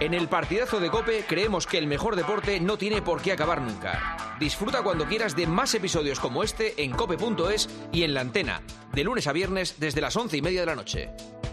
En el partidazo de COPE creemos que el mejor deporte no tiene por qué acabar nunca. Disfruta cuando quieras de más episodios como este en cope.es y en La Antena, de lunes a viernes desde las 11:30 de la noche.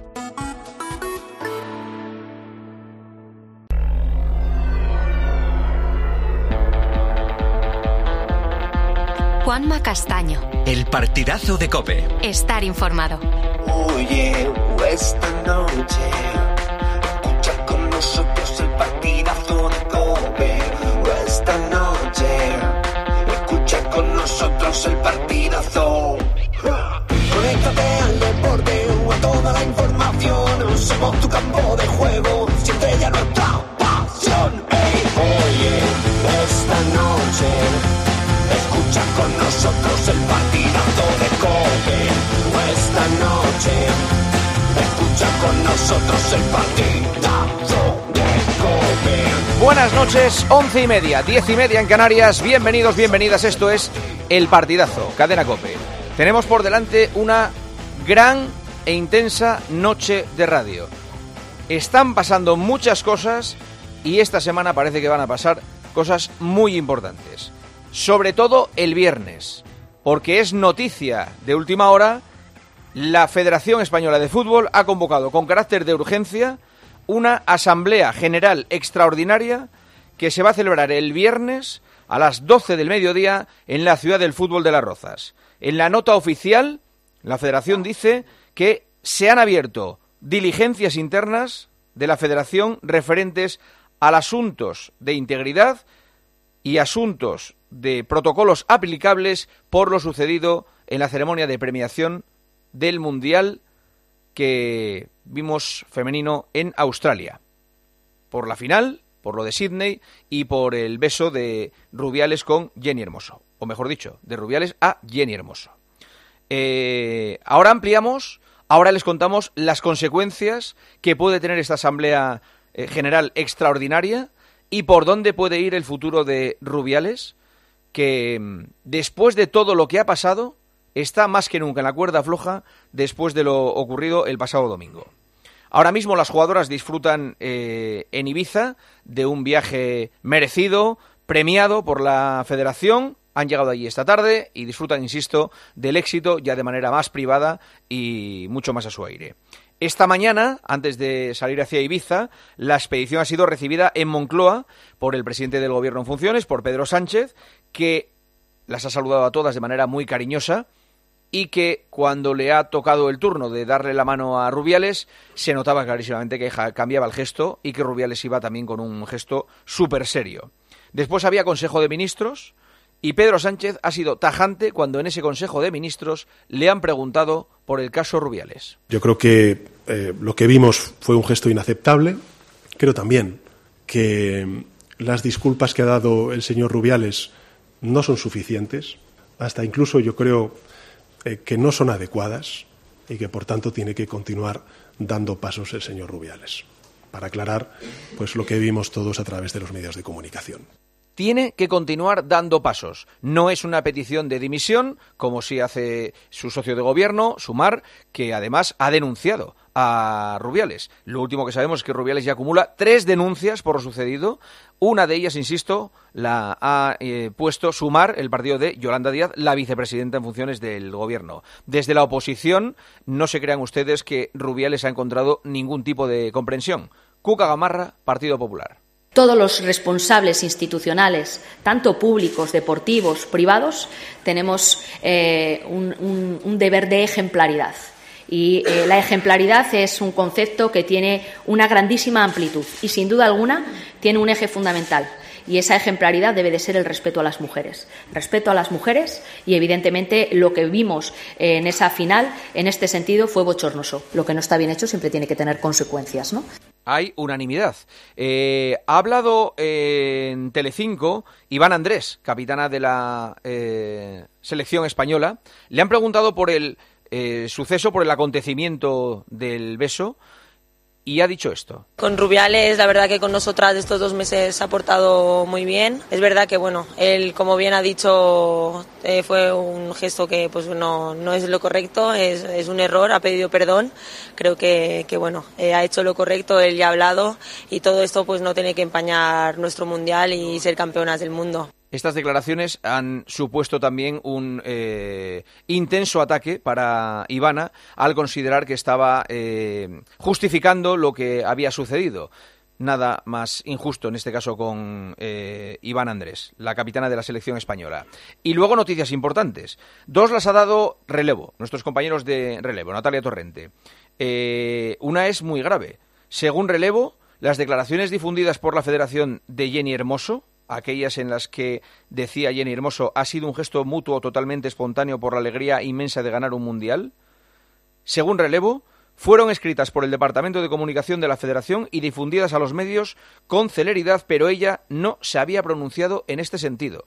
Juanma Castaño. El partidazo de COPE. Estar informado. Oye, esta noche escucha con nosotros el partidazo de COPE. Esta noche escucha con nosotros el partidazo. Conéctate al deporte o a toda la información. Somos tu campo de juego, siempre ya nuestra pasión. Hey, oye, esta noche escucha con nosotros el partidazo de COPE. Esta noche escucha con nosotros el partidazo de COPE. Buenas noches, 11:30, 10:30 en Canarias. Bienvenidos, bienvenidas. Esto es El Partidazo, Cadena COPE. Tenemos por delante una gran e intensa noche de radio. Están pasando muchas cosas y esta semana parece que van a pasar cosas muy importantes. Sobre todo el viernes, porque es noticia de última hora. La Federación Española de Fútbol ha convocado con carácter de urgencia una asamblea general extraordinaria que se va a celebrar el viernes a las 12 del mediodía en la ciudad del fútbol de Las Rozas. En la nota oficial, la Federación dice que se han abierto diligencias internas de la Federación referentes a asuntos de integridad y asuntos de protocolos aplicables por lo sucedido en la ceremonia de premiación del Mundial que vimos femenino en Australia. Por la final, por lo de Sydney y por el beso de Rubiales con Jenny Hermoso. O mejor dicho, de Rubiales a Jenny Hermoso. Ahora ampliamos, ahora les contamos las consecuencias que puede tener esta Asamblea General Extraordinaria y por dónde puede ir el futuro de Rubiales, que después de todo lo que ha pasado, está más que nunca en la cuerda floja después de lo ocurrido el pasado domingo. Ahora mismo las jugadoras disfrutan en Ibiza de un viaje merecido, premiado por la Federación. Han llegado allí esta tarde y disfrutan, insisto, del éxito ya de manera más privada y mucho más a su aire. Esta mañana, antes de salir hacia Ibiza, la expedición ha sido recibida en Moncloa por el presidente del Gobierno en funciones, por Pedro Sánchez, que las ha saludado a todas de manera muy cariñosa y que cuando le ha tocado el turno de darle la mano a Rubiales, se notaba clarísimamente que cambiaba el gesto y que Rubiales iba también con un gesto súper serio. Después había Consejo de Ministros y Pedro Sánchez ha sido tajante cuando en ese Consejo de Ministros le han preguntado por el caso Rubiales. Yo creo que lo que vimos fue un gesto inaceptable. Creo también que las disculpas que ha dado el señor Rubiales no son suficientes. Hasta incluso yo creo que no son adecuadas y que por tanto tiene que continuar dando pasos el señor Rubiales para aclarar pues lo que vimos todos a través de los medios de comunicación. Tiene que continuar dando pasos. No es una petición de dimisión, como sí hace su socio de gobierno, Sumar, que además ha denunciado a Rubiales. Lo último que sabemos es que Rubiales ya acumula 3 denuncias por lo sucedido. Una de ellas, insisto, la ha puesto Sumar, el partido de Yolanda Díaz, la vicepresidenta en funciones del gobierno. Desde la oposición, no se crean ustedes que Rubiales ha encontrado ningún tipo de comprensión. Cuca Gamarra, Partido Popular. Todos los responsables institucionales, tanto públicos, deportivos, privados, tenemos un deber de ejemplaridad. Y la ejemplaridad es un concepto que tiene una grandísima amplitud y, sin duda alguna, tiene un eje fundamental. Y esa ejemplaridad debe de ser el respeto a las mujeres. Respeto a las mujeres y, evidentemente, lo que vimos en esa final, en este sentido, fue bochornoso. Lo que no está bien hecho siempre tiene que tener consecuencias, ¿no? Hay unanimidad. Ha hablado en Telecinco Iván Andrés, capitana de la selección española. Le han preguntado por el suceso, por el acontecimiento del beso, y ha dicho esto. Con Rubiales, la verdad que con nosotras estos 2 meses se ha portado muy bien. Es verdad que, bueno, él, como bien ha dicho, fue un gesto que pues no es lo correcto, es un error, ha pedido perdón. Creo que bueno, ha hecho lo correcto, él ya ha hablado y todo esto pues no tiene que empañar nuestro mundial y ser campeonas del mundo. Estas declaraciones han supuesto también un intenso ataque para Ivana al considerar que estaba justificando lo que había sucedido. Nada más injusto en este caso con Ivana Andrés, la capitana de la selección española. Y luego noticias importantes. 2 las ha dado Relevo, nuestros compañeros de Relevo, Natalia Torrente. Una es muy grave. Según Relevo, las declaraciones difundidas por la Federación de Jenni Hermoso, aquellas en las que decía Jenni Hermoso ha sido un gesto mutuo totalmente espontáneo por la alegría inmensa de ganar un mundial, según Relevo, fueron escritas por el Departamento de Comunicación de la Federación y difundidas a los medios con celeridad, pero ella no se había pronunciado en este sentido.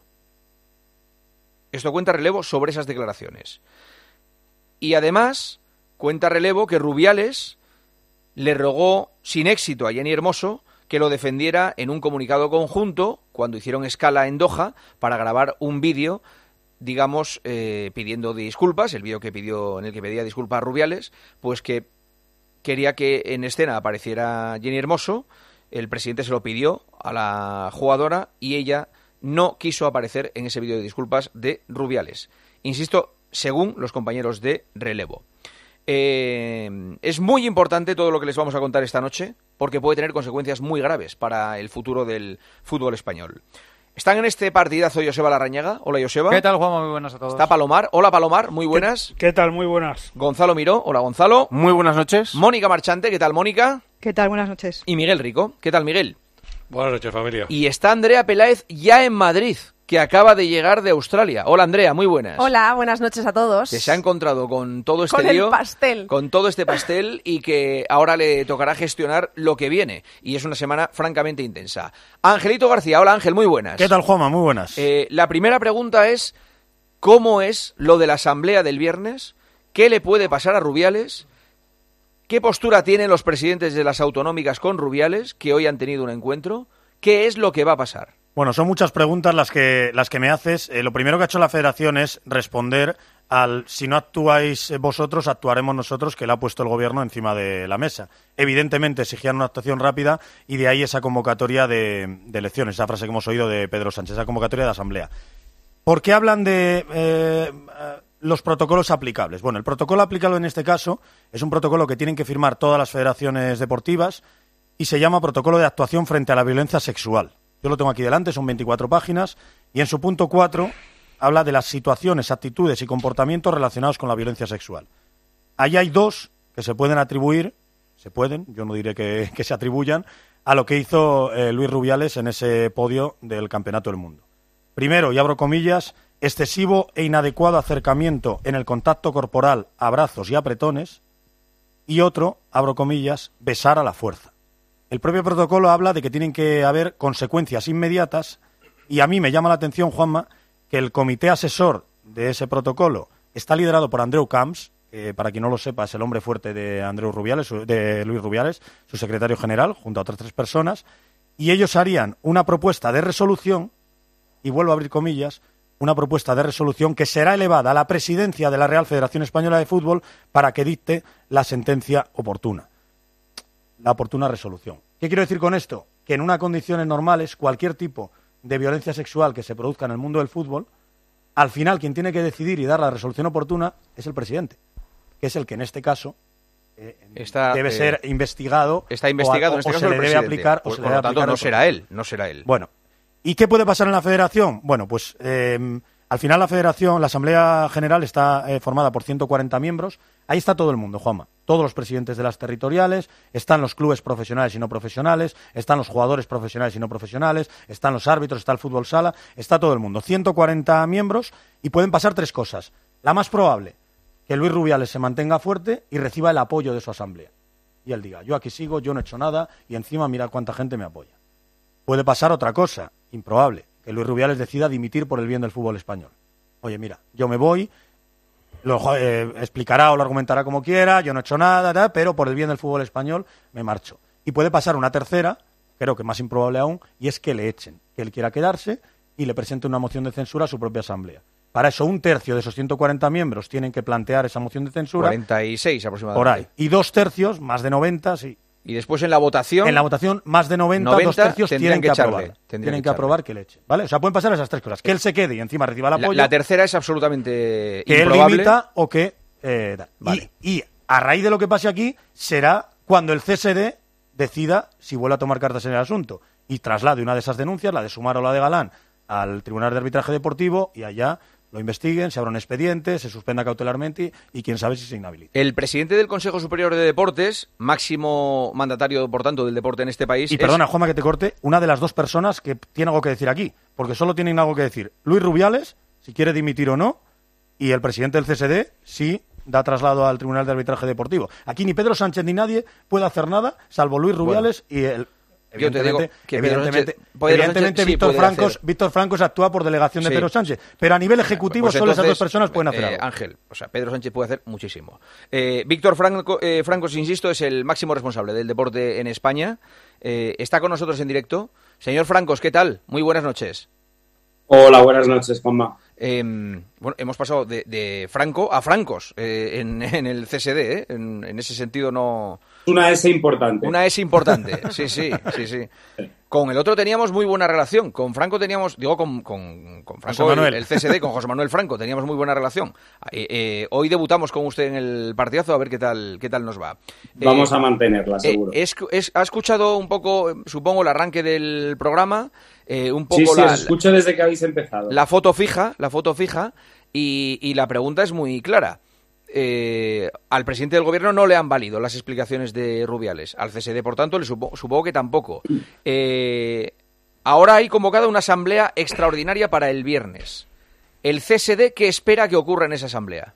Esto cuenta Relevo sobre esas declaraciones. Y además cuenta Relevo que Rubiales le rogó sin éxito a Jenni Hermoso que lo defendiera en un comunicado conjunto cuando hicieron escala en Doha para grabar un vídeo, digamos, pidiendo disculpas, el vídeo que pidió, en el que pedía disculpas a Rubiales, pues que quería que en escena apareciera Jenni Hermoso, el presidente se lo pidió a la jugadora y ella no quiso aparecer en ese vídeo de disculpas de Rubiales. Insisto, según los compañeros de Relevo. Es muy importante todo lo que les vamos a contar esta noche porque puede tener consecuencias muy graves para el futuro del fútbol español. Están en este partidazo Joseba Larrañaga. Hola, Joseba. ¿Qué tal, Juanma? Muy buenas a todos. Está Palomar. Hola, Palomar. Muy buenas. ¿Qué tal? Muy buenas. Gonzalo Miró. Hola, Gonzalo. Muy buenas noches. Mónica Marchante. ¿Qué tal, Mónica? ¿Qué tal? Buenas noches. Y Miguel Rico. ¿Qué tal, Miguel? Buenas noches, familia. Y está Andrea Peláez ya en Madrid, que acaba de llegar de Australia. Hola, Andrea, muy buenas. Hola, buenas noches a todos. Que se ha encontrado con todo este con lío, el pastel. con todo este pastel y que ahora le tocará gestionar lo que viene. Y es una semana francamente intensa. Angelito García, hola Ángel, muy buenas. ¿Qué tal, Juanma? Muy buenas. La primera pregunta es, ¿cómo es lo de la asamblea del viernes? ¿Qué le puede pasar a Rubiales? ¿Qué postura tienen los presidentes de las autonómicas con Rubiales, que hoy han tenido un encuentro? ¿Qué es lo que va a pasar? Bueno, son muchas preguntas las que me haces. Lo primero que ha hecho la Federación es responder al si no actuáis vosotros, actuaremos nosotros, que le ha puesto el Gobierno encima de la mesa. Evidentemente exigían una actuación rápida y de ahí esa convocatoria de elecciones, esa frase que hemos oído de Pedro Sánchez, esa convocatoria de asamblea. ¿Por qué hablan de los protocolos aplicables? Bueno, el protocolo aplicable en este caso es un protocolo que tienen que firmar todas las federaciones deportivas y se llama Protocolo de Actuación frente a la Violencia Sexual. Yo lo tengo aquí delante, son 24 páginas, y en su punto 4 habla de las situaciones, actitudes y comportamientos relacionados con la violencia sexual. Ahí hay 2 que se pueden atribuir, yo no diré que se atribuyan, a lo que hizo Luis Rubiales en ese podio del Campeonato del Mundo. Primero, y abro comillas, excesivo e inadecuado acercamiento en el contacto corporal, abrazos y apretones, y otro, abro comillas, besar a la fuerza. El propio protocolo habla de que tienen que haber consecuencias inmediatas y a mí me llama la atención, Juanma, que el comité asesor de ese protocolo está liderado por Andreu Camps, que para quien no lo sepa es el hombre fuerte de de Luis Rubiales, su secretario general, junto a otras 3 personas, y ellos harían una propuesta de resolución, y vuelvo a abrir comillas, una propuesta de resolución que será elevada a la presidencia de la Real Federación Española de Fútbol para que dicte la sentencia oportuna. La oportuna resolución. ¿Qué quiero decir con esto? Que en unas condiciones normales, cualquier tipo de violencia sexual que se produzca en el mundo del fútbol, al final quien tiene que decidir y dar la resolución oportuna es el presidente, que es el que en este caso debe ser investigado. Está investigado, o en este caso se el le debe aplicar. Por lo tanto, no será él. Bueno, ¿y qué puede pasar en la Federación? Bueno, pues al final la Federación, la Asamblea General está formada por 140 miembros. Ahí está todo el mundo, Juanma. Todos los presidentes de las territoriales, están los clubes profesionales y no profesionales, están los jugadores profesionales y no profesionales, están los árbitros, está el fútbol sala, está todo el mundo. 140 miembros y pueden pasar 3 cosas. La más probable, que Luis Rubiales se mantenga fuerte y reciba el apoyo de su asamblea. Y él diga, yo aquí sigo, yo no he hecho nada y encima mirad cuánta gente me apoya. Puede pasar otra cosa, improbable, que Luis Rubiales decida dimitir por el bien del fútbol español. Oye, mira, yo me voy, lo explicará o lo argumentará como quiera, yo no he hecho nada, tal, pero por el bien del fútbol español me marcho. Y puede pasar una tercera, creo que más improbable aún, y es que le echen, que él quiera quedarse y le presente una moción de censura a su propia asamblea. Para eso, 1/3 de esos 140 miembros tienen que plantear esa moción de censura. 46 aproximadamente. Por ahí. Y 2/3, más de 90, sí. Y después en la votación... En la votación, más de 90 2/3 tienen que aprobar. Tienen que aprobar que le eche. ¿Vale? O sea, pueden pasar esas tres cosas. Que él se quede y encima reciba el apoyo. La tercera es absolutamente que improbable. él limita o que... Vale. Y a raíz de lo que pase aquí, será cuando el CSD decida si vuelve a tomar cartas en el asunto y traslade una de esas denuncias, la de Sumar o la de Galán, al Tribunal de Arbitraje Deportivo y allá lo investiguen, se abra un expediente, se suspenda cautelarmente y quién sabe si se inhabilita. El presidente del Consejo Superior de Deportes, máximo mandatario, por tanto, del deporte en este país... Y perdona, Juanma, que te corte, una de las dos personas que tiene algo que decir aquí, porque solo tienen algo que decir. Luis Rubiales, si quiere dimitir o no, y el presidente del CSD, si da traslado al Tribunal de Arbitraje Deportivo. Aquí ni Pedro Sánchez ni nadie puede hacer nada, salvo Luis Rubiales y el... Yo te digo que evidentemente Víctor Francos actúa por delegación de Pedro Sánchez, pero a nivel ejecutivo pues solo esas dos personas pueden hacer algo. Ángel, o sea, Pedro Sánchez puede hacer muchísimo. Víctor Francos, insisto, es el máximo responsable del deporte en España. Está con nosotros en directo. Señor Francos, ¿qué tal? Muy buenas noches. Hola, buenas noches, Juanma. Bueno, hemos pasado de Franco a Francos en el CSD, en ese sentido no... Una S importante. Una S importante, sí. Con el otro teníamos muy buena relación. Con Franco teníamos, digo, con Franco, el CSD, con José Manuel Franco, teníamos muy buena relación. Hoy debutamos con usted en el partidazo, a ver qué tal nos va. Vamos a mantenerla, seguro. ¿Ha escuchado un poco, supongo, el arranque del programa? Un poco sí, escucho desde que habéis empezado. La foto fija, y la pregunta es muy clara. Al presidente del gobierno no le han valido las explicaciones de Rubiales. Al CSD, por tanto, supongo que tampoco. Ahora hay convocada una asamblea extraordinaria para el viernes. ¿El CSD qué espera que ocurra en esa asamblea?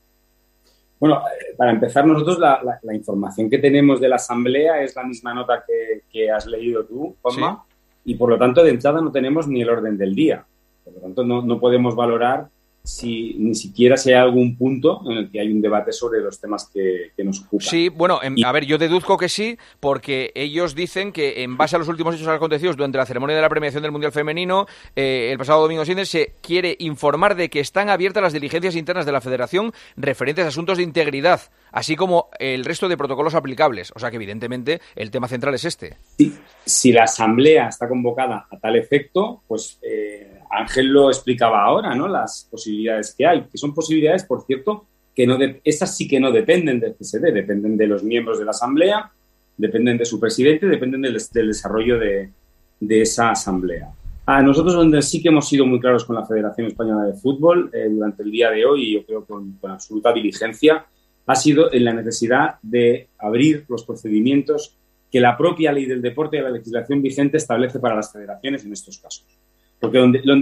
Bueno, para empezar, nosotros la información que tenemos de la asamblea es la misma nota que has leído tú, Juanma, ¿sí? Y por lo tanto, de entrada no tenemos ni el orden del día. Por lo tanto, no podemos valorar ni siquiera si hay algún punto en el que hay un debate sobre los temas que nos ocupan. Sí, bueno, a ver, yo deduzco que sí, porque ellos dicen que en base a los últimos hechos acontecidos durante la ceremonia de la premiación del Mundial Femenino, el pasado domingo siguiente, se quiere informar de que están abiertas las diligencias internas de la Federación referentes a asuntos de integridad, así como el resto de protocolos aplicables. O sea que, evidentemente, el tema central es este. Sí, si la asamblea está convocada a tal efecto, pues Ángel lo explicaba ahora, ¿no? Las posibilidades que hay, que son posibilidades, por cierto, que esas sí que no dependen del CSD, dependen de los miembros de la asamblea, dependen de su presidente, dependen del desarrollo de esa asamblea. Nosotros donde sí que hemos sido muy claros con la Federación Española de Fútbol durante el día de hoy, y yo creo con absoluta diligencia, ha sido en la necesidad de abrir los procedimientos que la propia ley del deporte y la legislación vigente establece para las federaciones en estos casos. Porque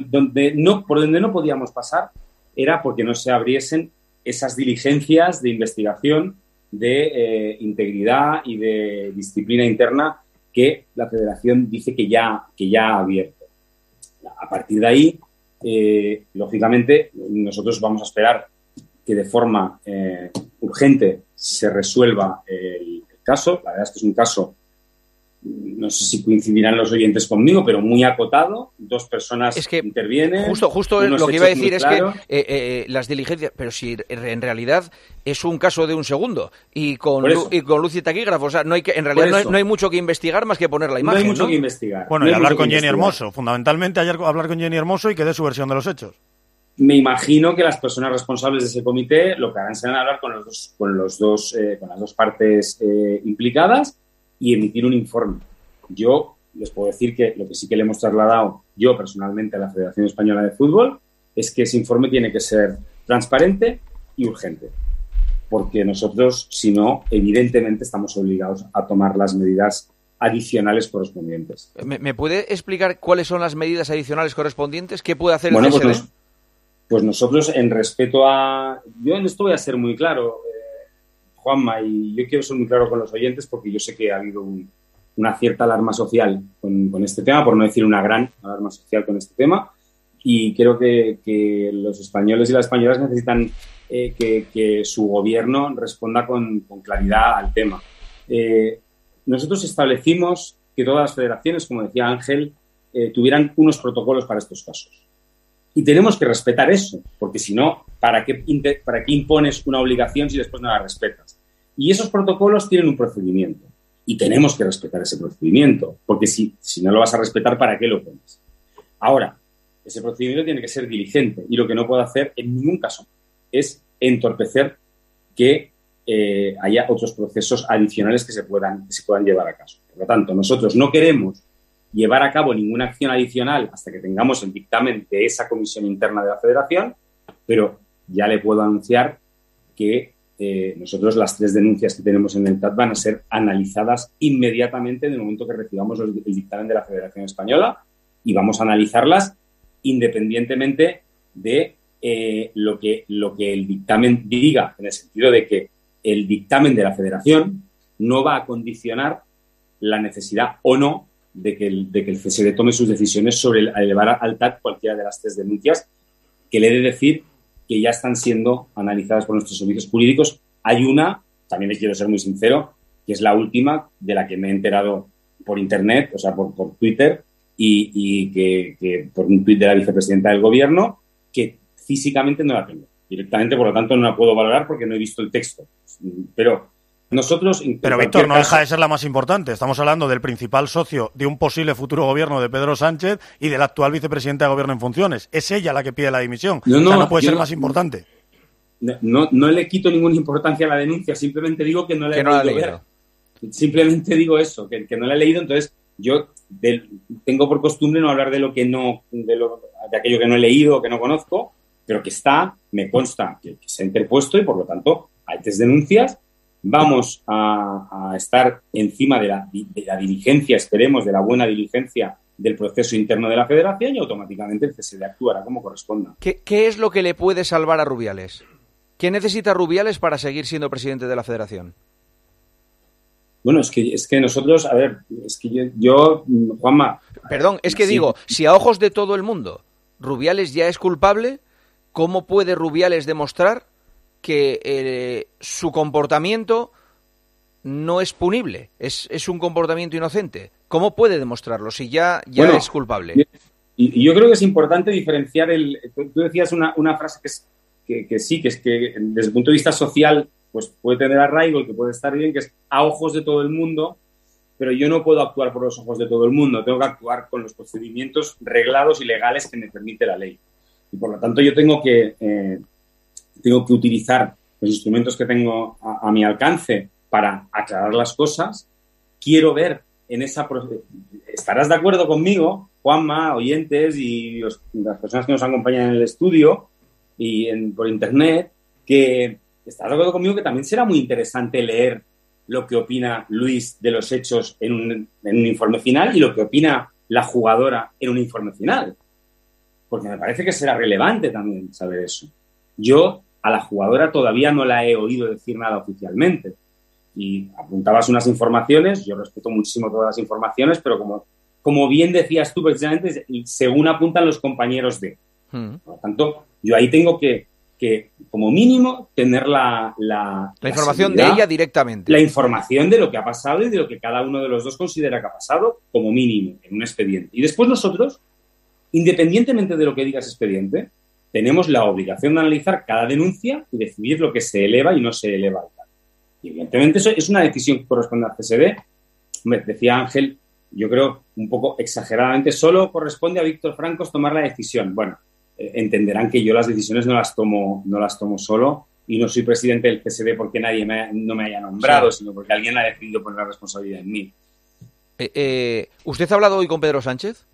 por donde no podíamos pasar era porque no se abriesen esas diligencias de investigación, de integridad y de disciplina interna que la Federación dice que ya ha abierto. A partir de ahí, lógicamente, nosotros vamos a esperar que de forma urgente se resuelva el caso. La verdad es que es un caso, no sé si coincidirán los oyentes conmigo, pero muy acotado. Dos personas es que intervienen. Justo lo que iba a decir es que las diligencias, pero si en realidad es un caso de un segundo y con luz y taquígrafo, o sea, en realidad no hay mucho que investigar más que poner la imagen. No hay mucho que investigar. Bueno, y hablar con Jenny Hermoso, fundamentalmente hablar con Jenny Hermoso y que dé su versión de los hechos. Me imagino que las personas responsables de ese comité lo que harán será hablar con las dos partes implicadas y emitir un informe. Yo les puedo decir que lo que sí que le hemos trasladado yo personalmente a la Federación Española de Fútbol es que ese informe tiene que ser transparente y urgente, porque nosotros, si no, evidentemente estamos obligados a tomar las medidas adicionales correspondientes. ¿Me puede explicar cuáles son las medidas adicionales correspondientes? ¿Qué puede hacer el CSD? Pues nosotros, en respeto a... Yo en esto voy a ser muy claro, Juanma, y yo quiero ser muy claro con los oyentes porque yo sé que ha habido una cierta alarma social con este tema, por no decir una gran alarma social con este tema, y creo que los españoles y las españolas necesitan que su gobierno responda con claridad al tema. Nosotros establecimos que todas las federaciones, como decía Ángel, tuvieran unos protocolos para estos casos. Y tenemos que respetar eso, porque si no, ¿para qué impones una obligación si después no la respetas? Y esos protocolos tienen un procedimiento. Y tenemos que respetar ese procedimiento, porque si no lo vas a respetar, ¿para qué lo pones? Ahora, ese procedimiento tiene que ser diligente y lo que no puedo hacer en ningún caso es entorpecer que haya otros procesos adicionales que se puedan llevar a cabo. Por lo tanto, nosotros no queremos llevar a cabo ninguna acción adicional hasta que tengamos el dictamen de esa comisión interna de la Federación, pero ya le puedo anunciar que nosotros las 3 denuncias que tenemos en el TAT van a ser analizadas inmediatamente en el momento que recibamos el dictamen de la Federación Española y vamos a analizarlas independientemente de lo que el dictamen diga, en el sentido de que el dictamen de la Federación no va a condicionar la necesidad o no de que el CSD tome sus decisiones sobre elevar al TAT cualquiera de las 3 denuncias, que le he de decir que ya están siendo analizadas por nuestros servicios jurídicos. Hay una, también le quiero ser muy sincero, que es la última, de la que me he enterado por Internet, o sea, por Twitter, y que por un tuit de la vicepresidenta del Gobierno, que físicamente no la tengo directamente, por lo tanto no la puedo valorar porque no he visto el texto. Pero nosotros... Pero Víctor, no deja de ser la más importante. Estamos hablando del principal socio de un posible futuro gobierno de Pedro Sánchez y del actual vicepresidente de Gobierno en funciones. Es ella la que pide la dimisión. No puede ser más importante. No le quito ninguna importancia a la denuncia, simplemente digo que no la he leído. Simplemente digo eso, que no la he leído. Entonces yo tengo por costumbre no hablar de de aquello que no he leído o que no conozco, pero que me consta que se ha interpuesto y por lo tanto hay 3 denuncias. Vamos a estar encima de la diligencia, esperemos, de la buena diligencia del proceso interno de la Federación y automáticamente el CSD actuará como corresponda. ¿Qué es lo que le puede salvar a Rubiales? ¿Qué necesita Rubiales para seguir siendo presidente de la Federación? Bueno, es que nosotros, a ver, es que yo Juanma... Perdón, es que sí. digo, si a ojos de todo el mundo Rubiales ya es culpable, ¿cómo puede Rubiales demostrar que su comportamiento no es punible, es un comportamiento inocente? ¿Cómo puede demostrarlo si ya es culpable? Y yo creo que es importante diferenciar tú decías una frase que sí, que es que desde el punto de vista social pues puede tener arraigo y que puede estar bien, que es a ojos de todo el mundo, pero yo no puedo actuar por los ojos de todo el mundo, tengo que actuar con los procedimientos reglados y legales que me permite la ley. Y por lo tanto yo tengo que utilizar los instrumentos que tengo a mi alcance para aclarar las cosas. Quiero ver en esa... Estarás de acuerdo conmigo, Juanma, oyentes y las personas que nos acompañan en el estudio y por Internet, que estarás de acuerdo conmigo que también será muy interesante leer lo que opina Luis de los hechos en un informe final y lo que opina la jugadora en un informe final. Porque me parece que será relevante también saber eso. Yo a la jugadora todavía no la he oído decir nada oficialmente. Y apuntabas unas informaciones, yo respeto muchísimo todas las informaciones, pero como bien decías tú precisamente, según apuntan los compañeros de... Por lo tanto, yo ahí tengo que como mínimo, tener la información de ella directamente. La información de lo que ha pasado y de lo que cada uno de los dos considera que ha pasado, como mínimo, en un expediente. Y después nosotros, independientemente de lo que diga ese expediente, tenemos la obligación de analizar cada denuncia y decidir lo que se eleva y no se eleva al TAT. Y evidentemente eso es una decisión que corresponde al CSD. Me decía Ángel, yo creo un poco exageradamente, solo corresponde a Víctor Francos tomar la decisión. Bueno, entenderán que yo las decisiones no las tomo solo y no soy presidente del CSD porque nadie no me haya nombrado, sí, sino porque alguien ha decidido poner la responsabilidad en mí. ¿Usted ha hablado hoy con Pedro Sánchez?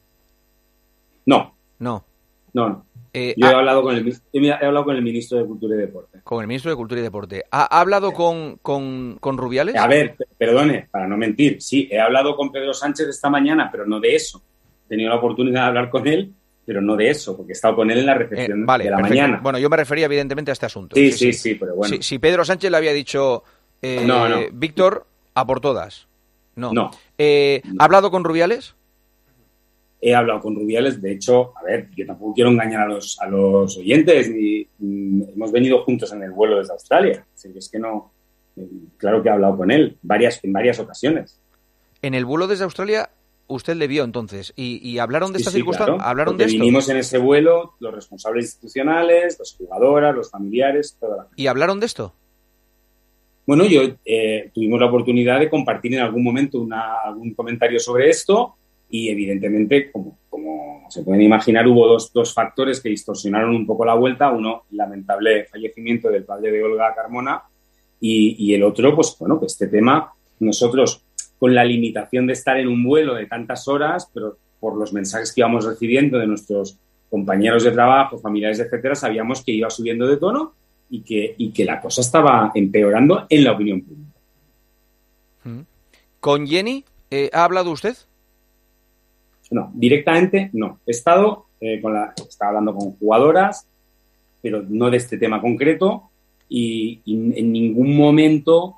No. No. Yo he hablado con el ministro de Cultura y Deporte. Con el ministro de Cultura y Deporte. ¿Ha hablado con Rubiales? A ver, perdone, para no mentir, sí, he hablado con Pedro Sánchez esta mañana, pero no de eso. He tenido la oportunidad de hablar con él, pero no de eso, porque he estado con él en la recepción de la perfecto. mañana. Bueno, yo me refería evidentemente a este asunto. Sí, pero bueno. Si Pedro Sánchez le había dicho, no. Víctor, a por todas. No. No. ¿Ha hablado con Rubiales? he hablado con Rubiales. De hecho, a ver, yo tampoco quiero engañar a los oyentes. Hemos venido juntos en el vuelo desde Australia. Así que es que no... Claro que he hablado con él en varias ocasiones. En el vuelo desde Australia, usted le vio entonces. ¿Y hablaron de esta circunstancia? Claro, ¿Hablaron de esto? Vinimos en ese vuelo los responsables institucionales, las jugadoras, los familiares, toda la gente. ¿Y hablaron de esto? Bueno, tuvimos la oportunidad de compartir en algún momento algún comentario sobre esto y evidentemente, como se pueden imaginar, hubo dos factores que distorsionaron un poco la vuelta. Uno, el lamentable fallecimiento del padre de Olga Carmona y el otro, pues bueno, que este tema, nosotros con la limitación de estar en un vuelo de tantas horas, pero por los mensajes que íbamos recibiendo de nuestros compañeros de trabajo, familiares, etcétera, sabíamos que iba subiendo de tono y que la cosa estaba empeorando en la opinión pública. ¿Con Jenny ha hablado usted? No, directamente no. He estado estaba hablando con jugadoras, pero no de este tema concreto y en ningún momento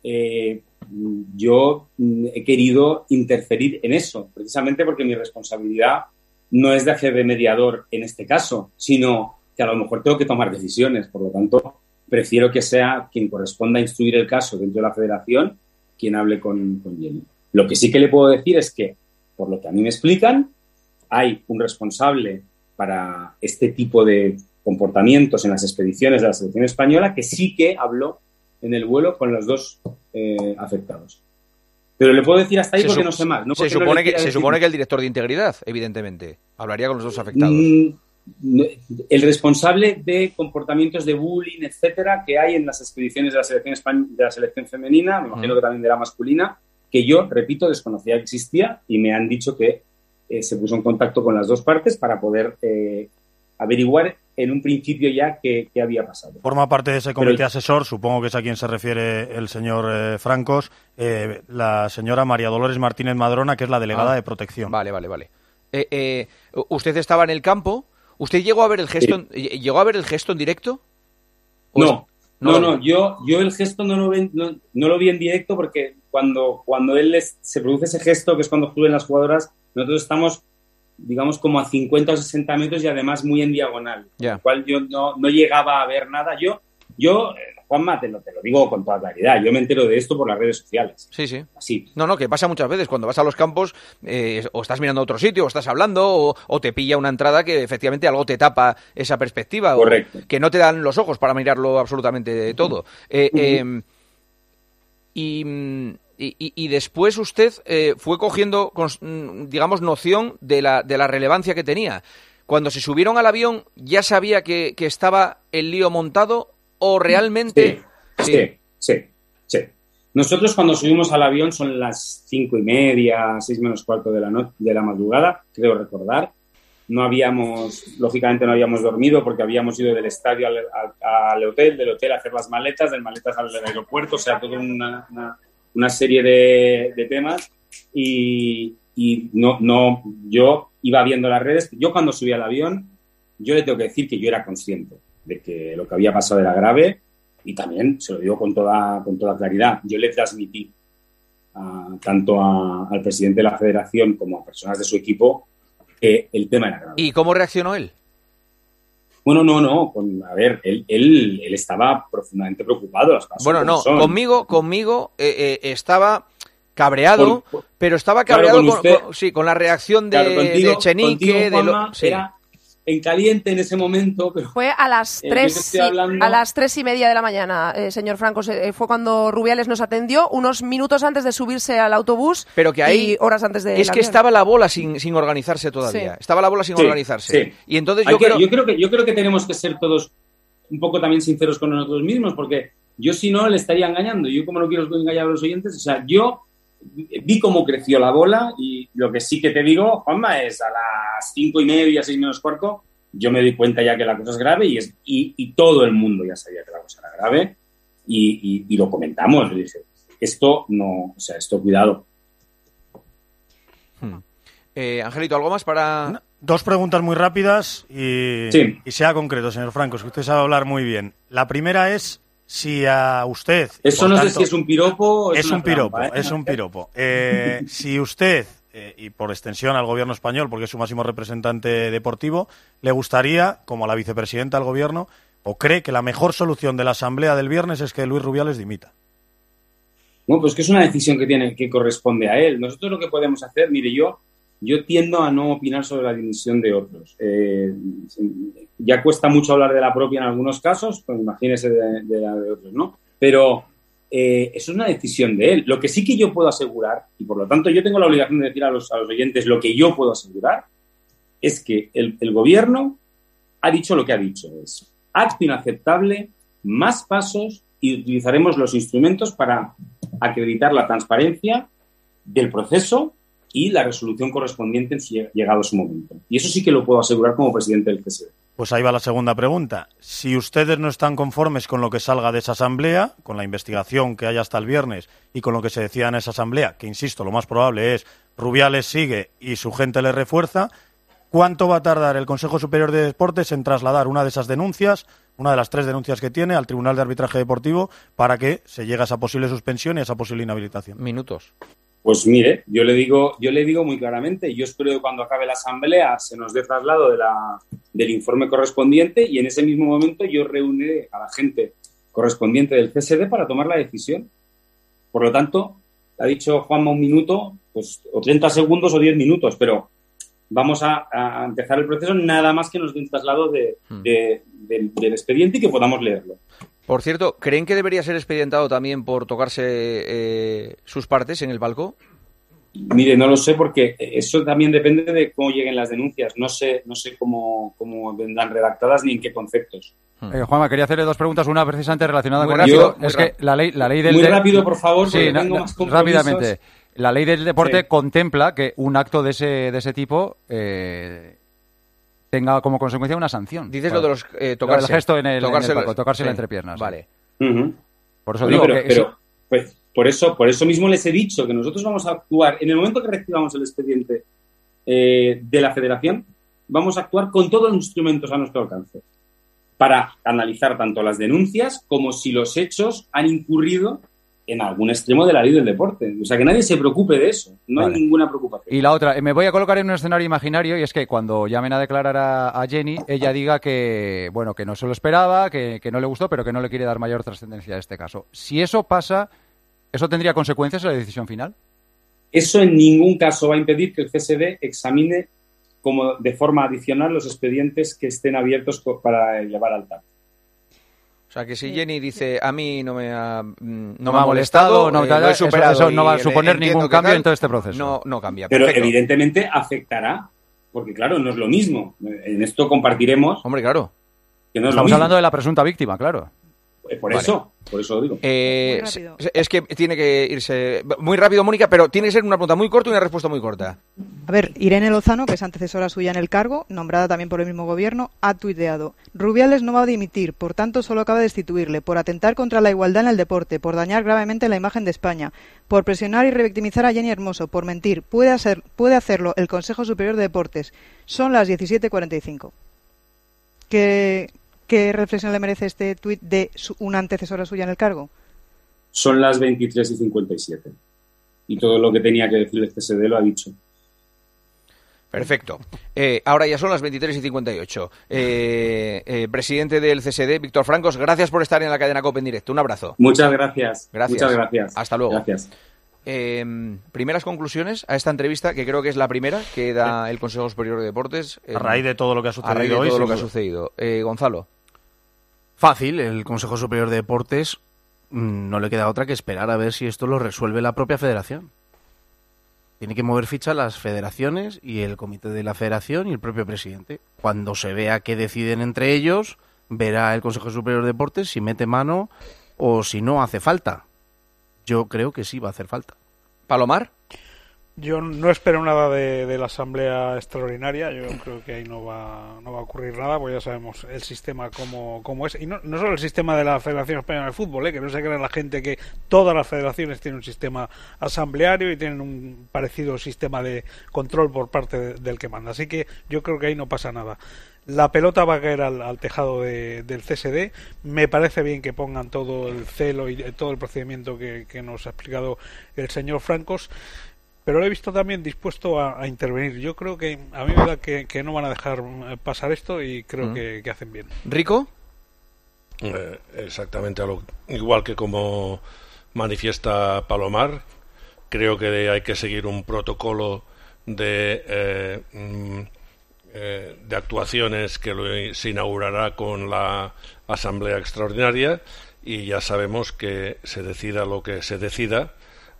yo he querido interferir en eso, precisamente porque mi responsabilidad no es de hacer de mediador en este caso, sino que a lo mejor tengo que tomar decisiones. Por lo tanto, prefiero que sea quien corresponda a instruir el caso dentro de la federación quien hable con Jenny. Lo que sí que le puedo decir es que, por lo que a mí me explican, hay un responsable para este tipo de comportamientos en las expediciones de la selección española que sí que habló en el vuelo con los dos afectados. Pero le puedo decir hasta ahí porque no sé más. Se supone que el director de integridad, evidentemente, hablaría con los dos afectados. El responsable de comportamientos de bullying, etcétera, que hay en las expediciones de la selección femenina, me imagino que también de la masculina, que yo, repito, desconocía que existía y me han dicho que se puso en contacto con las dos partes para poder averiguar en un principio ya qué había pasado. Forma parte de ese comité asesor, supongo que es a quien se refiere el señor Francos, la señora María Dolores Martínez Madrona, que es la delegada de protección. Vale. ¿Usted estaba en el campo? ¿Usted llegó a ver el gesto? Sí. ¿Llegó a ver el gesto en directo? No. Yo el gesto no lo vi en directo porque cuando se produce ese gesto, que es cuando suben las jugadoras, nosotros estamos, digamos, como a 50 o 60 metros y además muy en diagonal. Yeah. Con lo cual yo no llegaba a ver nada. Yo Juanma, te lo digo con toda claridad, yo me entero de esto por las redes sociales. Sí. Así. No, que pasa muchas veces. Cuando vas a los campos, o estás mirando a otro sitio, o estás hablando, o te pilla una entrada que efectivamente algo te tapa esa perspectiva. Correcto. O que no te dan los ojos para mirarlo absolutamente todo. Y después usted fue cogiendo, digamos, noción de la relevancia que tenía. Cuando se subieron al avión, ¿ya sabía que estaba el lío montado o realmente...? Sí. Nosotros cuando subimos al avión son las 5:30, 6:45 de la madrugada, creo recordar. Lógicamente no habíamos dormido porque habíamos ido del estadio al hotel, del hotel a hacer las maletas, del maletas al aeropuerto, o sea, toda una serie de temas y yo iba viendo las redes. Yo cuando subí al avión, yo le tengo que decir que yo era consciente de que lo que había pasado era grave y también, se lo digo con toda claridad, yo le transmití tanto al presidente de la federación como a personas de su equipo que el tema era grave. ¿Y cómo reaccionó él? Bueno, no. Él estaba profundamente preocupado. Las cosas conmigo estaba cabreado, pero estaba cabreado con la reacción de Echenique. Era en caliente en ese momento. Pero, fue a las 3:30 de la mañana, señor Francos. Fue cuando Rubiales nos atendió, unos minutos antes de subirse al autobús, pero que ahí y horas antes de... Es que estaba la bola sin organizarse todavía. Sí. Estaba la bola sin organizarse. Sí. Y entonces yo creo que tenemos que ser todos un poco también sinceros con nosotros mismos, porque yo si no le estaría engañando. Yo como no quiero engañar a los oyentes, o sea, yo vi cómo creció la bola y lo que sí que te digo, Juanma, es a las 5:30, 6:45, yo me di cuenta ya que la cosa es grave y todo el mundo ya sabía que la cosa era grave y lo comentamos. Le dije, esto cuidado. Angelito, ¿algo más para...? Dos preguntas muy rápidas y sea concreto, señor Francos, que usted sabe hablar muy bien. La primera es... Si a usted... Eso no sé si es un piropo o es un piropo, trampa, es un piropo. Si usted y por extensión al gobierno español, porque es su máximo representante deportivo, le gustaría, como a la vicepresidenta del gobierno, o cree que la mejor solución de la asamblea del viernes es que Luis Rubiales dimita? Bueno, pues que es una decisión que corresponde a él. Nosotros lo que podemos hacer, mire, yo tiendo a no opinar sobre la dimisión de otros. Ya cuesta mucho hablar de la propia en algunos casos, pues imagínese de la de otros, ¿no? Pero eso es una decisión de él. Lo que sí que yo puedo asegurar, y por lo tanto yo tengo la obligación de decir a los oyentes lo que yo puedo asegurar, es que el gobierno ha dicho lo que ha dicho. Es acto inaceptable, más pasos y utilizaremos los instrumentos para acreditar la transparencia del proceso y la resolución correspondiente llegado su momento. Y eso sí que lo puedo asegurar como presidente del CSD. Pues ahí va la segunda pregunta. Si ustedes no están conformes con lo que salga de esa asamblea, con la investigación que haya hasta el viernes y con lo que se decida en esa asamblea, que insisto, lo más probable es Rubiales sigue y su gente le refuerza, ¿cuánto va a tardar el Consejo Superior de Deportes en trasladar una de esas denuncias, una de las 3 denuncias que tiene, al Tribunal de Arbitraje Deportivo para que se llegue a esa posible suspensión y a esa posible inhabilitación? Minutos. Pues mire, yo le digo muy claramente, yo espero que cuando acabe la asamblea se nos dé traslado del informe correspondiente y en ese mismo momento yo reuniré a la gente correspondiente del CSD para tomar la decisión. Por lo tanto, ha dicho Juanma 1 minuto, pues o 30 segundos o 10 minutos, pero vamos a empezar el proceso nada más que nos dé un traslado del expediente y que podamos leerlo. Por cierto, ¿creen que debería ser expedientado también por tocarse sus partes en el palco? Mire, no lo sé porque eso también depende de cómo lleguen las denuncias. No sé cómo vendrán redactadas ni en qué conceptos. Juanma, quería hacerle 2 preguntas, una precisamente relacionada muy con rápido, eso. Es que la ley del... Muy rápido, por favor, porque sí, tengo más compromisos. Rápidamente. La ley del deporte sí. contempla que un acto de ese tipo tenga como consecuencia una sanción. Dices lo de los tocarse. El gesto en el palco, tocarse la entrepierna. Vale. Uh-huh. Por eso bueno, digo que... pues, por eso mismo les he dicho que nosotros vamos a actuar, en el momento que recibamos el expediente de la Federación, vamos a actuar con todos los instrumentos a nuestro alcance para analizar tanto las denuncias como si los hechos han incurrido en algún extremo de la ley del deporte. O sea, que nadie se preocupe de eso. No hay ninguna preocupación. Y la otra, me voy a colocar en un escenario imaginario y es que cuando llamen a declarar a Jenny, ella diga que, bueno, que no se lo esperaba, que no le gustó, pero que no le quiere dar mayor trascendencia a este caso. Si eso pasa, ¿eso tendría consecuencias en la decisión final? Eso en ningún caso va a impedir que el CSD examine como de forma adicional los expedientes que estén abiertos para llevar al TAC. O sea, que si Jenny dice, a mí no me ha molestado, no he superado, eso no va a suponer ningún cambio en todo este proceso. No cambia. Pero perfecto. evidentemente afectará, porque claro, no es lo mismo. En esto compartiremos. Hombre, claro. Que no es Estamos lo mismo. hablando de la presunta víctima, claro. Por eso lo digo. Es que tiene que irse muy rápido, Mónica, pero tiene que ser una pregunta muy corta y una respuesta muy corta. A ver, Irene Lozano, que es antecesora suya en el cargo, nombrada también por el mismo gobierno, ha tuiteado: Rubiales no va a dimitir, por tanto solo acaba de destituirle, por atentar contra la igualdad en el deporte, por dañar gravemente la imagen de España, por presionar y revictimizar a Jenny Hermoso, por mentir. Puede hacerlo el Consejo Superior de Deportes. Son las 17:45. ¿Qué reflexión le merece este tuit de una antecesora suya en el cargo? Son las 23:57. Y todo lo que tenía que decir el CSD lo ha dicho. Perfecto. Ahora ya son las 23:58. Presidente del CSD, Víctor Francos, gracias por estar en la cadena COPE en directo. Un abrazo. Muchas gracias. Muchas gracias. Hasta luego. Gracias. Primeras conclusiones a esta entrevista, que creo que es la primera que da el Consejo Superior de Deportes. A raíz de todo lo que ha sucedido hoy. Gonzalo. Fácil, el Consejo Superior de Deportes no le queda otra que esperar a ver si esto lo resuelve la propia federación. Tiene que mover ficha las federaciones y el comité de la federación y el propio presidente. Cuando se vea que deciden entre ellos, verá el Consejo Superior de Deportes si mete mano o si no hace falta. Yo creo que sí va a hacer falta. ¿Palomar? Yo no espero nada de la asamblea extraordinaria. Yo creo que ahí no va a ocurrir nada, porque ya sabemos el sistema cómo es. Y no solo el sistema de la Federación Española de Fútbol, que no se crea la gente que todas las federaciones tienen un sistema asambleario y tienen un parecido sistema de control por parte del que manda. Así que yo creo que ahí no pasa nada. La pelota va a caer al tejado del CSD. Me parece bien que pongan todo el celo y todo el procedimiento que nos ha explicado el señor Francos. pero lo he visto también dispuesto a intervenir. Yo creo que a mí me da que no van a dejar pasar esto y creo que hacen bien. ¿Rico? Exactamente igual que como manifiesta Palomar. Creo que hay que seguir un protocolo de actuaciones que se inaugurará con la Asamblea Extraordinaria, y ya sabemos que se decida lo que se decida,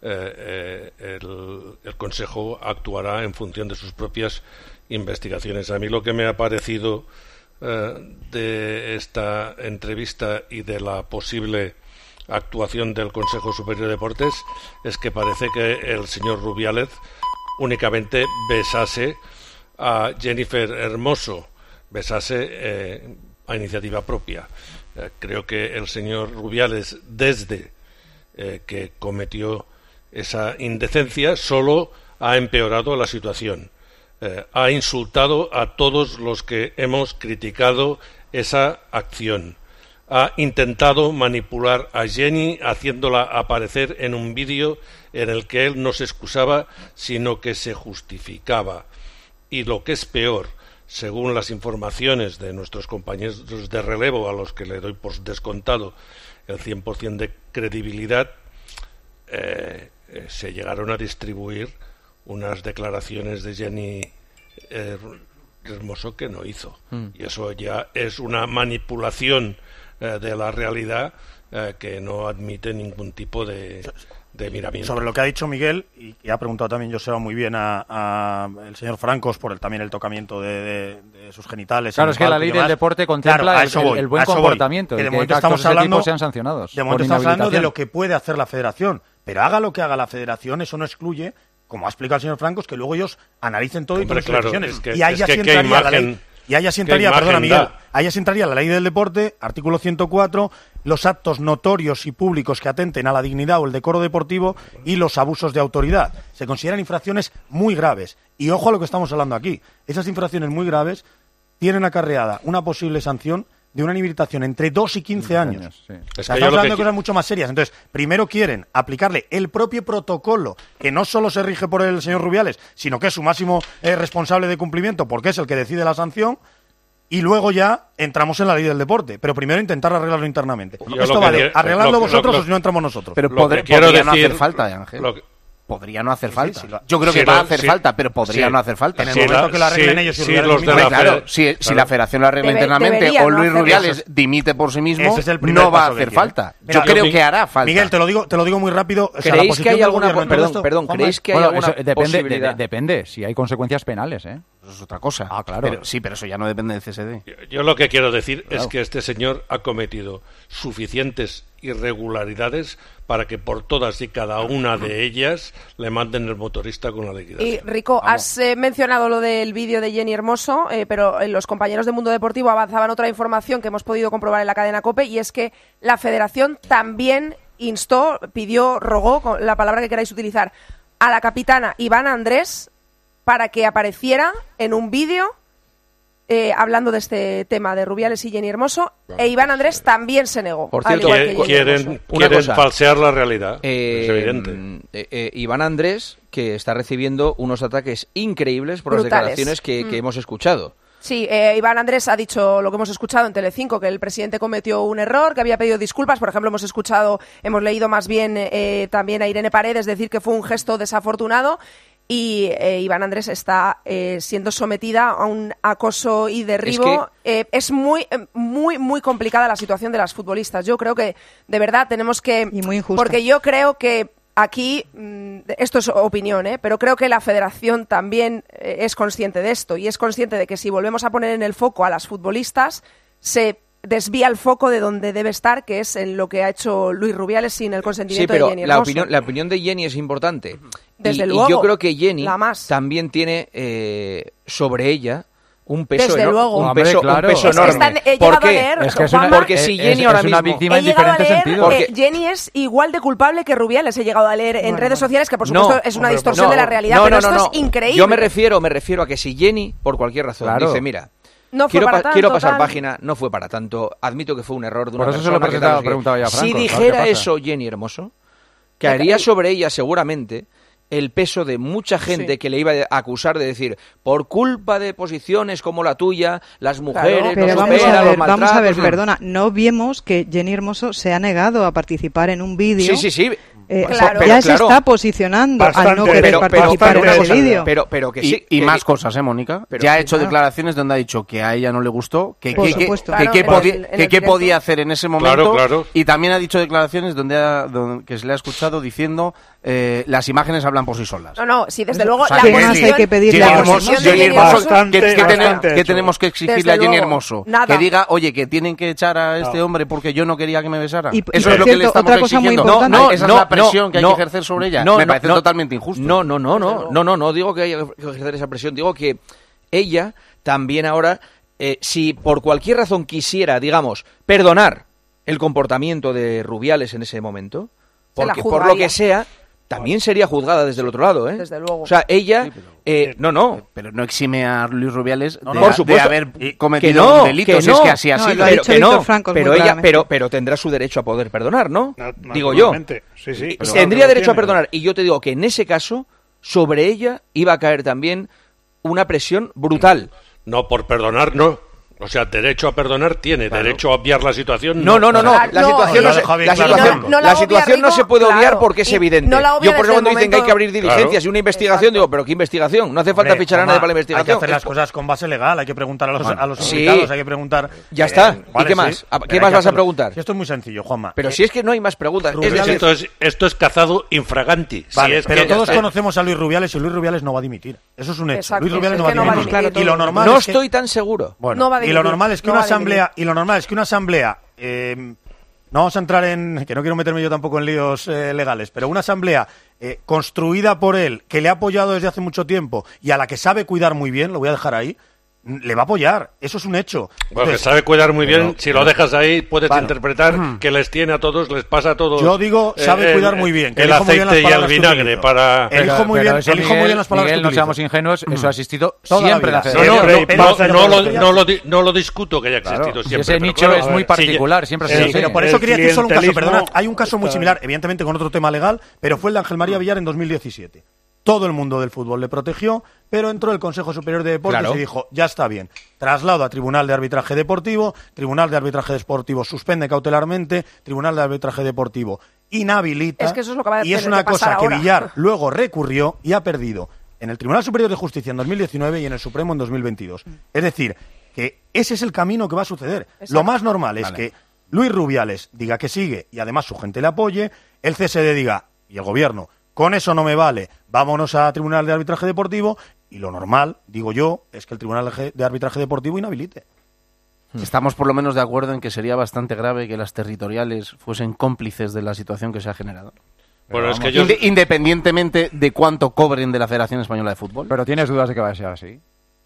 el Consejo actuará en función de sus propias investigaciones. A mí lo que me ha parecido de esta entrevista y de la posible actuación del Consejo Superior de Deportes es que parece que el señor Rubiales únicamente besase a Jennifer Hermoso, besase a iniciativa propia. Creo que el señor Rubiales, desde que cometió esa indecencia, solo ha empeorado la situación. Ha insultado a todos los que hemos criticado esa acción. Ha intentado manipular a Jenny haciéndola aparecer en un vídeo en el que él no se excusaba, sino que se justificaba. Y lo que es peor, según las informaciones de nuestros compañeros de relevo, a los que le doy por descontado el 100% de credibilidad, se llegaron a distribuir unas declaraciones de Jenny Hermoso que no hizo. Y eso ya es una manipulación de la realidad que no admite ningún tipo de miramiento. Sobre lo que ha dicho Miguel, y ha preguntado también Joseba muy bien a el señor Francos por también el tocamiento de sus genitales. Claro, es que la ley del deporte contempla el buen comportamiento, que de momento estamos hablando, sean sancionados. De momento estamos hablando de lo que puede hacer la federación, pero haga lo que haga la federación, eso no excluye, como ha explicado el señor Francos, que luego ellos analicen todo y tomen sus decisiones. Y ahí ya sí entraría la ley. Y ahí sí entraría, perdona Miguel, ahí sí entraría la ley del deporte, artículo 104, los actos notorios y públicos que atenten a la dignidad o el decoro deportivo y los abusos de autoridad. Se consideran infracciones muy graves. Y ojo a lo que estamos hablando aquí. Esas infracciones muy graves tienen acarreada una posible sanción de una inhabilitación entre 2 y 15 años. Sí. Estamos hablando de cosas mucho más serias. Entonces, primero quieren aplicarle el propio protocolo, que no solo se rige por el señor Rubiales, sino que es su máximo responsable de cumplimiento, porque es el que decide la sanción, y luego ya entramos en la ley del deporte. Pero primero intentar arreglarlo internamente. Esto vale, arregladlo vosotros o si no entramos nosotros. Pero podría no hacer falta, Ángel. Podría no hacer falta. Yo creo que va a hacer falta, pero podría no hacer falta. En el momento que lo arreglen ellos y si la federación lo arregla internamente o Luis Rubiales dimite por sí mismo, no va a hacer falta. Yo creo que hará falta. Miguel, te lo digo muy rápido. ¿Creéis que hay alguna ¿creéis que hay alguna posibilidad? Depende, si hay consecuencias penales, ¿eh? Eso es otra cosa. Ah, claro. Pero eso ya no depende del CSD. Yo lo que quiero decir es que este señor ha cometido suficientes irregularidades para que por todas y cada una de ellas le manden el motorista con la liquidación. Y Rico, has mencionado lo del vídeo de Jenny Hermoso, pero los compañeros de Mundo Deportivo avanzaban otra información que hemos podido comprobar en la cadena COPE, y es que la federación también rogó, con la palabra que queráis utilizar, a la capitana Ivana Andrés para que apareciera en un vídeo hablando de este tema de Rubiales y Jenny Hermoso, e Iván Andrés también se negó. Por cierto, quieren falsear la realidad, es evidente. Iván Andrés, que está recibiendo unos ataques increíbles por brutales. Las declaraciones que hemos escuchado. Sí, Iván Andrés ha dicho lo que hemos escuchado en Telecinco, que el presidente cometió un error, que había pedido disculpas. Por ejemplo, hemos leído más bien también a Irene Paredes decir que fue un gesto desafortunado. Y Iván Andrés está siendo sometida a un acoso y derribo. Es muy, muy, muy complicada la situación de las futbolistas. Yo creo que, de verdad, tenemos que... Y muy injusta. Porque yo creo que aquí, esto es opinión, pero creo que la federación también es consciente de esto. Y es consciente de que si volvemos a poner en el foco a las futbolistas, se desvía el foco de donde debe estar, que es en lo que ha hecho Luis Rubiales sin el consentimiento de Jenny Hermoso. La opinión de Jenny es importante. Desde luego, y yo creo que Jenny también tiene sobre ella un peso enorme. ¿Por qué? Porque si Jenny ahora mismo... He llegado a leer que Jenny es igual de culpable que Rubiales. He llegado a leer en redes sociales, que por supuesto es una distorsión de la realidad, pero esto es increíble. Yo me refiero a que si Jenny, por cualquier razón, dice, mira... Quiero pasar página, no fue para tanto, admito que fue un error de una persona. Por eso se lo preguntaba ya a Franco. Si dijera eso Jenny Hermoso, caería sobre ella seguramente, el peso de mucha gente que le iba a acusar de decir, por culpa de posiciones como la tuya, las mujeres pero no vamos superan los maltratos. Vamos a ver, perdona, no vimos que Jenny Hermoso se ha negado a participar en un vídeo. Sí. Ya se está posicionando al no querer participar en ese vídeo. Pero que sí. Y más cosas, Mónica. Ya ha hecho declaraciones donde ha dicho que a ella no le gustó, que qué podía hacer en ese momento. Claro. Y también ha dicho declaraciones donde que se le ha escuchado diciendo las imágenes hablan por sí solas. No, sí, desde luego. ¿Qué más hay que pedirle a Jenny Hermoso? ¿Qué tenemos que exigirle a Jenny Hermoso? Nada. Que diga, oye, que tienen que echar a este hombre porque yo no quería que me besara. Eso es lo que le estamos exigiendo. Esa es la presión que hay que ejercer sobre ella. Me parece totalmente injusto. No digo que haya que ejercer esa presión, digo que ella también ahora, si por cualquier razón quisiera, digamos, perdonar el comportamiento de Rubiales en ese momento, porque por lo que sea, también sería juzgada desde el otro lado, ¿eh? Desde luego. O sea, ella... Pero no exime a Luis Rubiales por supuesto, de haber cometido un delito, si es que así ha sido. Pero tendrá su derecho a poder perdonar, ¿no? Digo yo. Sí, tendría derecho a perdonar. Y yo te digo que en ese caso, sobre ella iba a caer también una presión brutal. No, por perdonar no. O sea, derecho a perdonar tiene, derecho a obviar la situación. No. La situación no se puede obviar porque es evidente. Yo por eso cuando dicen que hay que abrir diligencias y una investigación, digo, pero ¿qué investigación? No hace falta fichar a nadie para la investigación. Hay que hacer las cosas con base legal, hay que preguntar a los invitados, hay que preguntar... Ya está. ¿Y qué más? ¿Qué más vas a preguntar? Esto es muy sencillo, Juanma. Pero si es que no hay más preguntas. Esto es cazado infraganti. Vale, pero todos conocemos a Luis Rubiales y Luis Rubiales no va a dimir. Eso es un hecho. Luis Rubiales no va a dimitir. Y lo normal no estoy tan seguro. Y lo normal es que una asamblea, no vamos a entrar en, que no quiero meterme yo tampoco en líos legales, pero una asamblea construida por él, que le ha apoyado desde hace mucho tiempo y a la que sabe cuidar muy bien, lo voy a dejar ahí, le va a apoyar, eso es un hecho. Bueno, que sabe cuidar muy bien, si lo dejas ahí puedes interpretar que les tiene a todos, les pasa a todos. Yo digo, sabe cuidar muy bien. El aceite y el vinagre para... Elijo muy bien las palabras que Miguel, no seamos ingenuos, eso ha existido siempre en la federación. No lo discuto que haya existido siempre. Ese nicho es muy particular, siempre ha sido así. Pero por eso quería decir solo un caso, perdonad, hay un caso muy similar, evidentemente con otro tema legal, pero fue el de Ángel María Villar en 2017. Todo el mundo del fútbol le protegió, pero entró el Consejo Superior de Deportes y dijo, ya está bien, traslado a Tribunal de Arbitraje Deportivo, Tribunal de Arbitraje Deportivo suspende cautelarmente, Tribunal de Arbitraje Deportivo inhabilita, es que eso es lo que va a y es una cosa que Villar luego recurrió y ha perdido en el Tribunal Superior de Justicia en 2019 y en el Supremo en 2022. Es decir, que ese es el camino que va a suceder. Exacto. Lo más normal es que Luis Rubiales diga que sigue y además su gente le apoye, el CSD diga, y el Gobierno, con eso no me vale, vámonos a Tribunal de Arbitraje Deportivo, y lo normal, digo yo, es que el Tribunal de Arbitraje Deportivo inhabilite. Estamos por lo menos de acuerdo en que sería bastante grave que las territoriales fuesen cómplices de la situación que se ha generado. Bueno, es que independientemente de cuánto cobren de la Federación Española de Fútbol. ¿Pero tienes dudas de que va a ser así?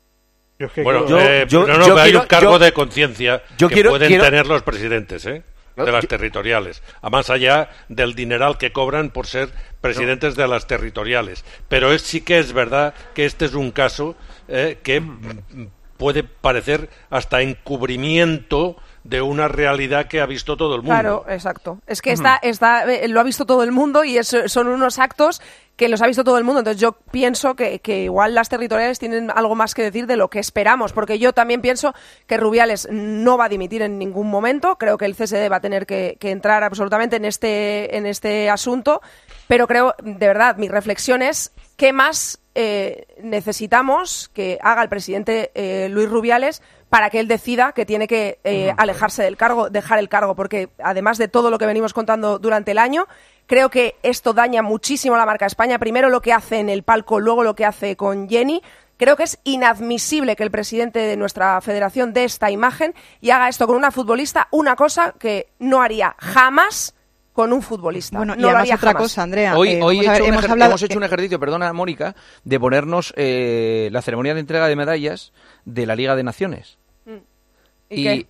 Hay un cargo de conciencia que pueden tener los presidentes, de las territoriales, a más allá del dineral que cobran por ser presidentes de las territoriales. Pero sí que es verdad que este es un caso que puede parecer hasta encubrimiento de una realidad que ha visto todo el mundo. Claro, exacto. Es que lo ha visto todo el mundo y son unos actos que los ha visto todo el mundo. Entonces yo pienso que igual las territoriales tienen algo más que decir de lo que esperamos, porque yo también pienso que Rubiales no va a dimitir en ningún momento. Creo que el CSD va a tener que entrar absolutamente en este asunto, pero creo, de verdad, mi reflexión es ¿qué más necesitamos que haga el presidente Luis Rubiales para que él decida que tiene que alejarse del cargo, dejar el cargo? Porque además de todo lo que venimos contando durante el año, creo que esto daña muchísimo la marca España. Primero lo que hace en el palco, luego lo que hace con Jenny. Creo que es inadmisible que el presidente de nuestra federación dé esta imagen y haga esto con una futbolista, una cosa que no haría jamás con un futbolista. Bueno, y además otra cosa, Andrea. Hoy hemos hecho un ejercicio, perdona, Mónica, de ponernos la ceremonia de entrega de medallas de la Liga de Naciones. ¿Y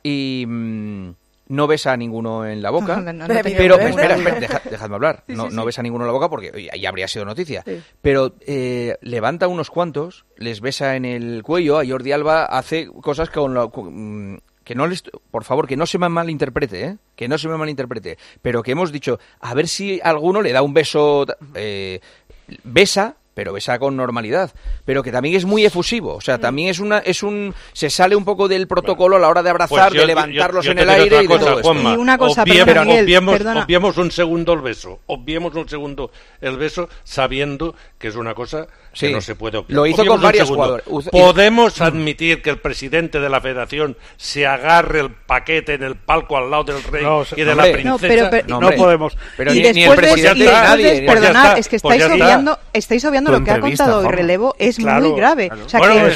no besa a ninguno en la boca, pero espera, dejadme hablar. No besa a ninguno en la boca porque ya habría sido noticia. Sí. Pero levanta unos cuantos, les besa en el cuello. A Jordi Alba hace cosas que no les, por favor, que no se me malinterprete, que no se me malinterprete, pero que hemos dicho, a ver si alguno le da un beso besa, pero besa con normalidad, pero que también es muy efusivo, o sea, también se sale un poco del protocolo a la hora de abrazar, de levantarlos en el aire y de todo esto. Y una cosa, obviemos un segundo el beso, sabiendo que es una cosa que no se puede obviar. Lo hizo con varios jugadores. ¿Podemos admitir que el presidente de la Federación se agarre el paquete en el palco al lado del rey y de la princesa? No podemos. Pero y ni el presidente ni nadie. Perdonad, es que estáis obviando lo que ha contado hoy Relevo, es muy grave. O sea, que el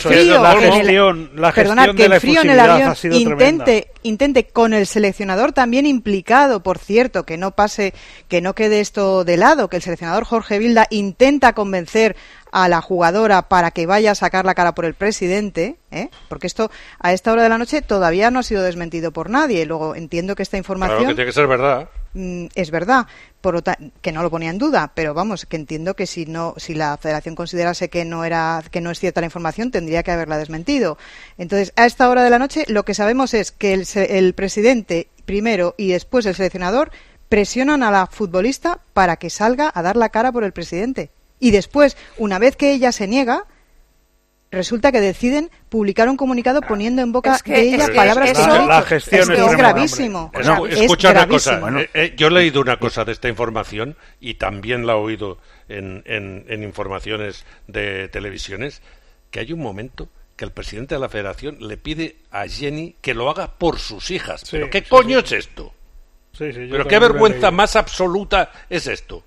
frío en el avión intente con el seleccionador también implicado, por cierto, que no quede esto de lado, que el seleccionador Jorge Vilda intenta convencer a la jugadora para que vaya a sacar la cara por el presidente, porque esto a esta hora de la noche todavía no ha sido desmentido por nadie. Luego entiendo que esta información... Claro que tiene que ser verdad. Es verdad, que no lo ponía en duda, pero vamos, que entiendo que si la Federación considerase que no es cierta la información, tendría que haberla desmentido. Entonces, a esta hora de la noche lo que sabemos es que el presidente primero y después el seleccionador presionan a la futbolista para que salga a dar la cara por el presidente. Y después, una vez que ella se niega, resulta que deciden publicar un comunicado poniendo en boca de ella palabras que no la gestión es gravísimo. Escucha una cosa. Yo he leído una cosa de esta información y también la he oído en informaciones de televisiones, que hay un momento que el presidente de la Federación le pide a Jenny que lo haga por sus hijas. ¿Pero qué coño es esto? ¿Pero qué vergüenza más absoluta es esto?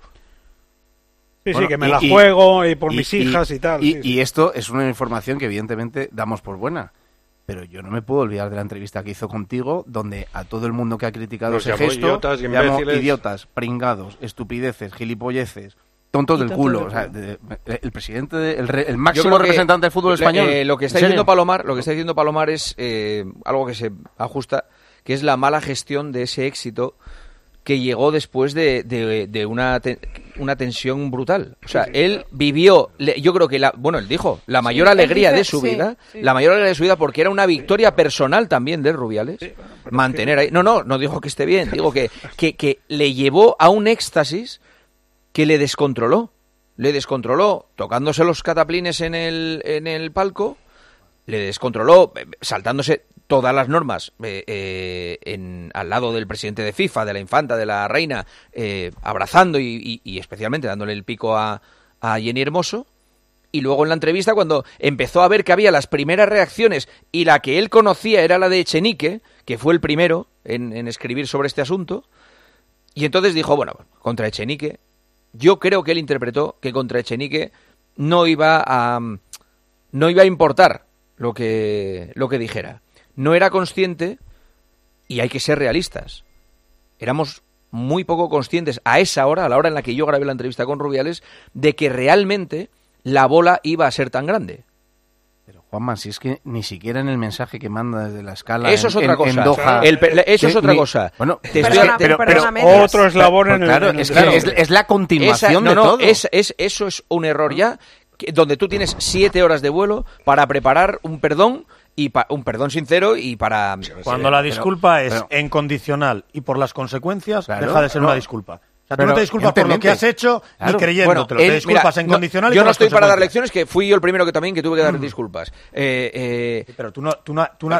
Sí, que me la juego y por mis hijas y tal. Y esto es una información que evidentemente damos por buena. Pero yo no me puedo olvidar de la entrevista que hizo contigo, donde a todo el mundo que ha criticado ese gesto llamó idiotas, pringados, estupideces, gilipolleces, tontos del culo. O sea, el presidente, el máximo representante del fútbol español. Lo que está diciendo Palomar es algo que se ajusta, que es la mala gestión de ese éxito que llegó después de una tensión brutal. O sea, él vivió, yo creo que él dijo, la mayor alegría de su vida, la mayor alegría de su vida, porque era una victoria personal también de Rubiales, mantener ahí. No dijo que esté bien, digo que le llevó a un éxtasis que le descontroló tocándose los cataplines en el palco, le descontroló saltándose todas las normas al lado del presidente de FIFA, de la infanta, de la reina, abrazando y especialmente dándole el pico a Jenny Hermoso. Y luego en la entrevista, cuando empezó a ver que había las primeras reacciones y la que él conocía era la de Echenique, que fue el primero en escribir sobre este asunto, y entonces dijo, bueno, contra Echenique, yo creo que él interpretó que contra Echenique no iba a importar lo que dijera. No era consciente, y hay que ser realistas, éramos muy poco conscientes a esa hora, a la hora en la que yo grabé la entrevista con Rubiales, de que realmente la bola iba a ser tan grande. Pero Juanma, si es que ni siquiera en el mensaje que manda desde la escala eso es otra cosa. En Doha, eso es otra cosa. Bueno, pero otro eslabón en el es la continuación de todo. Eso es un error ya, donde tú tienes 7 horas de vuelo para preparar un perdón, y un perdón sincero y para... Cuando la disculpa es incondicional y por las consecuencias, deja de ser una disculpa. O sea, tú no te disculpas por lo que has hecho ni creyéndotelo. Te disculpas en condicional y yo por no estoy para dar consecuencias. lecciones, que fui yo el primero que tuve que dar disculpas. Pero tú no...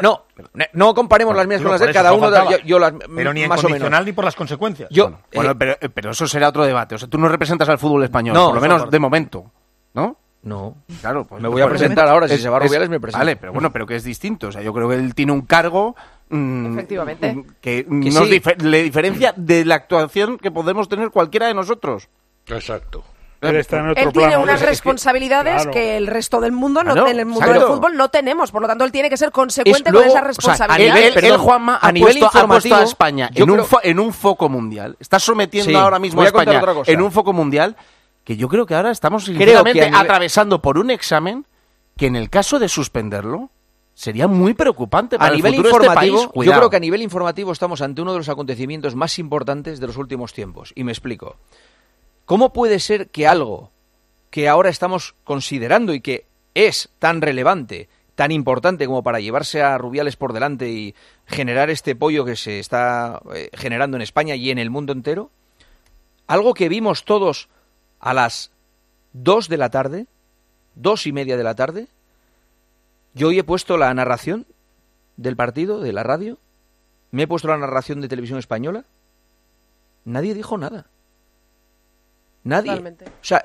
No comparemos las mías con las de él, cada uno yo las pero ni en más condicional o menos. ni por las consecuencias. Pero eso será otro debate. O sea, tú no representas al fútbol español, por lo menos de momento, ¿no? No. Claro, pues me voy a presentar ahora, si se va Rubiales me presento. Vale, pero bueno, pero que es distinto. O sea, yo creo que él tiene un cargo efectivamente que le diferencia de la actuación que podemos tener cualquiera de nosotros. Exacto. Él está en otro él tiene plano. unas responsabilidades que el resto del mundo, en el mundo del fútbol, no tenemos. Por lo tanto, él tiene que ser consecuente con esas responsabilidades. O sea, Juanma, ha puesto a España en un foco mundial. Está sometiendo ahora mismo a España en un foco mundial que yo creo que ahora estamos sinceramente atravesando por un examen que en el caso de suspenderlo sería muy preocupante para el futuro de este país. Yo creo que a nivel informativo estamos ante uno de los acontecimientos más importantes de los últimos tiempos. Y me explico. ¿Cómo puede ser que algo que ahora estamos considerando y que es tan relevante, tan importante como para llevarse a Rubiales por delante y generar este pollo que se está generando en España y en el mundo entero, algo que vimos todos a las 2 de la tarde, 2:30 de la tarde, yo hoy he puesto la narración del partido, de la radio, me he puesto la narración de Televisión Española, nadie dijo nada. Nadie. Totalmente. O sea,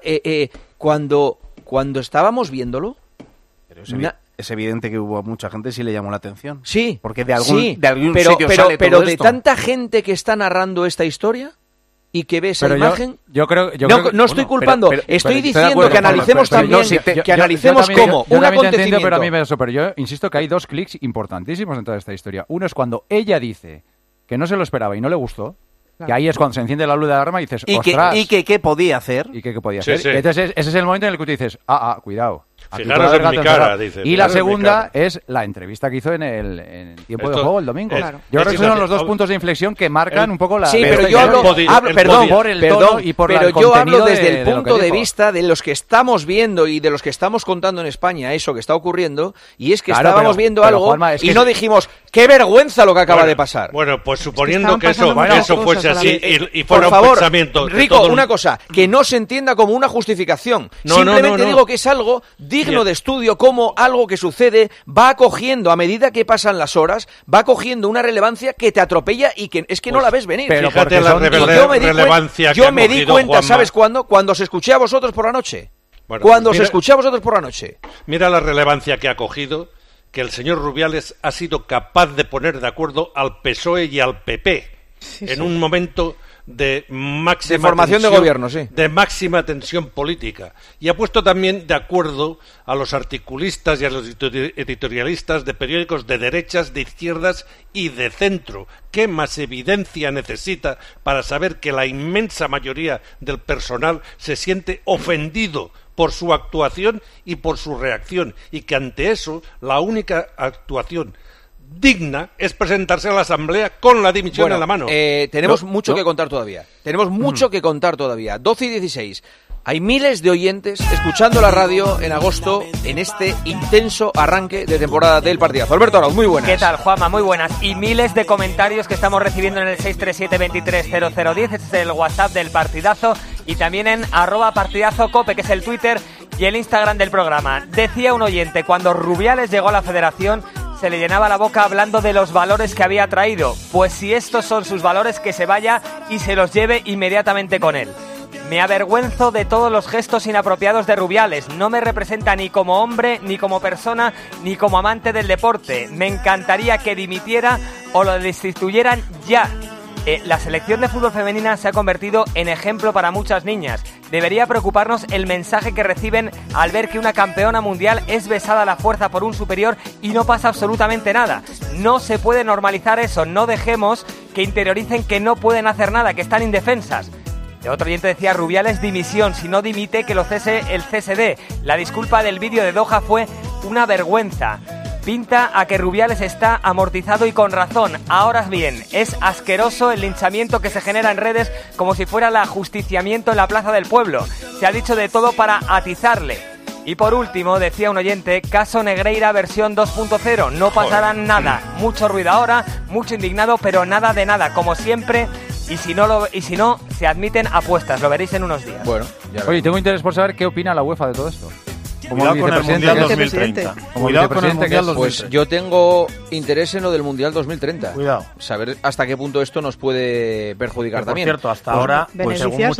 cuando estábamos viéndolo... Pero es evidente que hubo mucha gente sí le llamó la atención. Sí. Porque de algún pero, sitio sale pero todo de esto. tanta gente que está narrando esta historia y que ve esa Pero imagen... yo creo no estoy culpando, estoy diciendo que analicemos también, que analicemos como un acontecimiento... Pero yo insisto que hay 2 clics importantísimos en toda esta historia. Uno es cuando ella dice que no se lo esperaba y no le gustó, que ahí es cuando se enciende la luz de alarma y dices, ostras... ¿Y qué podía hacer? ¿Y qué podía Sí, hacer? sí. Entonces ese es el momento en el que tú dices, cuidado. Aquí Fijaros puede haber en mi gato cara, encerrado. dice. Y la Fijaros en mi segunda cara. es la entrevista que hizo en tiempo de Esto juego el domingo. es- Yo creo que son los 2 puntos de inflexión que marcan un poco la... Sí, esta pero yo historia. hablo por el tono y por pero el yo hablo contenido desde el de lo punto que de dijo. vista de los que estamos viendo y de los que estamos contando en España eso que está ocurriendo, y es que Claro, estábamos pero- viendo pero, algo Juanma, es y que no es- dijimos, ¡qué vergüenza lo que acaba de pasar! Bueno, pues suponiendo estaban que eso, pasando que muchas eso fuese cosas a la así vez. y fuera Por un favor, pensamiento... de Rico, todo el- una cosa, que no se entienda como una justificación. No, Simplemente no. digo que es algo digno Bien. de estudio, como algo que sucede va cogiendo, a medida que pasan las horas, va cogiendo una relevancia que te atropella y que es que no Pues, la ves venir. pero fíjate porque la son- Y yo me di relevancia cuen- que yo ha me di cogido cuenta, Juanma. ¿sabes cuándo? Cuando os escuché a vosotros por la noche. Bueno, Cuando pues os mira- escuché a vosotros por la noche. Mira la relevancia que ha cogido, que el señor Rubiales ha sido capaz de poner de acuerdo al PSOE y al PP en un momento de máxima De formación de tensión, gobierno, sí. de máxima tensión política, y ha puesto también de acuerdo a los articulistas y a los editorialistas de periódicos de derechas, de izquierdas y de centro. ¿Qué más evidencia necesita para saber que la inmensa mayoría del personal se siente ofendido por su actuación y por su reacción, y que ante eso la única actuación digna es presentarse a la Asamblea con la dimisión Bueno, en la mano? tenemos mucho que contar todavía. Tenemos mucho que contar todavía. 12:16. Hay miles de oyentes escuchando la radio en agosto en este intenso arranque de temporada del partidazo. Alberto Arauz, muy buenas. ¿Qué tal, Juanma? Muy buenas. Y miles de comentarios que estamos recibiendo en el 637-230010. Este es el WhatsApp del partidazo. Y también en @partidazocope, que es el Twitter y el Instagram del programa. Decía un oyente, cuando Rubiales llegó a la federación, se le llenaba la boca hablando de los valores que había traído. Pues si estos son sus valores, que se vaya y se los lleve inmediatamente con él. Me avergüenzo de todos los gestos inapropiados de Rubiales. No me representa ni como hombre, ni como persona, ni como amante del deporte. Me encantaría que dimitiera o lo destituyeran ya. La selección de fútbol femenina se ha convertido en ejemplo para muchas niñas. Debería preocuparnos el mensaje que reciben al ver que una campeona mundial es besada a la fuerza por un superior y no pasa absolutamente nada. No se puede normalizar eso. No dejemos que interioricen que no pueden hacer nada, que están indefensas. El otro oyente decía, Rubiales dimisión, si no dimite que lo cese el CSD. La disculpa del vídeo de Doha fue una vergüenza. Pinta a que Rubiales está amortizado y con razón. Ahora bien, es asqueroso el linchamiento que se genera en redes como si fuera el ajusticiamiento en la plaza del pueblo. Se ha dicho de todo para atizarle. Y por último, decía un oyente, caso Negreira versión 2.0. No pasará nada. Mucho ruido ahora, mucho indignado, pero nada de nada, como siempre. Y si no, se admiten apuestas. Lo veréis en unos días. Bueno, Oye, tengo interés por saber qué opina la UEFA de todo esto. Cuidado con el Mundial 2030. Cuidado con el Mundial 2030. Pues yo tengo interés en lo del Mundial 2030. Cuidado. Saber hasta qué punto esto nos puede perjudicar Que, por también. cierto, hasta ahora, beneficiar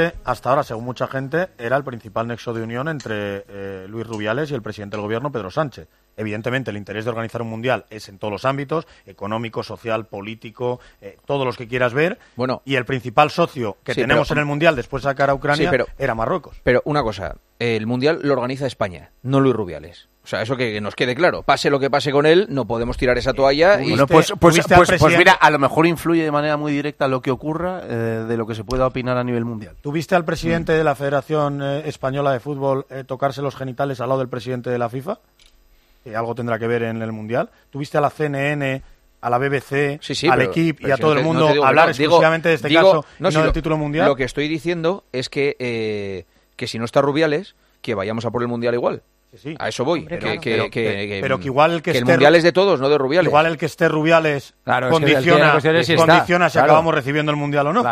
según mucha gente, era el principal nexo de unión entre Luis Rubiales y el presidente del gobierno, Pedro Sánchez. Evidentemente, el interés de organizar un mundial es en todos los ámbitos, económico, social, político, todos los que quieras ver. Bueno, y el principal socio que sí, tenemos pero- en el mundial después de sacar a Ucrania Sí, pero- era Marruecos. Pero una cosa, el Mundial lo organiza España, no Luis Rubiales. O sea, eso que nos quede claro. Pase lo que pase con él, no podemos tirar esa toalla. Y... Bueno, pues mira, a lo mejor influye de manera muy directa lo que ocurra de lo que se pueda opinar a nivel mundial. ¿Tuviste al presidente de la Federación Española de Fútbol tocarse los genitales al lado del presidente de la FIFA? Que algo tendrá que ver en el Mundial. ¿Tuviste a la CNN, a la BBC, al equipo y a todo el mundo hablar exclusivamente de este caso y no del título mundial? Lo que estoy diciendo es que si no está Rubiales, que vayamos a por el Mundial igual. Sí. A eso voy. Hombre, pero que igual el que el esté Mundial es de todos, no de Rubiales. Igual el que esté Rubiales Claro, es que el condiciona si si está, acabamos recibiendo el Mundial o no. Claro.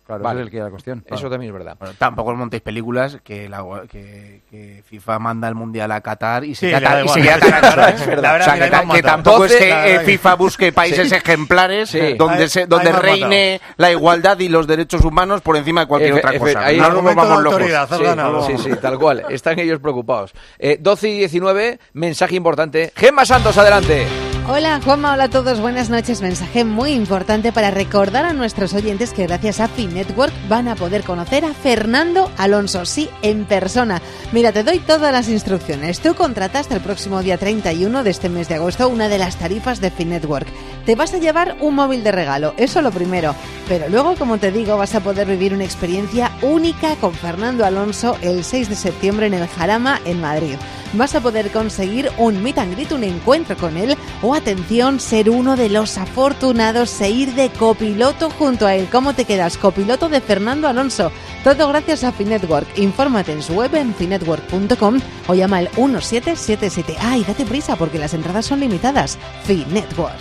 Claro, Vale. ese es el que la cuestión. Eso también es verdad. Bueno, tampoco montéis películas que FIFA manda el Mundial a Qatar y se Sí, queda le da tan- y igual. se queda tan ancho, ¿eh? Es verdad. O sea, La verdad que que tampoco es 12, que FIFA busque países ejemplares donde Ahí me han reine la igualdad y los derechos humanos por encima de cualquier otra cosa. ahí- No nos argumento volvamos de locos. autoridad, has ganado. Sí, sí, tal cual. Están ellos preocupados. 12 y 19, mensaje importante. Gemma Santos, adelante. Hola Juanma, hola a todos, buenas noches. Mensaje muy importante para recordar a nuestros oyentes que gracias a Finetwork van a poder conocer a Fernando Alonso, sí, en persona. Mira, te doy todas las instrucciones. Tú contratas el próximo día 31 de este mes de agosto una de las tarifas de Finetwork. Te vas a llevar un móvil de regalo, eso lo primero. Pero luego, como te digo, vas a poder vivir una experiencia única con Fernando Alonso el 6 de septiembre en el Jarama, en Madrid. Vas a poder conseguir un meet and greet, un encuentro con él, o atención, ser uno de los afortunados e ir de copiloto junto a él. ¿Cómo te quedas? Copiloto de Fernando Alonso. Todo gracias a Finetwork. Infórmate en su web en finetwork.com o llama al 1777. Ah, y date prisa porque las entradas son limitadas. Finetwork.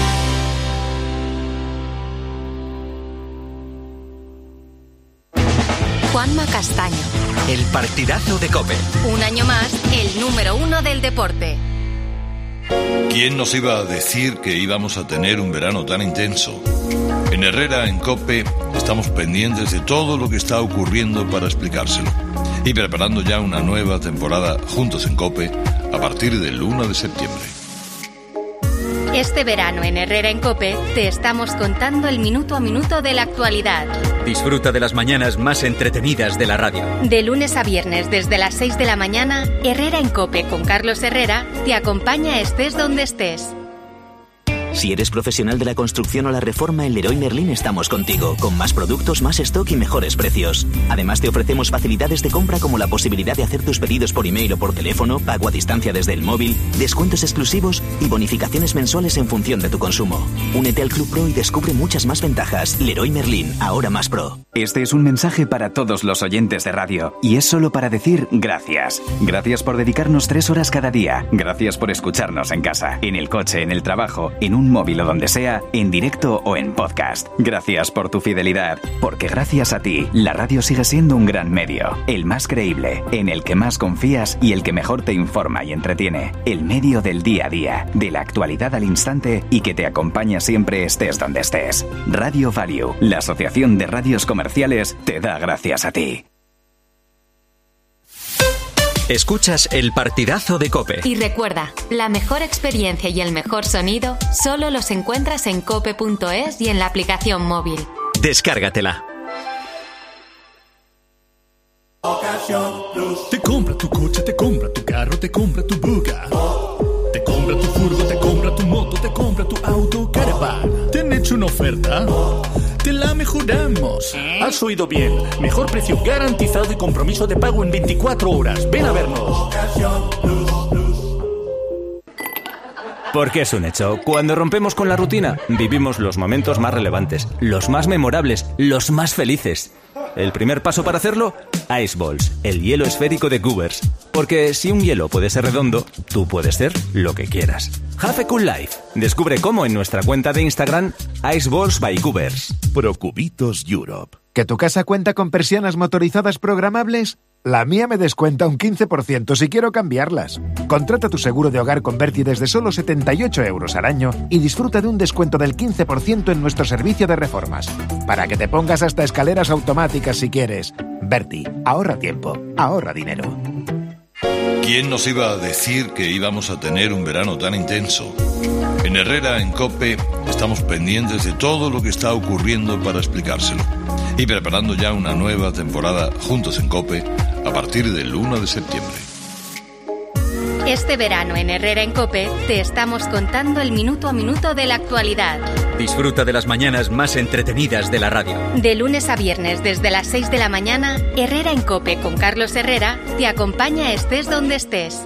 Juanma Castaño. El partidazo de COPE. Un año más, el número 1 del deporte. ¿Quién nos iba a decir que íbamos a tener un verano tan intenso? En Herrera, en COPE, estamos pendientes de todo lo que está ocurriendo para explicárselo. Y preparando ya una nueva temporada juntos en COPE a partir del 1 de septiembre. Este verano en Herrera en COPE te estamos contando el minuto a minuto de la actualidad. Disfruta de las mañanas más entretenidas de la radio. De lunes a viernes desde las 6 de la mañana, Herrera en COPE con Carlos Herrera te acompaña estés donde estés. Si eres profesional de la construcción o la reforma, en Leroy Merlin estamos contigo, con más productos, más stock y mejores precios. Además, te ofrecemos facilidades de compra como la posibilidad de hacer tus pedidos por email o por teléfono, pago a distancia desde el móvil, descuentos exclusivos y bonificaciones mensuales en función de tu consumo. Únete al Club Pro y descubre muchas más ventajas. Leroy Merlin, ahora más pro. Este es un mensaje para todos los oyentes de radio y es solo para decir gracias. Gracias por dedicarnos 3 horas cada día. Gracias por escucharnos en casa, en el coche, en el trabajo, en un móvil o donde sea, en directo o en podcast. Gracias por tu fidelidad, porque gracias a ti, la radio sigue siendo un gran medio, el más creíble, en el que más confías y el que mejor te informa y entretiene. El medio del día a día, de la actualidad al instante y que te acompaña siempre estés donde estés. Radio Value, la Asociación de Radios Comerciales, te da gracias a ti. Escuchas el partidazo de COPE. Y recuerda, la mejor experiencia y el mejor sonido solo los encuentras en cope.es y en la aplicación móvil. Descárgatela. Te compra tu coche, te compra tu carro, te compra tu buga. Te compra tu furgo, te compra tu moto, te compra tu auto, caravan. ¿Te han hecho una oferta? Te la mejoramos. Has oído bien. Mejor precio garantizado y compromiso de pago en 24 horas. Ven a vernos. Porque es un hecho. Cuando rompemos con la rutina, vivimos los momentos más relevantes, los más memorables, los más felices. El primer paso para hacerlo, Ice Balls, el hielo esférico de Goobers. Porque si un hielo puede ser redondo, tú puedes ser lo que quieras. Have a cool life. Descubre cómo en nuestra cuenta de Instagram, Ice Balls by Goobers. Procubitos Europe. ¿Que tu casa cuenta con persianas motorizadas programables? La mía me descuenta un 15% si quiero cambiarlas. Contrata tu seguro de hogar con Berti desde solo 78 € al año y disfruta de un descuento del 15% en nuestro servicio de reformas. Para que te pongas hasta escaleras automáticas si quieres. Berti, ahorra tiempo, ahorra dinero. ¿Quién nos iba a decir que íbamos a tener un verano tan intenso? En Herrera, en COPE, estamos pendientes de todo lo que está ocurriendo para explicárselo. Y preparando ya una nueva temporada juntos en COPE a partir del 1 de septiembre. Este verano en Herrera en COPE te estamos contando el minuto a minuto de la actualidad. Disfruta de las mañanas más entretenidas de la radio. De lunes a viernes desde las 6 de la mañana, Herrera en COPE con Carlos Herrera te acompaña estés donde estés.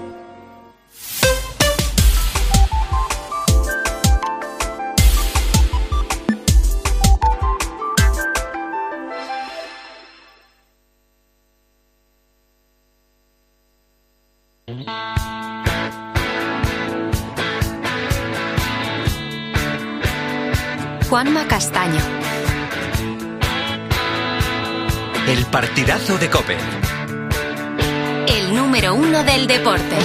Juanma Castaño. El partidazo de COPE. El número 1 del deporte.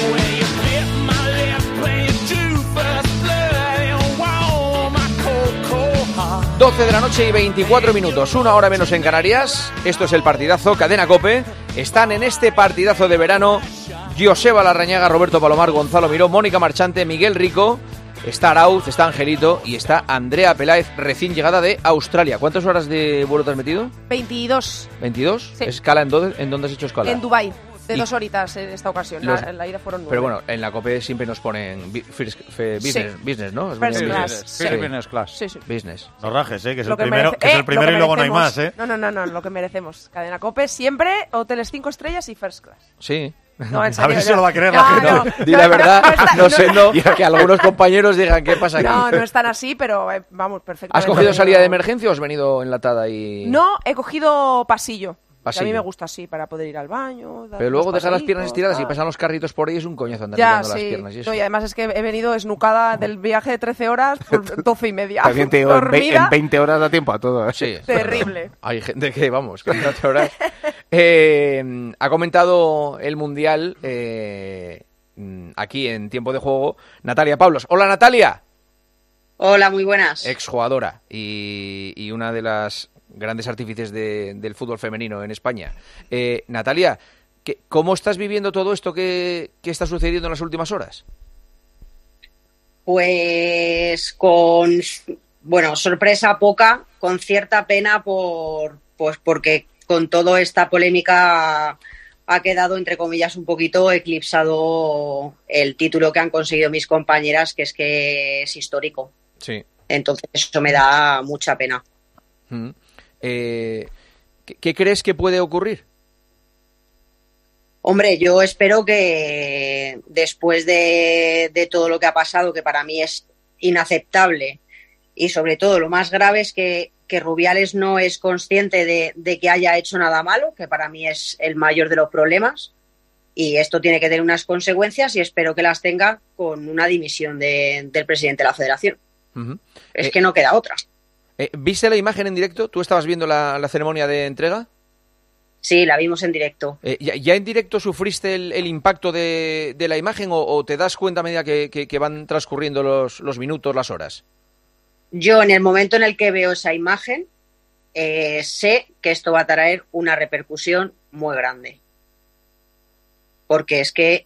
12 de la noche y 24 minutos, 1 hora menos en Canarias. Esto es el partidazo, Cadena COPE. Están en este partidazo de verano Joseba Larrañaga, Roberto Palomar, Gonzalo Miró, Mónica Marchante, Miguel Rico, está Arauz, está Angelito y está Andrea Peláez, recién llegada de Australia. ¿Cuántas horas de vuelo te has metido? 22. ¿22? Sí. ¿Escala en dónde has hecho escala? En Dubái. De 2 horitas en esta ocasión, la ida fueron 9. Pero bueno, en la COPE siempre nos ponen business, ¿no? First class. Business class. Sí, sí. Business. No rajes, que es el primero, que es el primero y luego no hay más, ¿eh? No, lo que merecemos. Cadena COPE siempre, hoteles 5 estrellas y first class. Sí. No, en serio, a ver si se lo va a creer la gente. Di la verdad, no sé, que algunos compañeros digan qué pasa aquí. No están así, pero vamos, perfectamente. ¿Has cogido salida de emergencia o has venido enlatada y...? No, he cogido pasillo. Pasillo. A mí me gusta así, para poder ir al baño. Pero luego dejar las piernas estiradas y pasan los carritos por ahí es un coñazo andar mirando las piernas. Y, eso. No, y además es que he venido esnucada del viaje de 13 horas por 12 y media. También te digo, en 20 horas da tiempo a todo. Sí. Terrible. Hay gente que, vamos, que en 12 horas... ha comentado el Mundial aquí en Tiempo de Juego Natalia Pablos. ¡Hola, Natalia! Hola, muy buenas. Exjugadora y una de las grandes artífices del fútbol femenino en España. Natalia, ¿cómo estás viviendo todo esto que está sucediendo en las últimas horas? Pues con, sorpresa poca, con cierta pena porque con toda esta polémica ha quedado, entre comillas, un poquito eclipsado el título que han conseguido mis compañeras, que es histórico. Sí. Entonces eso me da mucha pena. ¿Qué crees que puede ocurrir? Hombre, yo espero que después de todo lo que ha pasado, que para mí es inaceptable, y sobre todo lo más grave es que Rubiales no es consciente de que haya hecho nada malo, que para mí es el mayor de los problemas, y esto tiene que tener unas consecuencias y espero que las tenga con una dimisión del presidente de la Federación. Es que no queda otra. ¿Viste la imagen en directo? ¿Tú estabas viendo la ceremonia de entrega? Sí, la vimos en directo. ¿Ya en directo sufriste el impacto de la imagen o te das cuenta a medida que van transcurriendo los minutos, las horas? Yo, en el momento en el que veo esa imagen, sé que esto va a traer una repercusión muy grande. Porque es que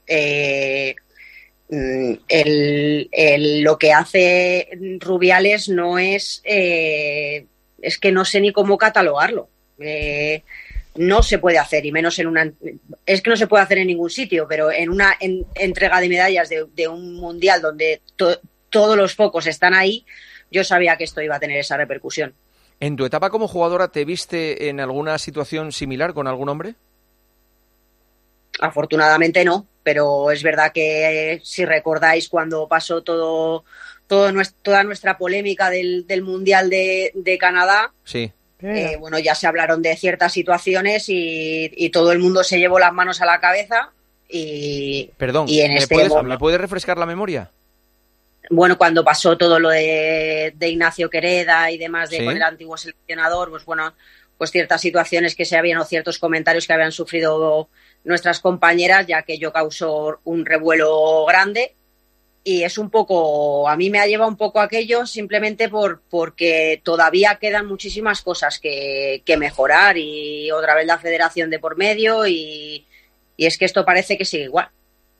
lo que hace Rubiales no es que no sé ni cómo catalogarlo. No se puede hacer, y menos es que no se puede hacer en ningún sitio, pero en una entrega de medallas de un mundial donde todos los focos están ahí, yo sabía que esto iba a tener esa repercusión. ¿En tu etapa como jugadora te viste en alguna situación similar con algún hombre? Afortunadamente no, pero es verdad que si recordáis cuando pasó toda nuestra polémica del Mundial de Canadá, sí. Ya se hablaron de ciertas situaciones y todo el mundo se llevó las manos a la cabeza Perdón, y ¿me puedes refrescar la memoria? Bueno, cuando pasó todo lo de Ignacio Quereda y demás ¿Sí? Con el antiguo seleccionador, pues ciertas situaciones que se habían o ciertos comentarios que habían sufrido nuestras compañeras, ya que yo causó un revuelo grande. Y es un poco, a mí me ha llevado un poco aquello simplemente porque todavía quedan muchísimas cosas que mejorar y otra vez la federación de por medio y es que esto parece que sigue igual.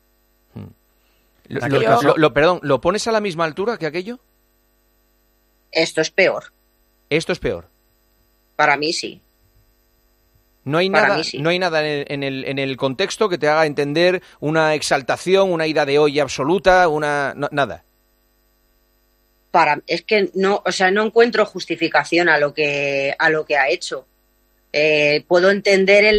Perdón, ¿lo pones a la misma altura que aquello? Esto es peor. ¿Esto es peor? Para mí sí. No hay nada en el contexto que te haga entender una exaltación, una ida de olla absoluta, nada. Es que no encuentro justificación a lo que ha hecho. Puedo entender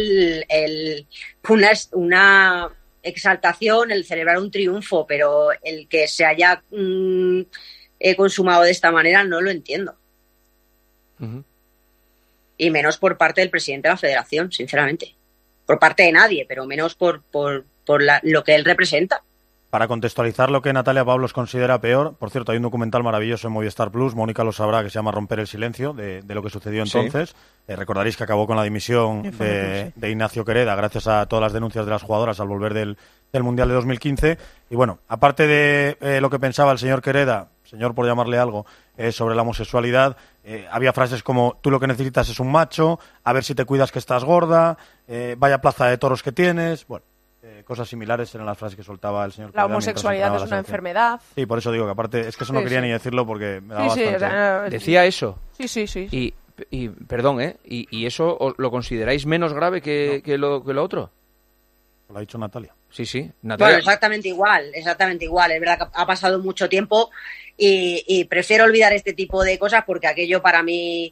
una exaltación, el celebrar un triunfo, pero el que se haya consumado de esta manera no lo entiendo. Uh-huh. Y menos por parte del presidente de la Federación, sinceramente. Por parte de nadie, pero menos por lo que él representa. para contextualizar lo que Natalia Pavlos considera peor, por cierto, hay un documental maravilloso en Movistar Plus, Mónica lo sabrá, que se llama Romper el silencio, de lo que sucedió entonces. Sí. Recordaréis que acabó con la dimisión de Ignacio Quereda, gracias a todas las denuncias de las jugadoras al volver del Mundial de 2015. Y bueno, aparte de lo que pensaba el señor Quereda, señor por llamarle algo, sobre la homosexualidad, había frases como: tú lo que necesitas es un macho, a ver si te cuidas que estás gorda, vaya plaza de toros que tienes. Bueno, cosas similares eran las frases que soltaba el señor Quereda. La homosexualidad es una enfermedad. Sí, por eso digo que aparte, es que eso no quería ni decirlo porque me daba bastante. O sea, decía eso. Sí. Y perdón, ¿y eso lo consideráis menos grave que lo otro? Lo ha dicho Natalia. Sí, Natalia. Bueno, exactamente igual. Es verdad que ha pasado mucho tiempo y prefiero olvidar este tipo de cosas porque aquello para mí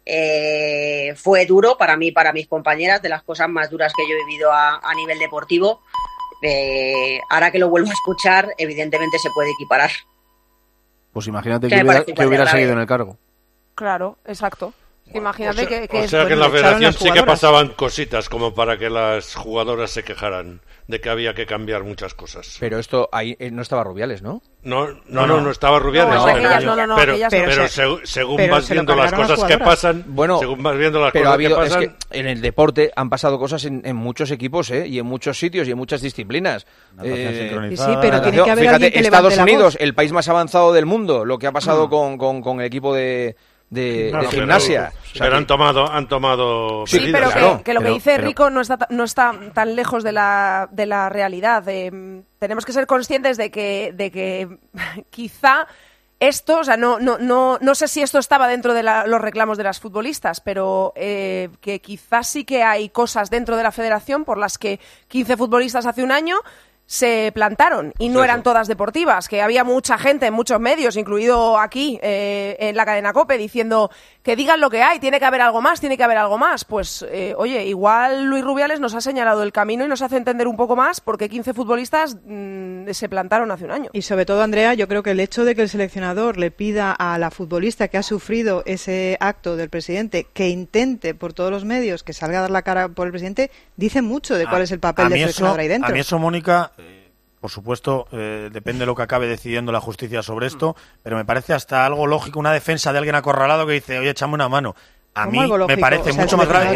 fue duro, para mí, para mis compañeras, de las cosas más duras que yo he vivido a nivel deportivo. Ahora que lo vuelvo a escuchar, evidentemente se puede equiparar. Pues imagínate que hubiera seguido en el cargo. Claro, exacto. Imagínate que o sea que en la federación sí que pasaban cositas como para que las jugadoras se quejaran de que había que cambiar muchas cosas. Pero esto ahí no estaba Rubiales, ¿no? No estaba Rubiales. Pero según vas viendo las cosas que pasan, según vas viendo las cosas que pasan, es que en el deporte han pasado cosas en muchos equipos, y en muchos sitios y en muchas disciplinas. Sí, pero tiene que haber alguien que Estados levante Unidos, la voz. el país más avanzado del mundo, lo que ha pasado con el equipo de gimnasia. Pero han tomado sí, medidas. pero que lo que dice Rico no está tan lejos de la realidad. Tenemos que ser conscientes de que quizá esto, o sea, no sé si esto estaba dentro de los reclamos de las futbolistas, pero que quizás sí que hay cosas dentro de la federación por las que 15 futbolistas hace un año se plantaron y no eran todas deportivas, que había mucha gente en muchos medios, incluido aquí en la cadena COPE, diciendo que digan lo que hay, tiene que haber algo más. Pues, oye, igual Luis Rubiales nos ha señalado el camino y nos hace entender un poco más por qué 15 futbolistas se plantaron hace un año. Y sobre todo, Andrea, yo creo que el hecho de que el seleccionador le pida a la futbolista que ha sufrido ese acto del presidente que intente por todos los medios que salga a dar la cara por el presidente, dice mucho de cuál es el papel del seleccionador ahí dentro. A mí eso, Mónica, por supuesto, depende de lo que acabe decidiendo la justicia sobre esto, pero me parece hasta algo lógico una defensa de alguien acorralado que dice: oye, échame una mano. A mí me parece mucho más grave.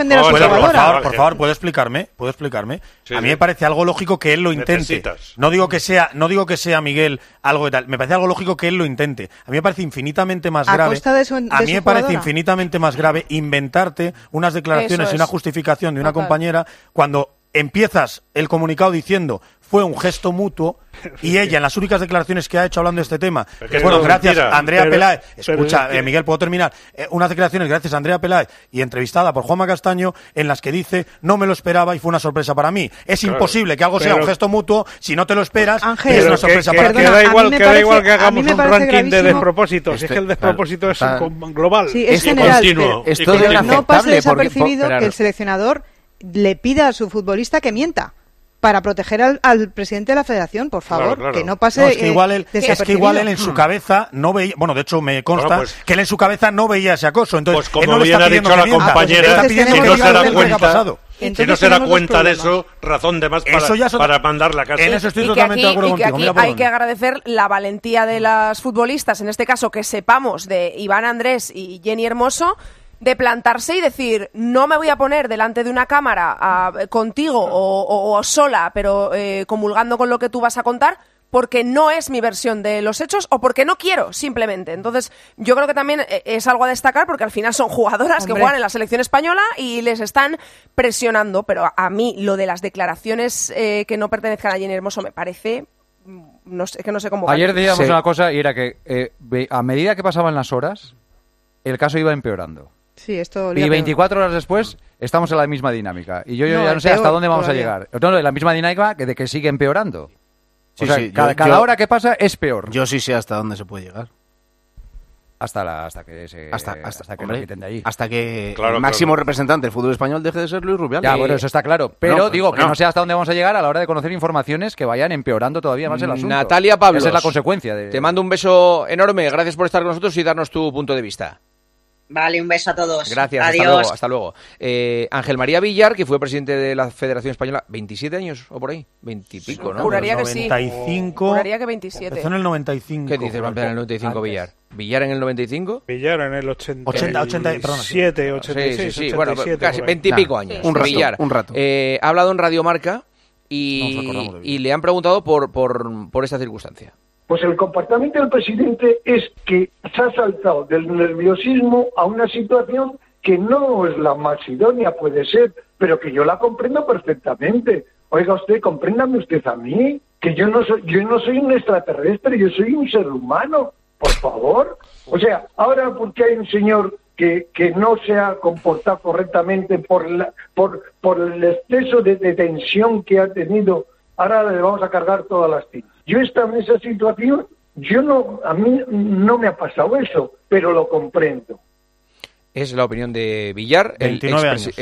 Por favor, ¿puedo explicarme? Sí, a mí me parece algo lógico que él lo intente. No digo que sea Miguel algo de tal. Me parece algo lógico que él lo intente. A mí me parece infinitamente más grave. A mí me parece infinitamente más grave inventarte unas declaraciones y una justificación de una compañera cuando empiezas el comunicado diciendo fue un gesto mutuo y ella en las únicas declaraciones que ha hecho hablando de este tema, gracias a Andrea Peláez, Miguel, ¿puedo terminar? Unas declaraciones gracias a Andrea Peláez y entrevistada por Juanma Castaño en las que dice: no me lo esperaba y fue una sorpresa para mí. Es imposible que algo sea un gesto mutuo si no te lo esperas. Ángel, es una sorpresa para ti. Da igual que hagamos un ranking de despropósitos, es que el despropósito es global. Sí, es general. No pase desapercibido que el seleccionador le pida a su futbolista que mienta para proteger al presidente de la federación, por favor, claro. Que no pase es que igual él en su cabeza no veía, bueno, de hecho me consta que él en su cabeza no veía ese acoso, entonces pues como bien ha dicho la compañera, si no se da cuenta de eso, razón de más para mandar la casa. En eso estoy totalmente de acuerdo contigo. Aquí hay que agradecer la valentía de las futbolistas, en este caso que sepamos, de Iván Andrés y Jenny Hermoso, de plantarse y decir: no me voy a poner delante de una cámara contigo o sola, pero comulgando con lo que tú vas a contar, porque no es mi versión de los hechos o porque no quiero, simplemente. Entonces, yo creo que también es algo a destacar porque al final son jugadoras que juegan en la selección española y les están presionando, pero a mí lo de las declaraciones que no pertenezcan a Jenny Hermoso me parece... no sé cómo... Ayer decíamos una cosa y era que a medida que pasaban las horas, el caso iba empeorando. Sí, esto y 24 horas después estamos en la misma dinámica. Y yo ya no sé hasta dónde vamos a llegar. No, la misma dinámica de que sigue empeorando. Sí, o sea, cada hora que pasa es peor. Yo sí sé hasta dónde se puede llegar. Hasta que lo quiten de ahí. Hasta que el máximo representante del fútbol español deje de ser Luis Rubiales. Ya, bueno, eso está claro. Pero digo que no sé hasta dónde vamos a llegar a la hora de conocer informaciones que vayan empeorando todavía más el asunto. Natalia Pavlos, esa es la consecuencia. Te mando un beso enorme. Gracias por estar con nosotros y darnos tu punto de vista. Vale, un beso a todos. Gracias, Adiós. hasta luego. Ángel María Villar, que fue presidente de la Federación Española, 27 años o por ahí, 20 y pico, ¿no? Juraría que sí. 95. Juraría que 27. Empezó en el 95. ¿Qué dices, va a empezar en el 95 Villar? ¿Villar en el 95? Villar en el 87, 86, sí, bueno, 87, casi 20 y pico años. Un rato, Villar. un rato. Ha hablado en Radio Marca y le han preguntado por esta circunstancia. Pues el comportamiento del presidente es que se ha saltado del nerviosismo a una situación que no es la más idónea, puede ser, pero que yo la comprendo perfectamente. Oiga usted, compréndame usted a mí, que yo no soy un extraterrestre, yo soy un ser humano, por favor. O sea, ahora porque hay un señor que no se ha comportado correctamente por el exceso de tensión que ha tenido, ahora le vamos a cargar todas las tiras. Yo he estado en esa situación, a mí no me ha pasado eso, pero lo comprendo. Es la opinión de Villar. 29 años,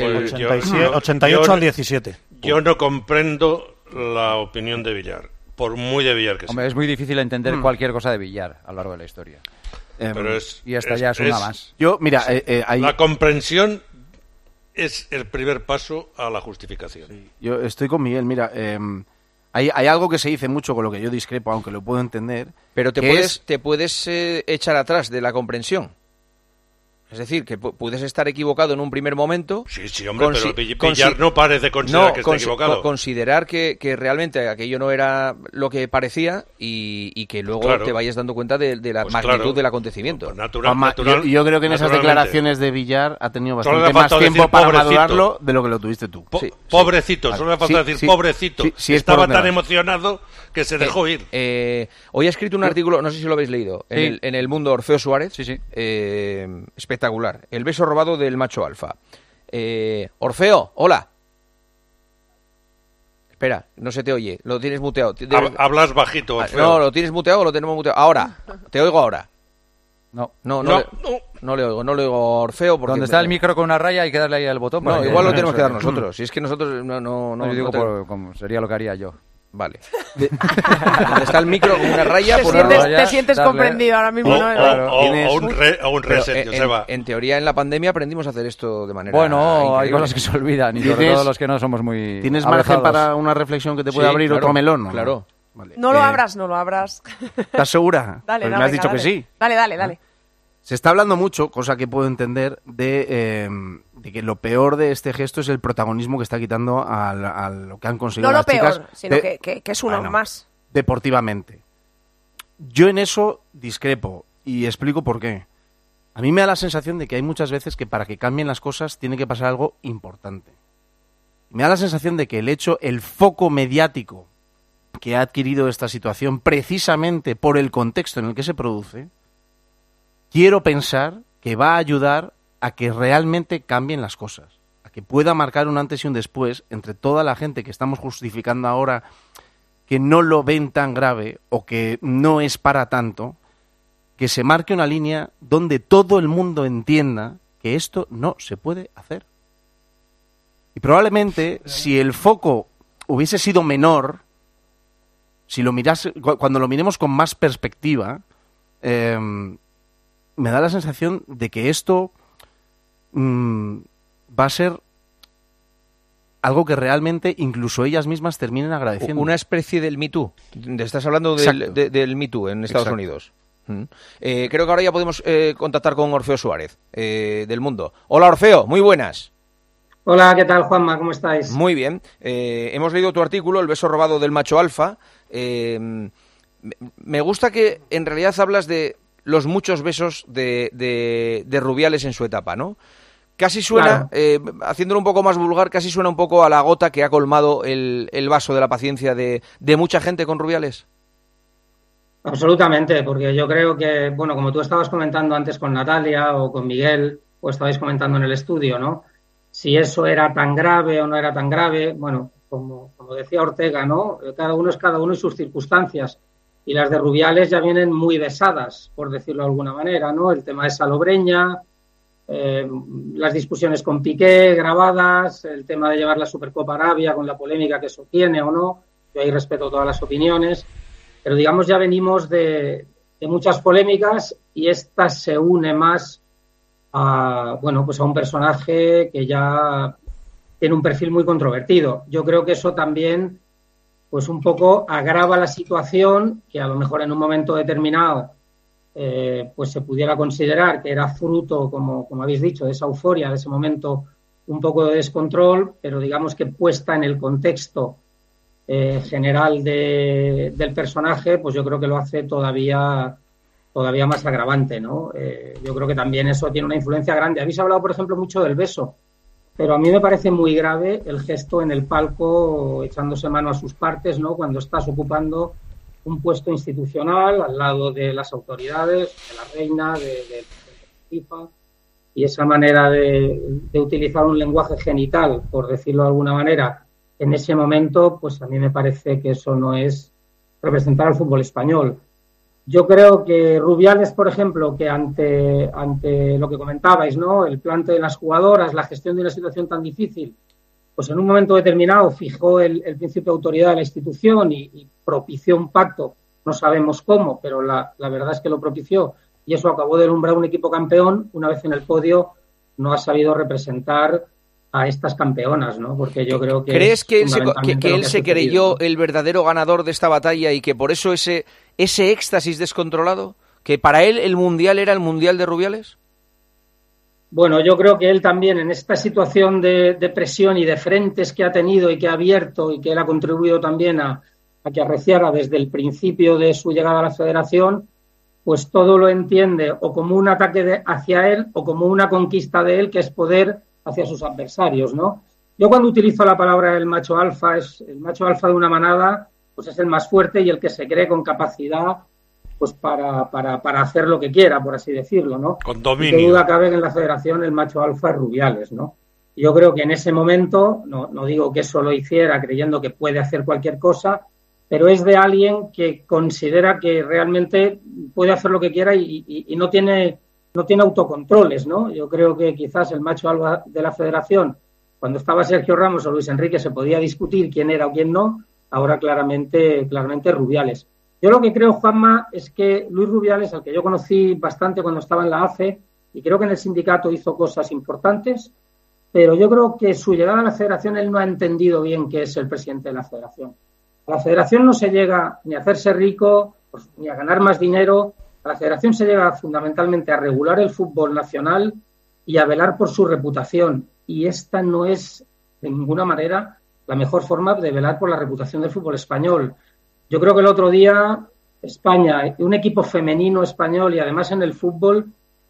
88 al 17. Yo no comprendo la opinión de Villar, por muy de Villar que sea. Hombre, es muy difícil entender cualquier cosa de Villar a lo largo de la historia. Pero y esta ya es una más. Yo, mira, la comprensión es el primer paso a la justificación. Sí, yo estoy con Miguel, mira... Hay algo que se dice mucho con lo que yo discrepo, aunque lo puedo entender. Pero te puedes echar atrás de la comprensión. Es decir, que puedes estar equivocado en un primer momento. Sí, hombre, pero Villar no parece considerar que esté equivocado. Considerar que realmente aquello no era lo que parecía y que luego te vayas dando cuenta de la magnitud del acontecimiento. Yo creo que en esas declaraciones de Villar ha tenido bastante más tiempo para madurarlo de lo que lo tuviste tú. Pobrecito, solo le falta decir pobrecito. Estaba tan emocionado que se dejó ir. Hoy ha escrito un artículo, no sé si lo habéis leído, en El Mundo, Orfeo Suárez. Espectacular. El beso robado del macho alfa. Orfeo, hola. Espera, no se te oye. Lo tienes muteado. Hablas bajito, Orfeo. No, lo tienes muteado o lo tenemos muteado. Ahora. Te oigo ahora. No le oigo, Orfeo. Porque donde está el micro con una raya hay que darle ahí al botón. No, igual lo tenemos que dar nosotros. Si es que nosotros yo digo como sería lo que haría yo. Vale. Donde está el micro con una raya, te sientes comprendido ahora mismo, ¿no? O un reset, Joseba. En teoría, en la pandemia aprendimos a hacer esto de manera increíble. Hay cosas que se olvidan y sobre todo los que no somos muy ¿Tienes margen para una reflexión que te pueda abrir otro melón? ¿No? Claro. Vale. No lo abras. ¿Estás segura? Dale, pues me has dicho que sí. Dale. Se está hablando mucho, cosa que puedo entender, de que lo peor de este gesto es el protagonismo que está quitando a lo que han conseguido las chicas. No lo peor, sino que es uno más. Deportivamente. Yo en eso discrepo y explico por qué. A mí me da la sensación de que hay muchas veces que para que cambien las cosas tiene que pasar algo importante. Me da la sensación de que el foco mediático que ha adquirido esta situación precisamente por el contexto en el que se produce, quiero pensar que va a ayudar a que realmente cambien las cosas, a que pueda marcar un antes y un después entre toda la gente que estamos justificando ahora que no lo ven tan grave o que no es para tanto, que se marque una línea donde todo el mundo entienda que esto no se puede hacer. Y probablemente si el foco hubiese sido menor, si lo cuando lo miremos con más perspectiva, me da la sensación de que esto va a ser algo que realmente incluso ellas mismas terminen agradeciendo. Una especie del Me Too. Estás hablando del Me Too en Estados Unidos. Creo que ahora ya podemos contactar con Orfeo Suárez, del Mundo. Hola, Orfeo, muy buenas. Hola, ¿qué tal, Juanma? ¿Cómo estáis? Muy bien. Hemos leído tu artículo, El beso robado del macho alfa. Me gusta que en realidad hablas de los muchos besos de Rubiales en su etapa, ¿no? Casi suena, claro. Haciéndolo un poco más vulgar, casi suena un poco a la gota que ha colmado el vaso de la paciencia de mucha gente con Rubiales. Absolutamente, porque yo creo que, bueno, como tú estabas comentando antes con Natalia o con Miguel, o estabais comentando en el estudio, ¿no? Si eso era tan grave o no era tan grave, bueno, como decía Ortega, ¿no? Cada uno y sus circunstancias. Y las de Rubiales ya vienen muy besadas, por decirlo de alguna manera, ¿no? El tema de Salobreña, las discusiones con Piqué grabadas, el tema de llevar la Supercopa a Arabia con la polémica que eso tiene o no. Yo ahí respeto todas las opiniones, pero digamos ya venimos de muchas polémicas y esta se une más a un personaje que ya tiene un perfil muy controvertido. Yo creo que eso también pues un poco agrava la situación, que a lo mejor en un momento determinado pues se pudiera considerar que era fruto, como habéis dicho, de esa euforia, de ese momento un poco de descontrol, pero digamos que puesta en el contexto general del personaje, pues yo creo que lo hace todavía más agravante, ¿no? Yo creo que también eso tiene una influencia grande. Habéis hablado, por ejemplo, mucho del beso, pero a mí me parece muy grave el gesto en el palco echándose mano a sus partes, ¿no? Cuando estás ocupando un puesto institucional al lado de las autoridades, de la reina, de FIFA, y esa manera de utilizar un lenguaje genital, por decirlo de alguna manera, en ese momento, pues a mí me parece que eso no es representar al fútbol español. Yo creo que Rubiales, por ejemplo, que ante lo que comentabais, ¿no? El plante de las jugadoras, la gestión de una situación tan difícil, pues en un momento determinado fijó el principio de autoridad de la institución y propició un pacto, no sabemos cómo, pero la verdad es que lo propició, y eso acabó de alumbrar un equipo campeón. Una vez en el podio no ha sabido representar a estas campeonas, ¿no? Porque yo creo que... ¿Crees que él se creyó el verdadero ganador de esta batalla y que por eso ese éxtasis descontrolado, que para él el Mundial era el Mundial de Rubiales? Bueno, yo creo que él también, en esta situación de presión y de frentes que ha tenido y que ha abierto y que él ha contribuido también a que arreciara desde el principio de su llegada a la Federación, pues todo lo entiende o como un ataque hacia él o como una conquista de él, que es poder hacia sus adversarios, ¿no? Yo cuando utilizo la palabra el macho alfa, es el macho alfa de una manada, pues es el más fuerte y el que se cree con capacidad pues para hacer lo que quiera, por así decirlo, ¿no? Con dominio. Sin duda cabe que en la Federación el macho alfa es Rubiales, ¿no? Yo creo que en ese momento, no digo que eso lo hiciera creyendo que puede hacer cualquier cosa, pero es de alguien que considera que realmente puede hacer lo que quiera y no tiene autocontroles, ¿no? Yo creo que quizás el macho alfa de la Federación, cuando estaba Sergio Ramos o Luis Enrique, se podía discutir quién era o quién no, ahora claramente Rubiales. Yo lo que creo, Juanma, es que Luis Rubiales, al que yo conocí bastante cuando estaba en la AFE, y creo que en el sindicato hizo cosas importantes, pero yo creo que su llegada a la Federación él no ha entendido bien qué es el presidente de la Federación. A la Federación no se llega ni a hacerse rico, pues, ni a ganar más dinero. A la Federación se llega fundamentalmente a regular el fútbol nacional y a velar por su reputación. Y esta no es, de ninguna manera, la mejor forma de velar por la reputación del fútbol español. Yo creo que el otro día España, un equipo femenino español y además en el fútbol,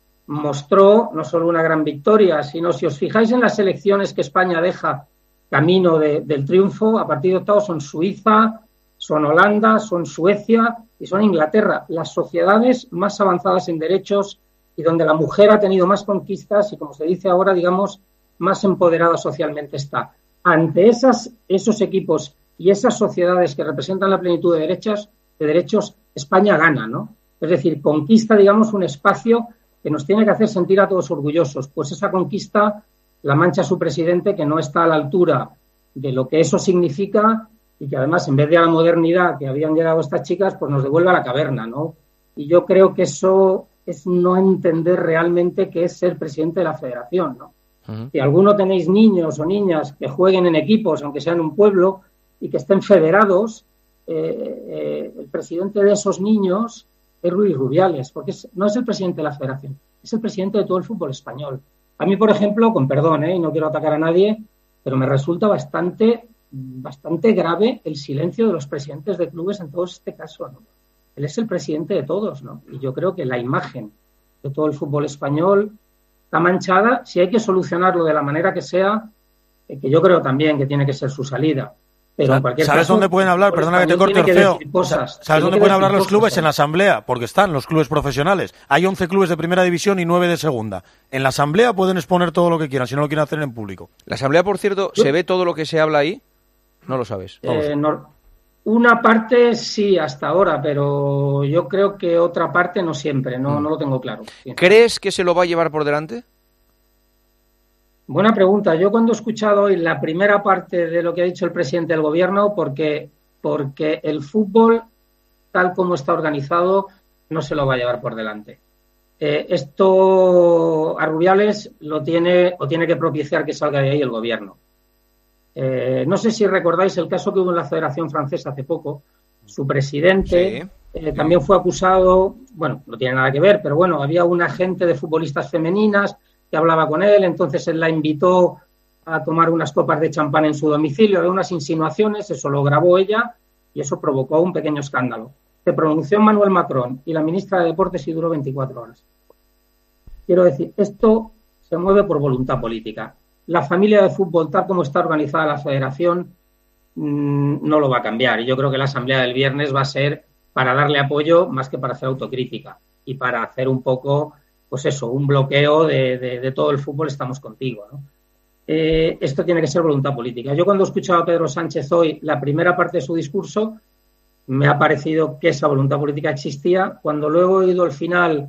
mostró no solo una gran victoria, sino, si os fijáis en las selecciones que España deja camino del triunfo, a partir de octavos son Suiza, son Holanda, son Suecia y son Inglaterra, las sociedades más avanzadas en derechos y donde la mujer ha tenido más conquistas y, como se dice ahora, digamos, más empoderada socialmente está. Ante esos equipos y esas sociedades que representan la plenitud de derechos, España gana, ¿no? Es decir, conquista, digamos, un espacio que nos tiene que hacer sentir a todos orgullosos. Pues esa conquista la mancha su presidente, que no está a la altura de lo que eso significa y que además, en vez de a la modernidad que habían llegado estas chicas, pues nos devuelve a la caverna, ¿no? Y yo creo que eso es no entender realmente qué es ser presidente de la Federación, ¿no? Si alguno tenéis niños o niñas que jueguen en equipos, aunque sea en un pueblo, y que estén federados, el presidente de esos niños es Luis Rubiales, porque no es el presidente de la Federación, es el presidente de todo el fútbol español. A mí, por ejemplo, con perdón, y no quiero atacar a nadie, pero me resulta bastante grave el silencio de los presidentes de clubes en todo este caso, ¿no? Él es el presidente de todos, ¿no? Y yo creo que la imagen de todo el fútbol español está manchada. Si hay que solucionarlo de la manera que sea, que yo creo también que tiene que ser su salida. Pero en cualquier ¿Sabes caso, dónde pueden hablar? Perdona que te corte, Orfeo. ¿Sabes dónde pueden hablar los clubes? En la asamblea, porque están los clubes profesionales. Hay 11 clubes de primera división y 9 de segunda. En la asamblea pueden exponer todo lo que quieran, si no lo quieren hacer en público. La asamblea, por cierto, ¿se ve todo lo que se habla ahí? No lo sabes. Una parte sí hasta ahora, pero yo creo que otra parte no siempre, no lo tengo claro. ¿Crees que se lo va a llevar por delante? Buena pregunta. Yo cuando he escuchado hoy la primera parte de lo que ha dicho el presidente del gobierno, porque el fútbol, tal como está organizado, no se lo va a llevar por delante. Esto a Rubiales lo tiene que propiciar que salga de ahí el gobierno. No sé si recordáis el caso que hubo en la Federación Francesa hace poco. Su presidente también fue acusado, bueno, no tiene nada que ver, pero bueno, había un agente de futbolistas femeninas que hablaba con él, entonces él la invitó a tomar unas copas de champán en su domicilio, había unas insinuaciones, eso lo grabó ella y eso provocó un pequeño escándalo. Se pronunció Emmanuel Macron y la ministra de Deportes y duró 24 horas. Quiero decir, esto se mueve por voluntad política. La familia de fútbol, tal como está organizada la federación, no lo va a cambiar. Y yo creo que la asamblea del viernes va a ser para darle apoyo más que para hacer autocrítica y para hacer un poco, pues eso, un bloqueo de todo el fútbol, estamos contigo, ¿no? Esto tiene que ser voluntad política. Yo cuando he escuchado a Pedro Sánchez hoy, la primera parte de su discurso, me ha parecido que esa voluntad política existía. Cuando luego he oído el final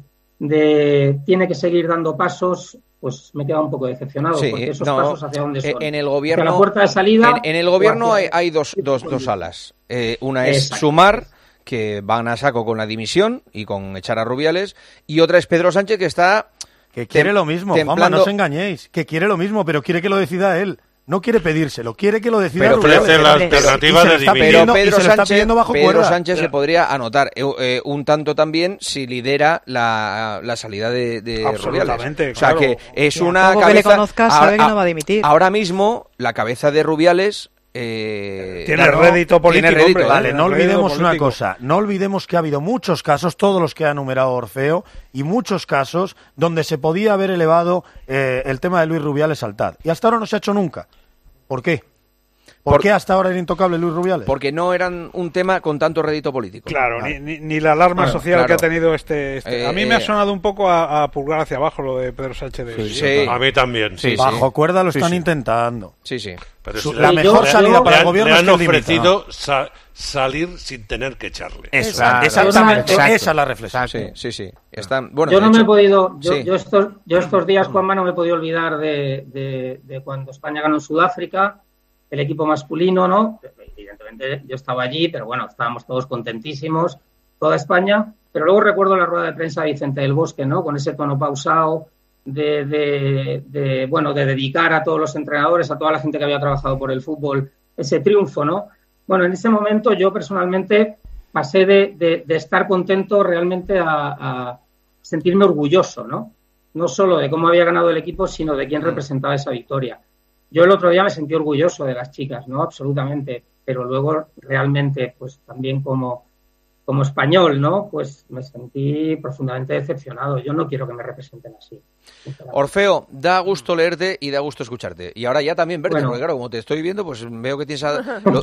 de tiene que seguir dando pasos, pues me he quedado un poco decepcionado, porque esos pasos hacia dónde son. En el gobierno, hacia la puerta de salida. En el gobierno hay dos alas. Una es Sumar, que van a saco con la dimisión y con echar a Rubiales, y otra es Pedro Sánchez, que está... Que quiere lo mismo, Juanma, no os engañéis, que quiere lo mismo, pero quiere que lo decida él. No quiere pedírselo, quiere que lo decida Rubiales. Pero la alternativa de dimisión. Pero Pedro Sánchez se podría anotar un tanto también si lidera la salida de Rubiales. O sea, que es una cabeza... que le conozca sabe que no va a dimitir. Ahora mismo, la cabeza de Rubiales... tiene rédito político. Hombre, vale, no olvidemos una cosa. No olvidemos que ha habido muchos casos, todos los que ha enumerado Orfeo, y muchos casos donde se podía haber elevado el tema de Luis Rubiales al TAD. Y hasta ahora no se ha hecho nunca. ¿Por qué? ¿Por qué hasta ahora era intocable Luis Rubiales? Porque no eran un tema con tanto rédito político. Claro, ni la alarma social que ha tenido este. A mí me ha sonado un poco a pulgar hacia abajo lo de Pedro Sánchez. Sí. A mí también. Sí, bajo cuerda lo están intentando. Sí. Pero la mejor salida para el gobierno es que le han ofrecido salir sin tener que echarle. Exactamente. Esa es la reflexión. Sí. Bueno, yo no me he podido... Yo estos días, Juanma, no me he podido olvidar de cuando España ganó en Sudáfrica, el equipo masculino, ¿no? Evidentemente yo estaba allí, pero bueno, estábamos todos contentísimos, toda España. Pero luego recuerdo la rueda de prensa de Vicente del Bosque, ¿no? Con ese tono pausado de dedicar a todos los entrenadores, a toda la gente que había trabajado por el fútbol, ese triunfo, ¿no? Bueno, en ese momento yo personalmente pasé de estar contento realmente a sentirme orgulloso, ¿no? No solo de cómo había ganado el equipo, sino de quién representaba esa victoria. Yo el otro día me sentí orgulloso de las chicas, ¿no? Absolutamente. Pero luego realmente, pues también como español, ¿no? Pues me sentí profundamente decepcionado. Yo no quiero que me representen así. Orfeo, da gusto leerte y da gusto escucharte. Y ahora ya también verte, porque claro, como te estoy viendo, pues veo que tienes...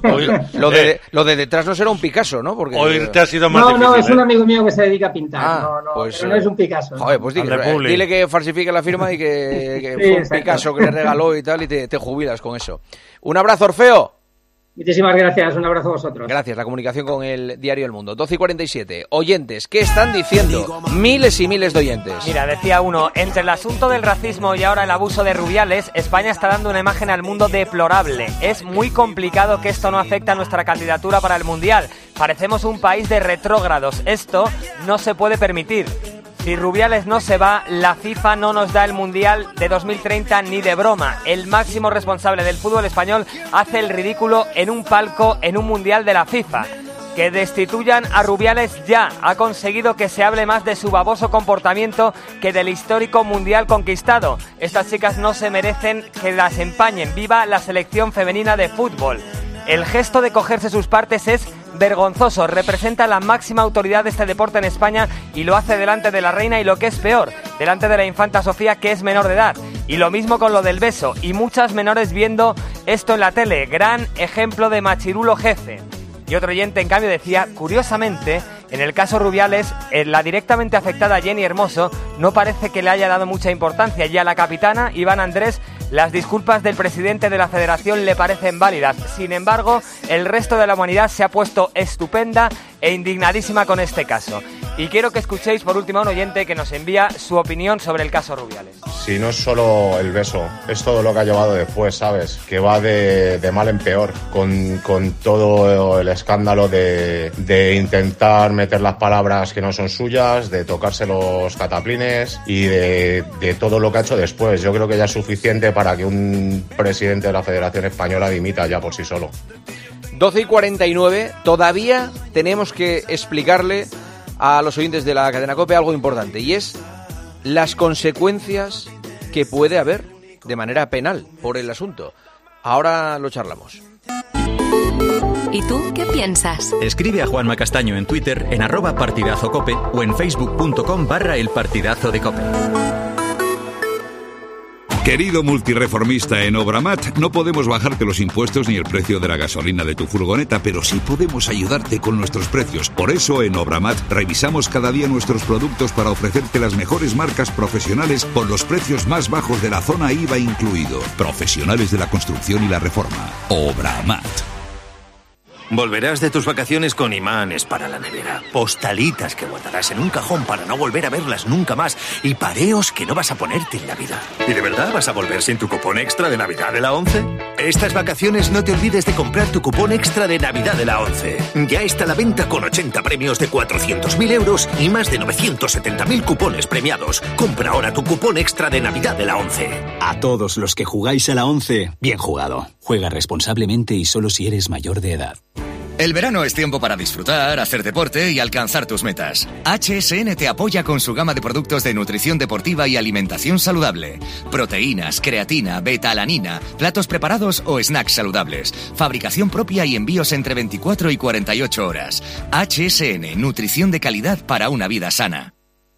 Lo de detrás no será un Picasso, ¿no? Porque oírte ha sido más difícil. No, es un amigo mío que se dedica a pintar. Pues, pero no es un Picasso. Joder, pues dile que falsifique la firma y que fue un Picasso que le regaló y tal, y te jubilas con eso. Un abrazo, Orfeo. Muchísimas gracias, un abrazo a vosotros. Gracias, la comunicación con el diario El Mundo. 12:47. Oyentes, ¿qué están diciendo? Miles y miles de oyentes. Mira, decía uno, entre el asunto del racismo y ahora el abuso de Rubiales, España está dando una imagen al mundo deplorable. Es muy complicado que esto no afecte a nuestra candidatura para el Mundial. Parecemos un país de retrógrados. Esto no se puede permitir. Si Rubiales no se va, la FIFA no nos da el Mundial de 2030 ni de broma. El máximo responsable del fútbol español hace el ridículo en un palco en un Mundial de la FIFA. Que destituyan a Rubiales ya. Ha conseguido que se hable más de su baboso comportamiento que del histórico Mundial conquistado. Estas chicas no se merecen que las empañen. ¡Viva la selección femenina de fútbol! El gesto de cogerse sus partes es vergonzoso, representa la máxima autoridad de este deporte en España y lo hace delante de la reina y, lo que es peor, delante de la infanta Sofía, que es menor de edad. Y lo mismo con lo del beso, y muchas menores viendo esto en la tele. Gran ejemplo de machirulo jefe. Y otro oyente, en cambio, decía, curiosamente, en el caso Rubiales, la directamente afectada Jenny Hermoso no parece que le haya dado mucha importancia, y a la capitana, Iván Andrés, las disculpas del presidente de la federación le parecen válidas. Sin embargo, el resto de la humanidad se ha puesto estupenda e indignadísima con este caso. Y quiero que escuchéis por último a un oyente que nos envía su opinión sobre el caso Rubiales. Si no es solo el beso, es todo lo que ha llevado después, ¿sabes? Que va de mal en peor, con todo el escándalo de intentar meter las palabras que no son suyas, de tocarse los cataplines y de todo lo que ha hecho después. Yo creo que ya es suficiente para que un presidente de la Federación Española dimita ya por sí solo. 12:49, todavía tenemos que explicarle a los oyentes de la cadena COPE algo importante, y es las consecuencias que puede haber de manera penal por el asunto. Ahora lo charlamos. ¿Y tú qué piensas? Escribe a Juanma Castaño en Twitter en @partidazocope o en facebook.com/elpartidazo de Cope. Querido multireformista en Obramat, no podemos bajarte los impuestos ni el precio de la gasolina de tu furgoneta, pero sí podemos ayudarte con nuestros precios. Por eso en Obramat revisamos cada día nuestros productos para ofrecerte las mejores marcas profesionales con los precios más bajos de la zona IVA incluido. Profesionales de la construcción y la reforma. Obramat. Volverás de tus vacaciones con imanes para la nevera, postalitas que guardarás en un cajón para no volver a verlas nunca más y pareos que no vas a ponerte en Navidad. ¿Y de verdad vas a volver sin tu cupón extra de Navidad de la ONCE? Estas vacaciones no te olvides de comprar tu cupón extra de Navidad de la ONCE. Ya está a la venta con 80 premios de 400.000 euros y más de 970.000 cupones premiados. Compra ahora tu cupón extra de Navidad de la ONCE. A todos los que jugáis a la ONCE, bien jugado. Juega responsablemente y solo si eres mayor de edad. El verano es tiempo para disfrutar, hacer deporte y alcanzar tus metas. HSN te apoya con su gama de productos de nutrición deportiva y alimentación saludable. Proteínas, creatina, beta-alanina, platos preparados o snacks saludables. Fabricación propia y envíos entre 24 y 48 horas. HSN, nutrición de calidad para una vida sana.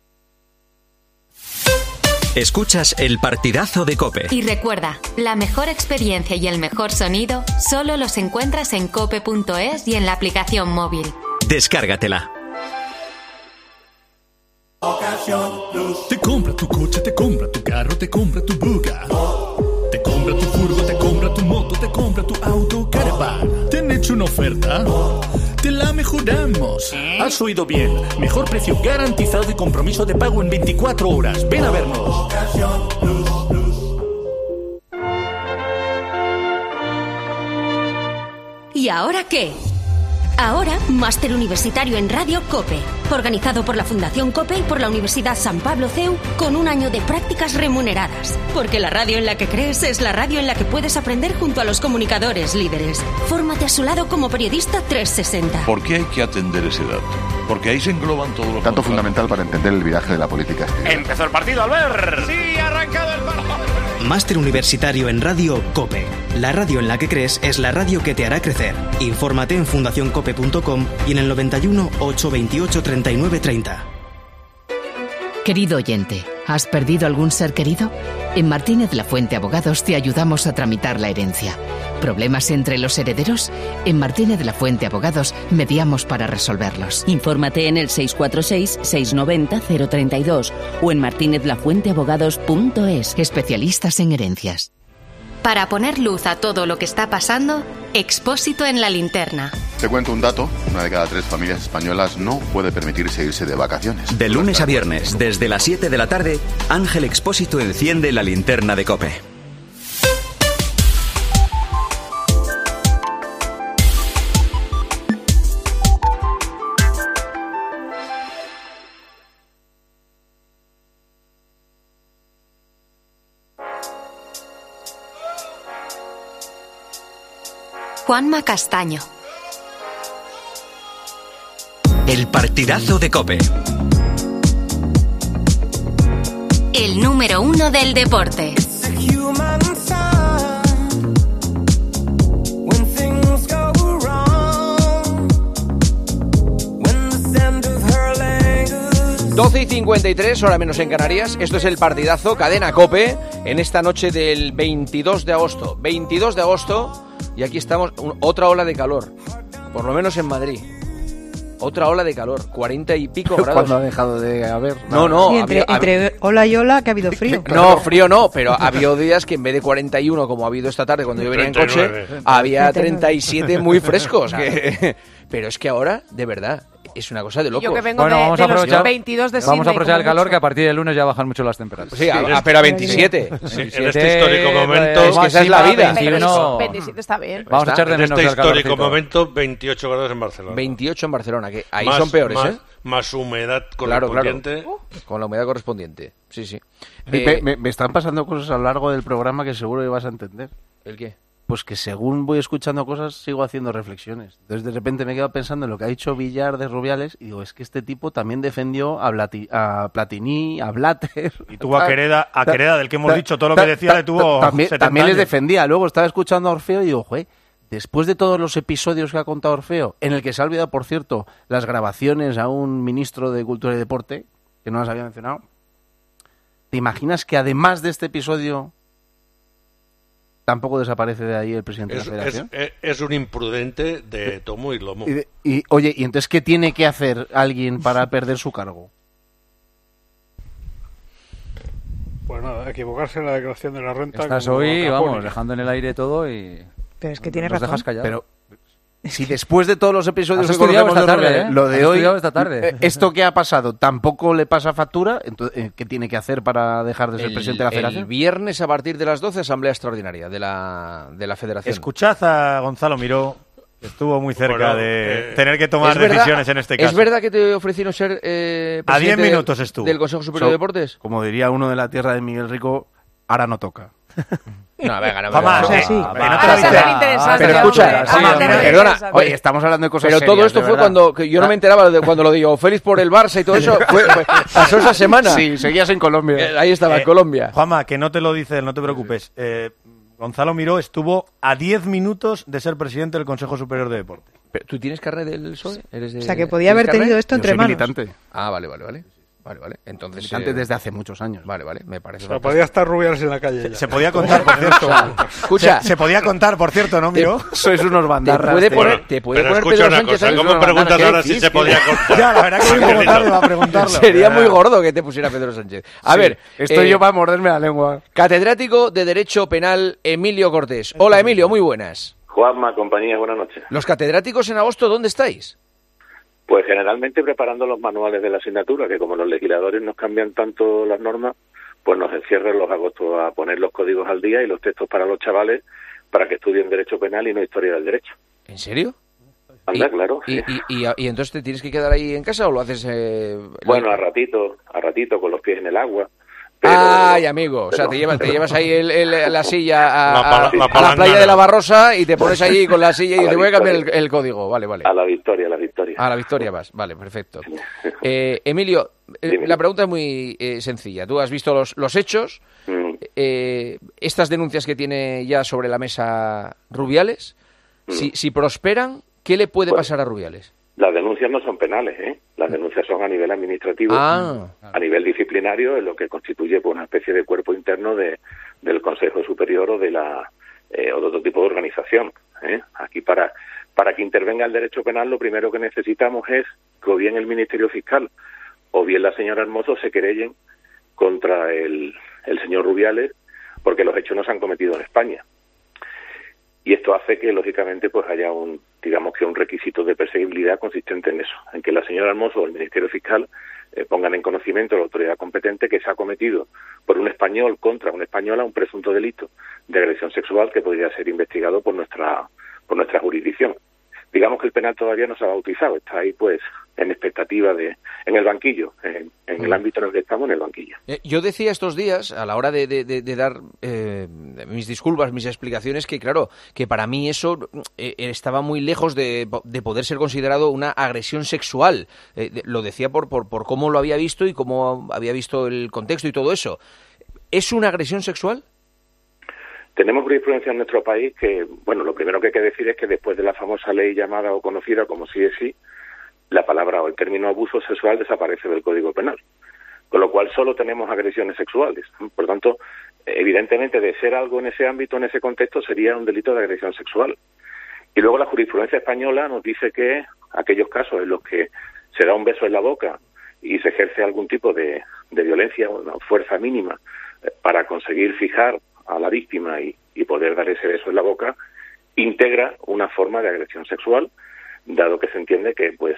Escuchas el partidazo de COPE. Y recuerda, la mejor experiencia y el mejor sonido solo los encuentras en cope.es y en la aplicación móvil. Descárgatela. Te compra tu coche, te compra tu carro, te compra tu buga. Te compra tu furgo, te compra tu moto, te compra tu auto, caravan. ¿Te han hecho una oferta? Te la mejoramos. Has oído bien. Mejor precio garantizado y compromiso de pago en 24 horas. Ven a vernos. ¿Y ahora qué? Ahora, máster universitario en Radio COPE, organizado por la Fundación COPE y por la Universidad San Pablo CEU, con un año de prácticas remuneradas. Porque la radio en la que crees es la radio en la que puedes aprender junto a los comunicadores líderes. Fórmate a su lado como periodista 360. ¿Por qué hay que atender ese dato? Porque ahí se engloban todos los... Tanto fundamental para entender el viraje de la política. Empezó el partido, Albert. Sí, ha arrancado el partido. Máster universitario en Radio COPE. La radio en la que crees es la radio que te hará crecer. Infórmate en fundacioncope.com y en el 91 828 39 30. Querido oyente, ¿has perdido algún ser querido? En Martínez La Fuente Abogados te ayudamos a tramitar la herencia. ¿Problemas entre los herederos? En Martínez La Fuente Abogados mediamos para resolverlos. Infórmate en el 646-690-032 o en martinezlafuenteabogados.es. Especialistas en herencias. Para poner luz a todo lo que está pasando, Expósito en la linterna. Te cuento un dato: 1 de cada 3 familias españolas no puede permitirse irse de vacaciones. De lunes a viernes, desde las 7 de la tarde, Ángel Expósito enciende la linterna de COPE. Juanma Castaño. El partidazo de COPE. El número 1 del deporte. 12:53, hora menos en Canarias. Esto es el partidazo, cadena COPE, en esta noche del 22 de agosto. 22 de agosto, y aquí estamos, otra ola de calor, por lo menos en Madrid. Otra ola de calor, 40 y pico grados. ¿Cuándo ha dejado de haber? No. Sí, entre ola y ola, que ha habido frío. No, frío no, pero ha habido días que en vez de 41, como ha habido esta tarde cuando yo venía en coche, había 37 muy frescos. Pero es que ahora, de verdad, es una cosa de loco. Yo que vengo de los 22 de Sydney. Vamos a aprovechar el calor, que a partir del lunes ya bajan mucho las temperaturas. Sí, pero a 27. Sí, en este histórico momento... Es que esa es la vida. 27 está bien. Vamos a echar de menos en este el calorcito. histórico momento, 28 grados en Barcelona. 28 en Barcelona, que ahí son peores, Más humedad correspondiente. Claro. Con la humedad correspondiente, sí. Me están pasando cosas a lo largo del programa que seguro que vas a entender. ¿El qué? Pues que según voy escuchando cosas, sigo haciendo reflexiones. Entonces, de repente me he quedado pensando en lo que ha dicho Villar de Rubiales y digo, es que este tipo también defendió a Platini, a Blatter. Y tuvo a Quereda, del que hemos dicho todo lo que decía, le tuvo también les defendía. Luego estaba escuchando a Orfeo y digo, después de todos los episodios que ha contado Orfeo, en el que se ha olvidado, por cierto, las grabaciones a un ministro de Cultura y Deporte, que no las había mencionado, ¿te imaginas que además de este episodio tampoco desaparece de ahí el presidente de la Federación? Es un imprudente de tomo y lomo. Oye, ¿y entonces qué tiene que hacer alguien para perder su cargo? Pues nada, equivocarse en la declaración de la renta. Estás hoy, vamos, dejando en el aire todo y... Pero es que tiene razón. razón. Dejas callado. Pero si después de todos los episodios que conocemos esta tarde, Rubiales, lo de hoy, esta tarde. esto que ha pasado, tampoco le pasa factura, entonces, ¿qué tiene que hacer para dejar de ser presidente de la Federación? El viernes a partir de las 12, asamblea extraordinaria de la Federación. Escuchad a Gonzalo Miró, que estuvo muy cerca de tener que tomar decisiones en este caso. ¿Es verdad que te ofrecieron ser presidente a 10 minutos estuvo del Consejo Superior de Deportes? Como diría uno de la tierra de Miguel Rico, ahora no toca. No, venga, no. Jamás, Pero escucha, perdona, oye, estamos hablando de cosas pero serias, todo esto fue cuando que yo no me enteraba de cuando lo digo Félix por el Barça y todo eso, pasó esa semana. Sí, seguías en Colombia. Ahí estaba, en Colombia. Juanma, que no te lo dice él, no te preocupes. Gonzalo Miró estuvo a 10 minutos de ser presidente del Consejo Superior de Deportes. ¿Tú tienes carnet del PSOE? O sea, que podía haber tenido esto entre manos. Militante. Ah, vale. Entonces, militante desde hace muchos años. Vale, me parece. O sea, podía estar Rubiales en la calle. Se podía contar, por cierto. Escucha. Se podía contar, por cierto, ¿no, Miró? Sois unos bandarras. Te puede pero poner escucha Pedro una Sánchez. cosa, ¿cómo preguntas ahora si se podía contar? Ya, la verdad que es un poco tarde para preguntarlo. Sería muy gordo que te pusiera Pedro Sánchez. A ver, estoy yo para morderme la lengua. Catedrático de Derecho Penal, Emilio Cortés. Hola, Emilio, muy buenas. Juanma, compañía, buenas noches. Los catedráticos en agosto, ¿dónde estáis? Pues generalmente preparando los manuales de la asignatura, que como los legisladores nos cambian tanto las normas, pues nos encierran los agostos a poner los códigos al día y los textos para los chavales para que estudien Derecho Penal y no Historia del Derecho. ¿En serio? Anda, claro. ¿Y entonces te tienes que quedar ahí en casa o lo haces...? Bueno, a ratito, con los pies en el agua. Pero, ay, amigo, o sea, te llevas ahí la silla a la playa de la Barrosa y te pones allí con la silla y te voy a cambiar el código. Vale. A la victoria. A la victoria vas, vale, perfecto. Emilio, la pregunta es muy sencilla. Tú has visto los hechos, estas denuncias que tiene ya sobre la mesa Rubiales, si prosperan, ¿qué le puede pasar a Rubiales? Las denuncias no son penales, Las denuncias son a nivel administrativo, a nivel disciplinario, en lo que constituye pues, una especie de cuerpo interno del Consejo Superior o de otro tipo de organización. Aquí para que intervenga el derecho penal, lo primero que necesitamos es que o bien el Ministerio Fiscal o bien la señora Hermoso se querellen contra el señor Rubiales, porque los hechos no se han cometido en España. Y esto hace que, lógicamente, pues haya un requisito de perseguibilidad consistente en eso, en que la señora Hermoso o el Ministerio Fiscal pongan en conocimiento a la autoridad competente que se ha cometido por un español contra una española un presunto delito de agresión sexual que podría ser investigado por nuestra jurisdicción. Digamos que el penal todavía no se ha bautizado, está ahí pues en expectativa en el banquillo, en el ámbito en el que estamos, en el banquillo. Yo decía estos días, a la hora de dar mis disculpas, mis explicaciones, que claro, que para mí eso estaba muy lejos de poder ser considerado una agresión sexual. Lo decía por cómo lo había visto y cómo había visto el contexto y todo eso. ¿Es una agresión sexual? Tenemos jurisprudencia en nuestro país que, bueno, lo primero que hay que decir es que después de la famosa ley llamada o conocida como sí, la palabra o el término abuso sexual desaparece del Código Penal, con lo cual solo tenemos agresiones sexuales. Por tanto, evidentemente, de ser algo en ese ámbito, en ese contexto, sería un delito de agresión sexual. Y luego la jurisprudencia española nos dice que aquellos casos en los que se da un beso en la boca y se ejerce algún tipo de violencia, una fuerza mínima, para conseguir fijar a la víctima y poder dar ese beso en la boca, integra una forma de agresión sexual dado que se entiende que pues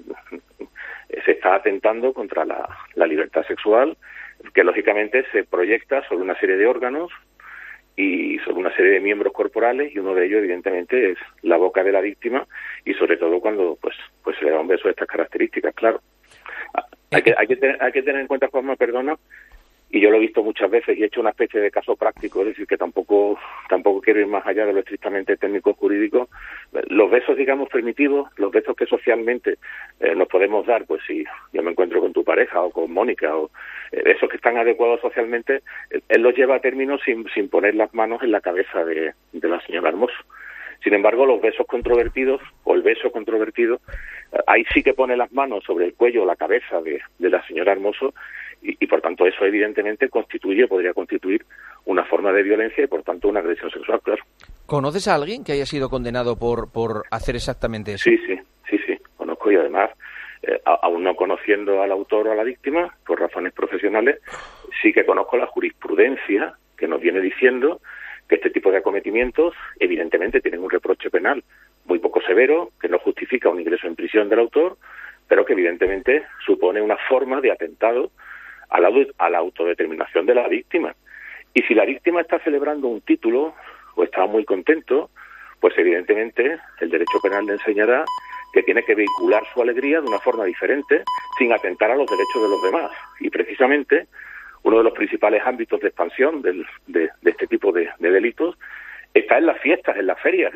se está atentando contra la libertad sexual, que lógicamente se proyecta sobre una serie de órganos y sobre una serie de miembros corporales, y uno de ellos evidentemente es la boca de la víctima, y sobre todo cuando pues se le da un beso de estas características, claro. Hay que tener en cuenta, Juanma, perdona, y yo lo he visto muchas veces y he hecho una especie de caso práctico, es decir, que tampoco quiero ir más allá de lo estrictamente técnico-jurídico. Los besos, digamos, primitivos, los besos que socialmente nos podemos dar, pues si yo me encuentro con tu pareja o con Mónica, o esos que están adecuados socialmente, él los lleva a término sin poner las manos en la cabeza de la señora Hermoso. Sin embargo, los besos controvertidos, o el beso controvertido, ahí sí que pone las manos sobre el cuello o la cabeza de la señora Hermoso, y por tanto eso evidentemente podría constituir una forma de violencia y por tanto una agresión sexual, claro. ¿Conoces a alguien que haya sido condenado por hacer exactamente eso? Sí, conozco, y además, aún no conociendo al autor o a la víctima, por razones profesionales, sí que conozco la jurisprudencia que nos viene diciendo que este tipo de acometimientos evidentemente tienen un reproche penal muy poco severo, que no justifica un ingreso en prisión del autor, pero que evidentemente supone una forma de atentado a la autodeterminación de la víctima. Y si la víctima está celebrando un título o está muy contento, pues evidentemente el derecho penal le enseñará que tiene que vehicular su alegría de una forma diferente, sin atentar a los derechos de los demás. Y precisamente uno de los principales ámbitos de expansión de este tipo de delitos está en las fiestas, en las ferias.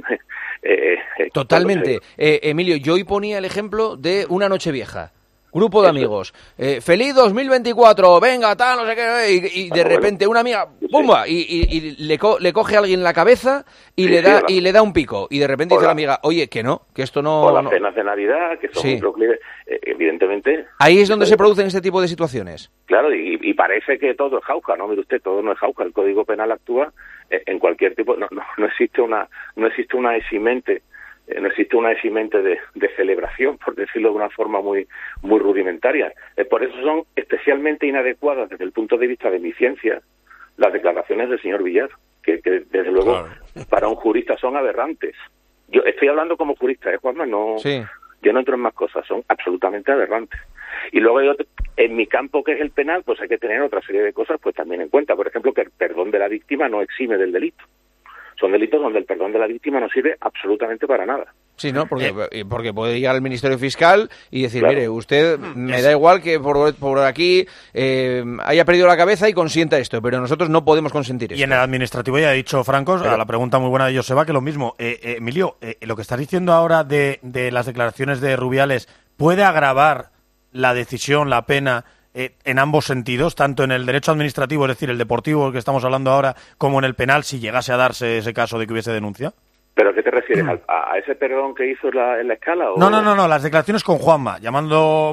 Totalmente. Emilio, yo hoy ponía el ejemplo de una Nochevieja. Grupo de amigos. ¡Feliz 2024! Venga, tal, no sé qué. Y de repente una amiga, ¡pumba! Y le coge a alguien la cabeza y le da un pico. Y de repente dice la amiga, oye, que no, que esto no... O las cenas de Navidad, que son muy proclives. Evidentemente... Ahí es donde se producen este tipo de situaciones. Claro, y parece que todo es jauja, ¿no? Mire usted, todo no es jauja. El Código Penal actúa en cualquier tipo... No existe una eximente... No existe una eximente de celebración, por decirlo de una forma muy rudimentaria. Por eso son especialmente inadecuadas desde el punto de vista de mi ciencia las declaraciones del señor Villar, que desde luego para un jurista son aberrantes. Yo estoy hablando como jurista, Juanma, yo no entro en más cosas, son absolutamente aberrantes. Y luego en mi campo, que es el penal, pues hay que tener otra serie de cosas pues también en cuenta. Por ejemplo, que el perdón de la víctima no exime del delito. Son delitos donde el perdón de la víctima no sirve absolutamente para nada. Sí, ¿no? Porque puede llegar al Ministerio Fiscal y decir, mire, usted me da igual que por aquí haya perdido la cabeza y consienta esto, pero nosotros no podemos consentir esto. Y en el administrativo ya ha dicho Francos, a la pregunta muy buena de Joseba, que lo mismo. Emilio, lo que estás diciendo ahora de las declaraciones de Rubiales, ¿puede agravar la decisión, la pena, en ambos sentidos, tanto en el derecho administrativo, es decir, el deportivo del que estamos hablando ahora, como en el penal, si llegase a darse ese caso de que hubiese denuncia? ¿Pero a qué te refieres? ¿A ese perdón que hizo en la escala? ¿O? No, las declaraciones con Juanma, llamando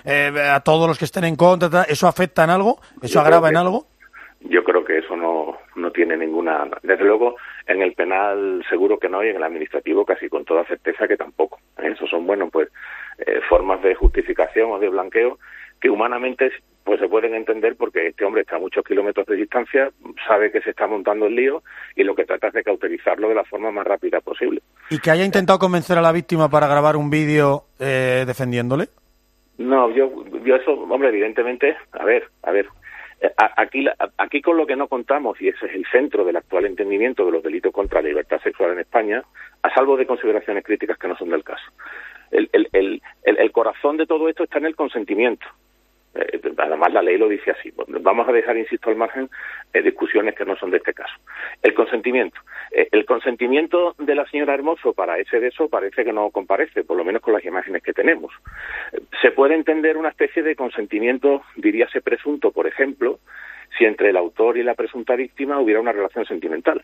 a todos los que estén en contra, ¿eso afecta en algo? ¿Eso agrava en algo? Yo creo que eso no tiene ninguna... Desde luego, en el penal seguro que no, y en el administrativo casi con toda certeza que tampoco. Eso son, formas de justificación o de blanqueo que humanamente pues se pueden entender, porque este hombre está a muchos kilómetros de distancia, sabe que se está montando el lío y lo que trata es de cauterizarlo de la forma más rápida posible. ¿Y que haya intentado convencer a la víctima para grabar un vídeo defendiéndole? No, yo eso, hombre, evidentemente, a ver, aquí con lo que no contamos, y ese es el centro del actual entendimiento de los delitos contra la libertad sexual en España, a salvo de consideraciones críticas que no son del caso. El corazón de todo esto está en el consentimiento. Además la ley lo dice así. Vamos a dejar, insisto, al margen discusiones que no son de este caso. El consentimiento de la señora Hermoso para ese beso parece que no comparece, por lo menos con las imágenes que tenemos. Se puede entender una especie de consentimiento, diríase presunto, por ejemplo, si entre el autor y la presunta víctima hubiera una relación sentimental.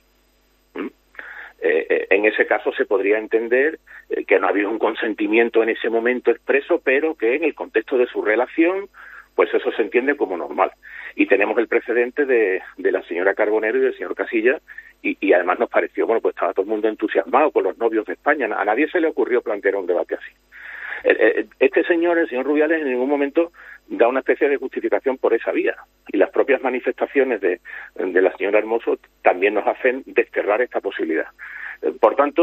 En ese caso se podría entender que no había un consentimiento en ese momento expreso, pero que en el contexto de su relación, pues eso se entiende como normal. Y tenemos el precedente de la señora Carbonero y del señor Casilla, y además nos pareció, pues estaba todo el mundo entusiasmado con los novios de España, a nadie se le ocurrió plantear un debate así. Este señor, el señor Rubiales, en ningún momento da una especie de justificación por esa vía, y las propias manifestaciones de la señora Hermoso también nos hacen desterrar esta posibilidad. Por tanto,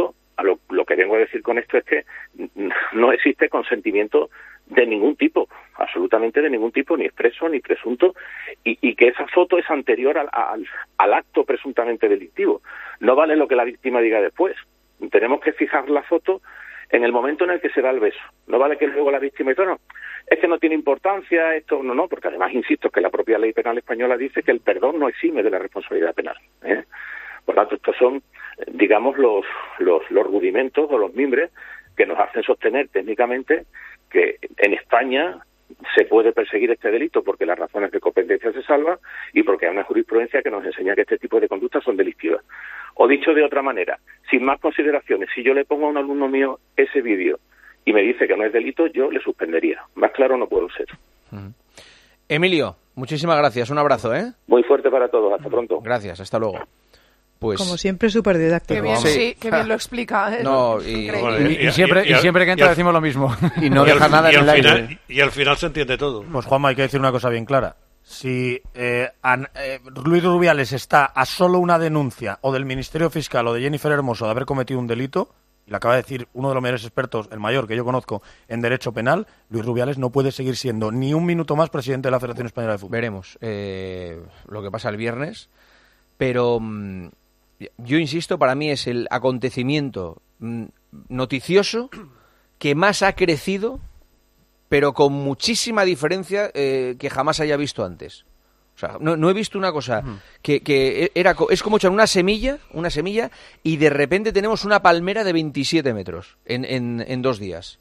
lo que vengo a decir con esto es que no existe consentimiento de ningún tipo, absolutamente de ningún tipo, ni expreso ni presunto, y que esa foto es anterior al acto presuntamente delictivo. No vale lo que la víctima diga después. Tenemos que fijar la foto en el momento en el que se da el beso. No vale que luego la víctima diga, no, es que no tiene importancia, esto no, porque además, insisto, que la propia ley penal española dice que el perdón no exime de la responsabilidad penal, ¿eh? Por tanto, estos son, digamos, los rudimentos o los mimbres que nos hacen sostener técnicamente que en España se puede perseguir este delito porque las razones de competencia se salvan y porque hay una jurisprudencia que nos enseña que este tipo de conductas son delictivas. O dicho de otra manera, sin más consideraciones, si yo le pongo a un alumno mío ese vídeo y me dice que no es delito, yo le suspendería. Más claro no puedo ser. Emilio, muchísimas gracias. Un abrazo, ¿eh? Muy fuerte para todos. Hasta pronto. Gracias. Hasta luego. Pues... Como siempre, súper didáctico. Qué bien, sí, qué bien lo explica. No, y siempre que entra decimos lo mismo. Y no deja nada en el aire. Y al final se entiende todo. Pues Juanma, hay que decir una cosa bien clara. Si Luis Rubiales está a solo una denuncia o del Ministerio Fiscal o de Jennifer Hermoso de haber cometido un delito, y lo acaba de decir uno de los mayores expertos, el mayor que yo conozco en derecho penal, Luis Rubiales no puede seguir siendo ni un minuto más presidente de la Federación Española de Fútbol. Veremos lo que pasa el viernes, pero yo insisto, para mí es el acontecimiento noticioso que más ha crecido, pero con muchísima diferencia que jamás haya visto antes. O sea, no he visto una cosa que es como echar una semilla y de repente tenemos una palmera de 27 metros en 2 días.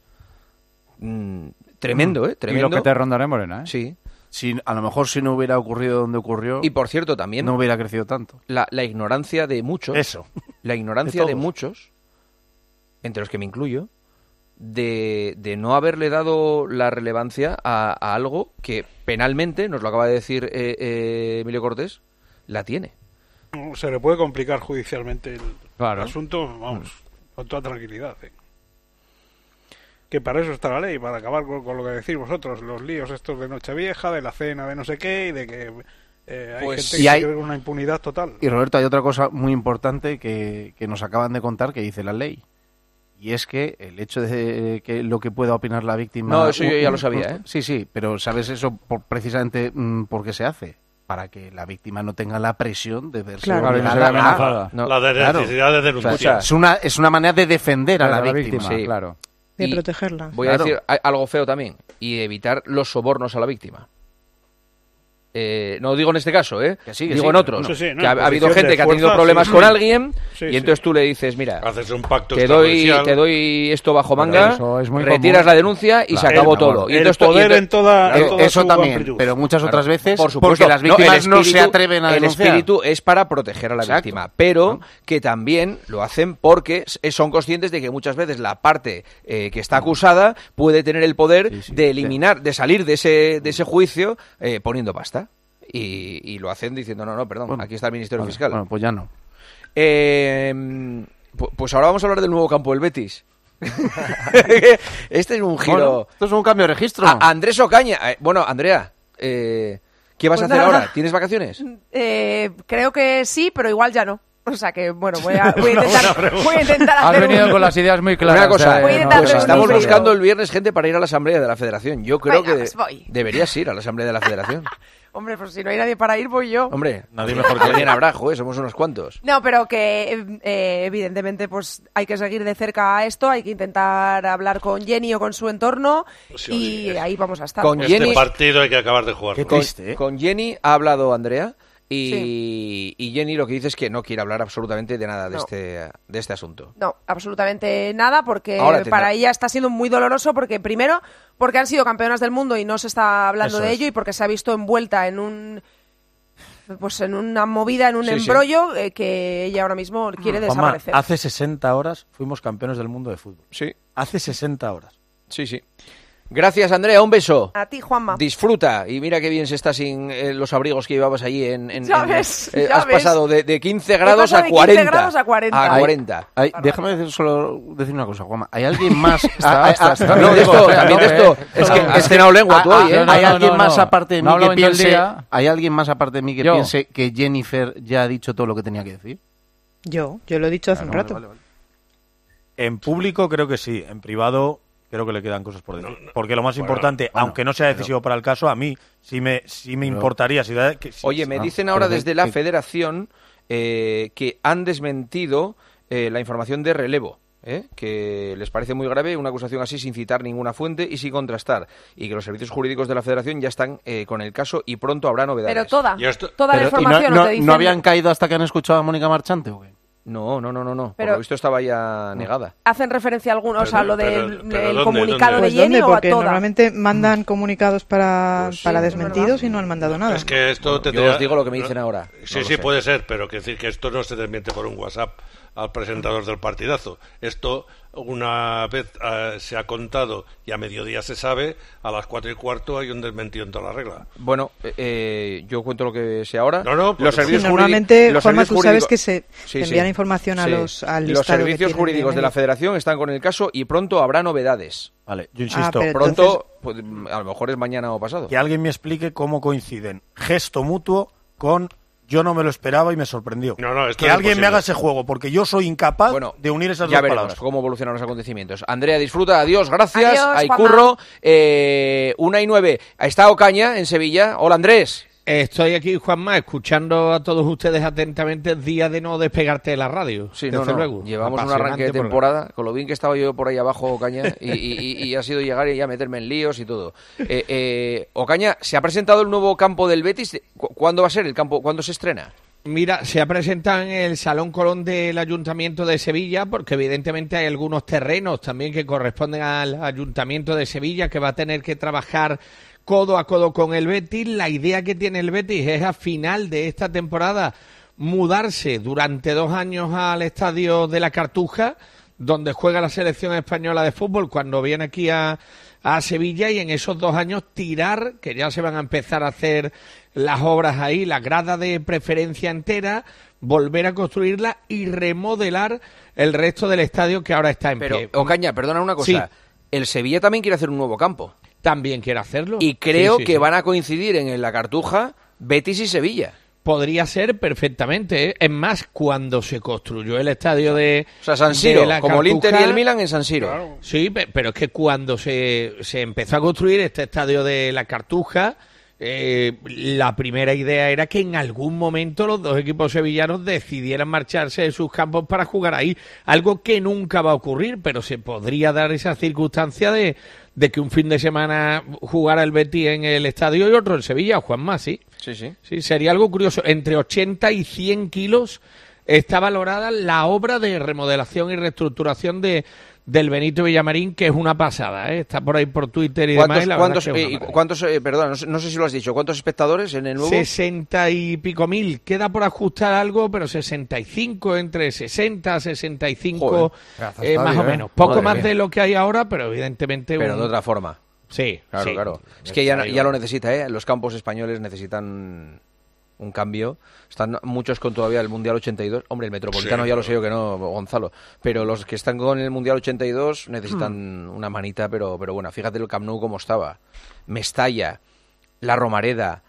Tremendo, ¿eh? Tremendo. Y lo que te rondaré, Morena, ¿eh? Sí. A lo mejor si no hubiera ocurrido donde ocurrió... Y por cierto, también... No hubiera crecido tanto. La ignorancia de muchos... Eso. La ignorancia de muchos, entre los que me incluyo, de no haberle dado la relevancia a algo que penalmente, nos lo acaba de decir Emilio Cortés, la tiene. Se le puede complicar judicialmente el claro. asunto, vamos, con toda tranquilidad. Que para eso está la ley, para acabar con lo que decís vosotros, los líos estos de Nochevieja, de la cena de no sé qué, y de que hay gente que tiene una impunidad total. Y Roberto, hay otra cosa muy importante que nos acaban de contar que dice la ley. Y es que el hecho de que lo que pueda opinar la víctima... No, eso yo ya lo sabía, ¿eh? Sí, pero ¿sabes eso precisamente por qué se hace? Para que la víctima no tenga la presión de verse amenazada. La necesidad de denunciar. O sea, es una manera de defender a la víctima. Sí. Claro. De protegerla. Voy a decir algo feo también, y evitar los sobornos a la víctima. No digo en este caso, digo en otros. Que ha habido gente que ha tenido problemas con alguien y entonces tú le dices, mira, haces un pacto te doy esto bajo manga, retiras la denuncia y se acabó todo. Y entonces poder en toda eso también, amplitud. Pero muchas otras veces, por supuesto, porque las víctimas no se atreven a denunciar. El espíritu es para proteger a la víctima, pero que también lo hacen porque son conscientes de que muchas veces la parte que está acusada puede tener el poder de eliminar, de salir de ese juicio poniendo pasta. Y lo hacen diciendo, no, perdón, aquí está el Ministerio Fiscal. Bueno, pues ya no. Pues ahora vamos a hablar del nuevo campo del Betis. Este es un giro... Bueno, esto es un cambio de registro. Andrés Ocaña. Bueno, Andrea, ¿qué vas a hacer ahora? ¿Tienes vacaciones? Creo que sí, pero igual ya no. O sea que, bueno, voy a intentar Has hacer venido con las ideas muy claras. Una cosa, pues estamos híbrido. buscando el viernes gente para ir a la Asamblea de la Federación. Yo creo que deberías ir a la Asamblea de la Federación. Hombre, pues si no hay nadie para ir, voy yo. Hombre, nadie mejor que alguien habrá, somos unos cuantos. No, pero que evidentemente pues hay que seguir de cerca a esto, hay que intentar hablar con Jenny o con su entorno ahí vamos a estar. Con este Jenny, partido hay que acabar de jugar. Qué triste, con Jenny ha hablado Andrea y Jenny lo que dice es que no quiere hablar absolutamente de nada de este asunto. No, absolutamente nada, porque para ella está siendo muy doloroso, porque primero, porque han sido campeonas del mundo y no se está hablando de ello, y porque se ha visto envuelta en una movida, en un embrollo que ella ahora mismo quiere desaparecer. Hace 60 horas fuimos campeones del mundo de fútbol. Sí. Hace 60 horas. Sí. Gracias, Andrea, un beso. A ti, Juanma. Disfruta, y mira qué bien se está sin los abrigos que llevabas allí has pasado de 15 grados a 40. 15 grados a 40. A 40. Déjame solo decir una cosa, Juanma. ¿Hay alguien más? No, de esto. Es que has cenado lengua tú hoy, ¿eh? ¿Hay alguien más aparte de mí que piense? ¿Hay alguien más aparte de mí que piense que Jennifer ya ha dicho todo lo que tenía que decir? Yo lo he dicho hace un rato. Vale. En público creo que sí, en privado creo que le quedan cosas por decir. Porque lo más importante, aunque no sea decisivo para el caso, a mí sí me importaría. Oye, me dicen ahora desde la Federación que han desmentido la información de relevo. Que les parece muy grave una acusación así sin citar ninguna fuente y sin contrastar, y que los servicios jurídicos de la Federación ya están con el caso y pronto habrá novedades. Pero toda la información no, te dicen... ¿No habían caído hasta que han escuchado a Mónica Marchante o qué? No. Por lo visto estaba ya negada. ¿Hacen referencia a algunos a lo del comunicado de Jenny o a Porque toda? normalmente mandan comunicados para desmentidos y no han mandado nada. Es que esto Yo os digo lo que me dicen ahora. Sí, puede ser, pero que decir que esto no se desmiente por un WhatsApp al presentador del partidazo. Esto, una vez se ha contado y a mediodía se sabe, a las 4:15 hay un desmentido en toda la regla. Bueno, yo cuento lo que sé ahora. Los servicios normalmente, Juanma, tú sabes que se envían información al Los listado servicios jurídicos de la Federación están con el caso y pronto habrá novedades. Vale, yo insisto. Pronto, pues, a lo mejor es mañana o pasado. Que alguien me explique cómo coinciden gesto mutuo con... Yo no me lo esperaba y me sorprendió. Que alguien me haga ese juego, porque yo soy incapaz de unir esas dos palabras. Ya veremos cómo evolucionan los acontecimientos. Andrea, disfruta, adiós, gracias. Adiós, hay curro. 1:09. Está Ocaña en Sevilla. Hola, Andrés. Estoy aquí, Juanma, escuchando a todos ustedes atentamente. Es día de no despegarte de la radio. Sí, desde luego. Llevamos un arranque de temporada, con lo bien que estaba yo por ahí abajo, Ocaña, y ha sido llegar y ya meterme en líos y todo. Ocaña, ¿se ha presentado el nuevo campo del Betis? ¿Cuándo va a ser el campo? ¿Cuándo se estrena? Mira, se ha presentado en el Salón Colón del Ayuntamiento de Sevilla, porque evidentemente hay algunos terrenos también que corresponden al Ayuntamiento de Sevilla, que va a tener que trabajar codo a codo con el Betis. La idea que tiene el Betis es a final de esta temporada mudarse durante 2 años al Estadio de la Cartuja, donde juega la selección española de fútbol cuando viene aquí a Sevilla, y en esos 2 años tirar, que ya se van a empezar a hacer las obras ahí, la grada de preferencia entera, volver a construirla y remodelar el resto del estadio que ahora está en pie. Pero, Ocaña, perdona una cosa. Sí. El Sevilla también quiere hacer un nuevo campo. También quiere hacerlo. Y creo que van a coincidir en la Cartuja Betis y Sevilla. Podría ser perfectamente, ¿eh? Es más, cuando se construyó el estadio de... O sea, San Siro, como el Inter y el Milan en San Siro. Claro. Sí, pero es que cuando se empezó a construir este estadio de la Cartuja, la primera idea era que en algún momento los 2 equipos sevillanos decidieran marcharse de sus campos para jugar ahí. Algo que nunca va a ocurrir, pero se podría dar esa circunstancia de que un fin de semana jugara el Betis en el estadio y otro en Sevilla, Juanma, sí. Sí, sería algo curioso. Entre 80 y 100 kilos está valorada la obra de remodelación y reestructuración del Benito Villamarín, que es una pasada, ¿eh? Está por ahí por Twitter y demás. Perdón, no sé si lo has dicho, ¿cuántos espectadores en el nuevo? 60 y pico mil. Queda por ajustar algo, pero 65, entre 60, 65, más o menos. Poco más de lo que hay ahora, pero evidentemente... Pero de otra forma. Sí, claro. Es que ya lo necesita, ¿eh? Los campos españoles necesitan un cambio. Están muchos con todavía el Mundial 82. Hombre, el Metropolitano ya lo sé yo que no, Gonzalo. Pero los que están con el Mundial 82 necesitan una manita, pero bueno, fíjate el Camp Nou cómo estaba. Mestalla, la Romareda,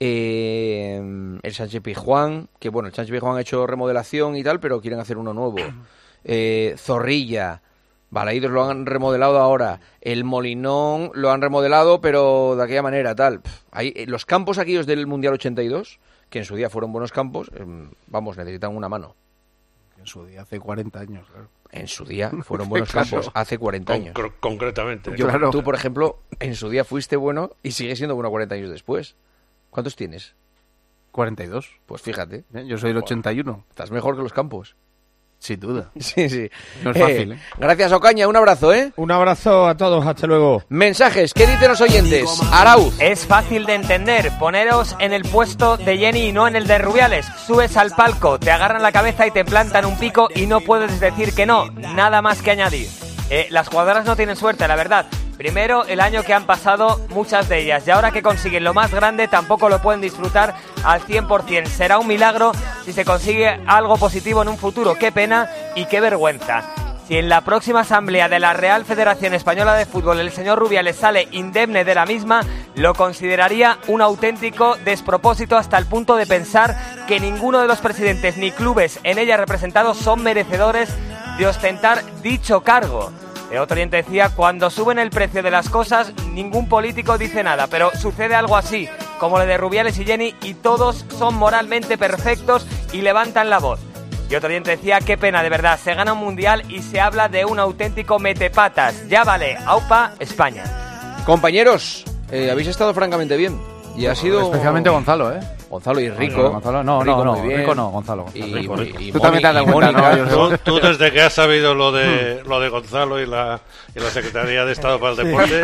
el Sánchez Pizjuán, que bueno, el Sánchez Pizjuán ha hecho remodelación y tal, pero quieren hacer uno nuevo. Zorrilla, Balaídos lo han remodelado ahora, el Molinón lo han remodelado, pero de aquella manera, tal. Los campos aquellos del Mundial 82, que en su día fueron buenos campos, necesitan una mano. En su día, hace 40 años, claro. En su día fueron buenos campos, hace 40 años. Concretamente. Tú, por ejemplo, en su día fuiste bueno y sigues siendo bueno 40 años después. ¿Cuántos tienes? 42. Pues fíjate. Yo soy el 81. Estás mejor que los campos. Sin duda. Sí. No es fácil, ¿eh? Gracias, Ocaña. Un abrazo, ¿eh? Un abrazo a todos. Hasta luego. Mensajes. ¿Qué dicen los oyentes? Arauz. Es fácil de entender. Poneros en el puesto de Jenny y no en el de Rubiales. Subes al palco, te agarran la cabeza y te plantan un pico y no puedes decir que no. Nada más que añadir. Las jugadoras no tienen suerte, la verdad. Primero, el año que han pasado muchas de ellas, y ahora que consiguen lo más grande tampoco lo pueden disfrutar al 100%. Será un milagro si se consigue algo positivo en un futuro. Qué pena y qué vergüenza. Si en la próxima asamblea de la Real Federación Española de Fútbol el señor Rubiales sale indemne de la misma, lo consideraría un auténtico despropósito, hasta el punto de pensar que ninguno de los presidentes ni clubes en ella representados son merecedores de ostentar dicho cargo. Otro oyente decía, cuando suben el precio de las cosas, ningún político dice nada, pero sucede algo así, como lo de Rubiales y Jenny, y todos son moralmente perfectos y levantan la voz. Y otro oyente decía, qué pena, de verdad, se gana un mundial y se habla de un auténtico metepatas. Ya vale, aupa, España. Compañeros, habéis estado francamente bien. Y ha sido... Especialmente Gonzalo, ¿eh? Gonzalo y Rico. Gonzalo, Rico no, Gonzalo. Y tú también te has dado cuenta, ¿no? Tú desde que has sabido lo de Gonzalo y la Secretaría de Estado para el Deporte,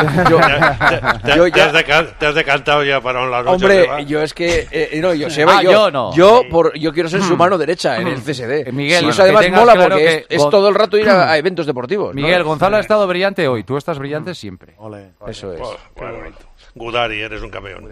te has decantado ya para la noche. Hombre, yo es que... Joseba, yo quiero ser su mano derecha en el CSD. Miguel, eso además mola porque es todo el rato ir a eventos deportivos. Miguel, Gonzalo ha estado brillante hoy. Tú estás brillante siempre. Eso es. Gudari, eres un campeón.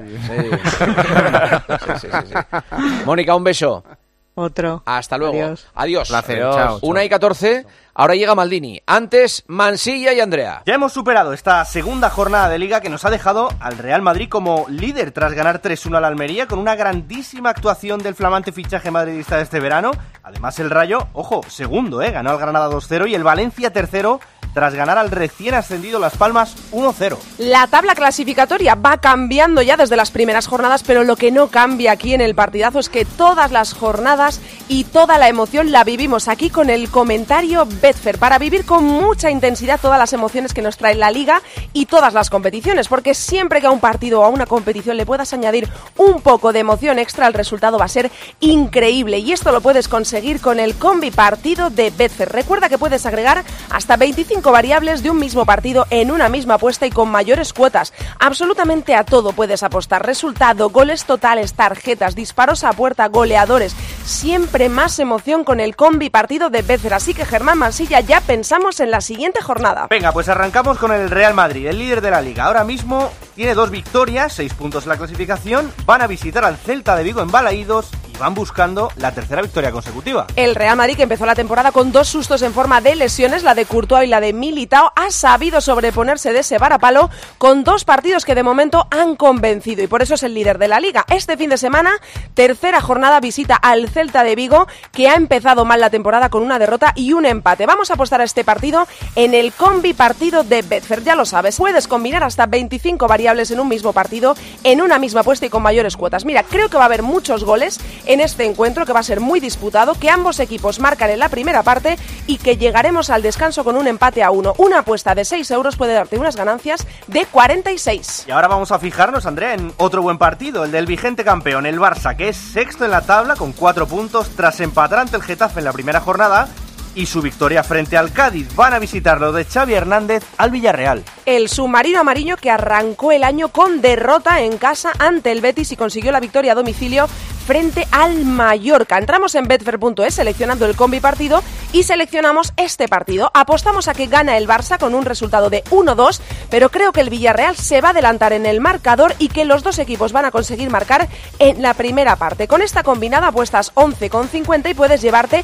Sí. Mónica, un beso. Otro. Hasta luego. Adiós. Placer. Chao. 1:14. Ahora llega Maldini. Antes, Mansilla y Andrea. Ya hemos superado esta segunda jornada de Liga que nos ha dejado al Real Madrid como líder tras ganar 3-1 al Almería con una grandísima actuación del flamante fichaje madridista de este verano. Además el Rayo, ojo, segundo, ganó al Granada 2-0 y el Valencia tercero tras ganar al recién ascendido Las Palmas 1-0. La tabla clasificatoria va cambiando ya desde las primeras jornadas, pero lo que no cambia aquí en el partidazo es que todas las jornadas y toda la emoción la vivimos aquí con el comentario Betfair, para vivir con mucha intensidad todas las emociones que nos trae la Liga y todas las competiciones, porque siempre que a un partido o a una competición le puedas añadir un poco de emoción extra, el resultado va a ser increíble, y esto lo puedes conseguir con el combi partido de Betfair. Recuerda que puedes agregar hasta 25 variables de un mismo partido en una misma apuesta y con mayores cuotas. Absolutamente a todo puedes apostar: resultado, goles totales, tarjetas, disparos a puerta, goleadores. Siempre más emoción con el combi partido de Betfair. Así que, Germán Mansilla, ya pensamos en la siguiente jornada. Venga, pues arrancamos con el Real Madrid, el líder de la Liga. Ahora mismo tiene 2 victorias, 6 puntos en la clasificación. Van a visitar al Celta de Vigo en Balaídos y van buscando la tercera victoria consecutiva. El Real Madrid, que empezó la temporada con 2 sustos en forma de lesiones, la de Courtois y la de Militao, ha sabido sobreponerse de ese varapalo con 2 partidos que de momento han convencido, y por eso es el líder de la Liga. Este fin de semana, tercera jornada, visita al Celta de Vigo, que ha empezado mal la temporada con una derrota y un empate. Vamos a apostar a este partido en el combi partido de Betfair. Ya lo sabes, puedes combinar hasta 25 variables en un mismo partido, en una misma apuesta y con mayores cuotas. Mira, creo que va a haber muchos goles en este encuentro, que va a ser muy disputado, que ambos equipos marcan en la primera parte y que llegaremos al descanso con un empate a 1. Una apuesta de 6 euros puede darte unas ganancias de 46. Y ahora vamos a fijarnos, Andrea, en otro buen partido, el del vigente campeón, el Barça, que es sexto en la tabla con 4 puntos tras empatar ante el Getafe en la primera jornada, y su victoria frente al Cádiz. Van a visitarlo de Xavi Hernández al Villarreal. El submarino amarillo, que arrancó el año con derrota en casa ante el Betis y consiguió la victoria a domicilio frente al Mallorca. Entramos en betfair.es seleccionando el combi partido y seleccionamos este partido. Apostamos a que gana el Barça con un resultado de 1-2, pero creo que el Villarreal se va a adelantar en el marcador y que los dos equipos van a conseguir marcar en la primera parte. Con esta combinada apuestas 11,50 y puedes llevarte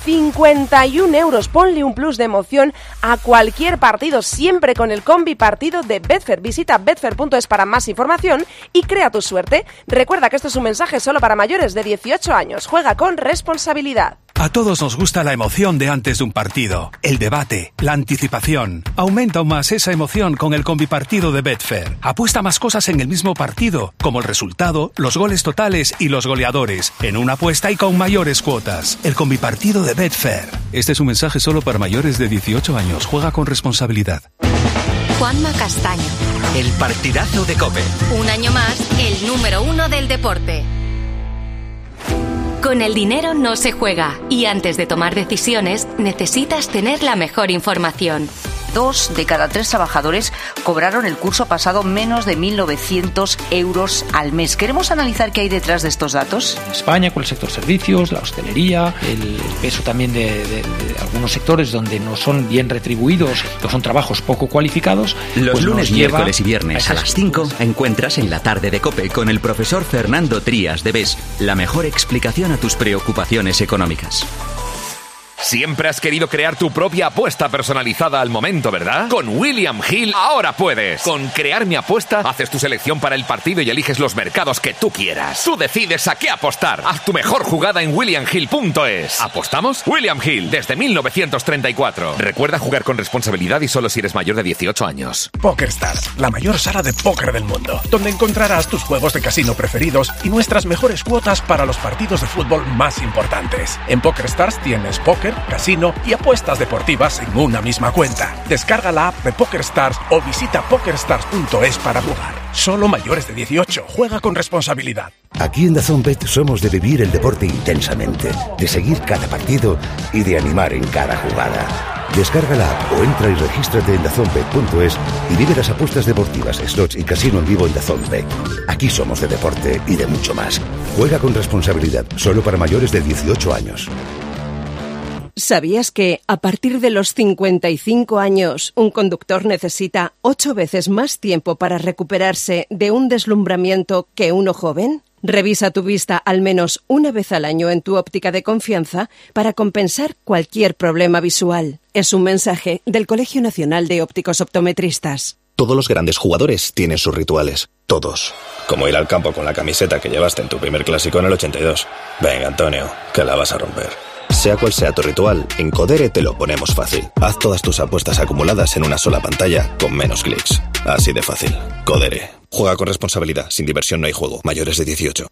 51 euros. Ponle un plus de emoción a cualquier partido, siempre con el combi partido de Betfair. Visita betfair.es para más información y crea tu suerte. Recuerda que esto es un mensaje solo para mayores de 18 años. Juega con responsabilidad. A todos nos gusta la emoción de antes de un partido, el debate, la anticipación. Aumenta aún más esa emoción con el combipartido de Betfair. Apuesta más cosas en el mismo partido, como el resultado, los goles totales y los goleadores, en una apuesta y con mayores cuotas. El combipartido de Betfair. Este es un mensaje solo para mayores de 18 años. Juega con responsabilidad. Juanma Castaño. El partidazo de COPE. Un año más, el número 1 del deporte. Con el dinero no se juega, y antes de tomar decisiones necesitas tener la mejor información. 2 de cada 3 trabajadores cobraron el curso pasado menos de 1.900 euros al mes. Queremos analizar qué hay detrás de estos datos. En España, con el sector servicios, la hostelería, el peso también de algunos sectores donde no son bien retribuidos, que son trabajos poco cualificados. Los pues lunes, miércoles y viernes a las 5 encuentras en la tarde de COPE con el profesor Fernando Trías de BES la mejor explicación a tus preocupaciones económicas. Siempre has querido crear tu propia apuesta personalizada al momento, ¿verdad? Con William Hill ahora puedes. Con Crear mi apuesta, haces tu selección para el partido y eliges los mercados que tú quieras. Tú decides a qué apostar. Haz tu mejor jugada en williamhill.es. ¿Apostamos? William Hill, desde 1934. Recuerda jugar con responsabilidad y solo si eres mayor de 18 años. PokerStars, la mayor sala de póker del mundo, donde encontrarás tus juegos de casino preferidos y nuestras mejores cuotas para los partidos de fútbol más importantes. En PokerStars tienes póker, casino y apuestas deportivas en una misma cuenta. Descarga la app de PokerStars o visita pokerstars.es para jugar. Solo mayores de 18. Juega con responsabilidad. Aquí en DAZN Bet somos de vivir el deporte intensamente, de seguir cada partido y de animar en cada jugada. Descarga la app o entra y regístrate en dazonbet.es y vive las apuestas deportivas, slots y casino en vivo en DAZN Bet. Aquí somos de deporte y de mucho más. Juega con responsabilidad, solo para mayores de 18 años. ¿Sabías que a partir de los 55 años un conductor necesita 8 veces más tiempo para recuperarse de un deslumbramiento que uno joven? Revisa tu vista al menos una vez al año en tu óptica de confianza para compensar cualquier problema visual. Es un mensaje del Colegio Nacional de Ópticos Optometristas. Todos los grandes jugadores tienen sus rituales. Todos. Como ir al campo con la camiseta que llevaste en tu primer clásico en el 82. Venga, Antonio, que la vas a romper. Sea cual sea tu ritual, en Codere te lo ponemos fácil. Haz todas tus apuestas acumuladas en una sola pantalla con menos clics. Así de fácil. Codere. Juega con responsabilidad. Sin diversión no hay juego. Mayores de 18.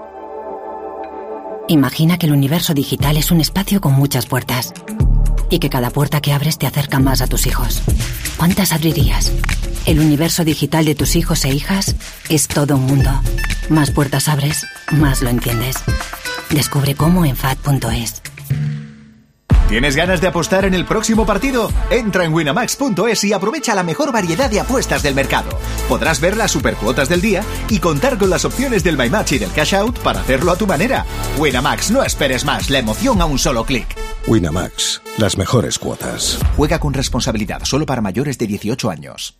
Imagina que el universo digital es un espacio con muchas puertas. Y que cada puerta que abres te acerca más a tus hijos. ¿Cuántas abrirías? El universo digital de tus hijos e hijas es todo un mundo. Más puertas abres, más lo entiendes. Descubre cómo en FAD.es. ¿Tienes ganas de apostar en el próximo partido? Entra en winamax.es y aprovecha la mejor variedad de apuestas del mercado. Podrás ver las supercuotas del día y contar con las opciones del My Match y del Cash Out para hacerlo a tu manera. Winamax, no esperes más, la emoción a un solo clic. Winamax, las mejores cuotas. Juega con responsabilidad, solo para mayores de 18 años.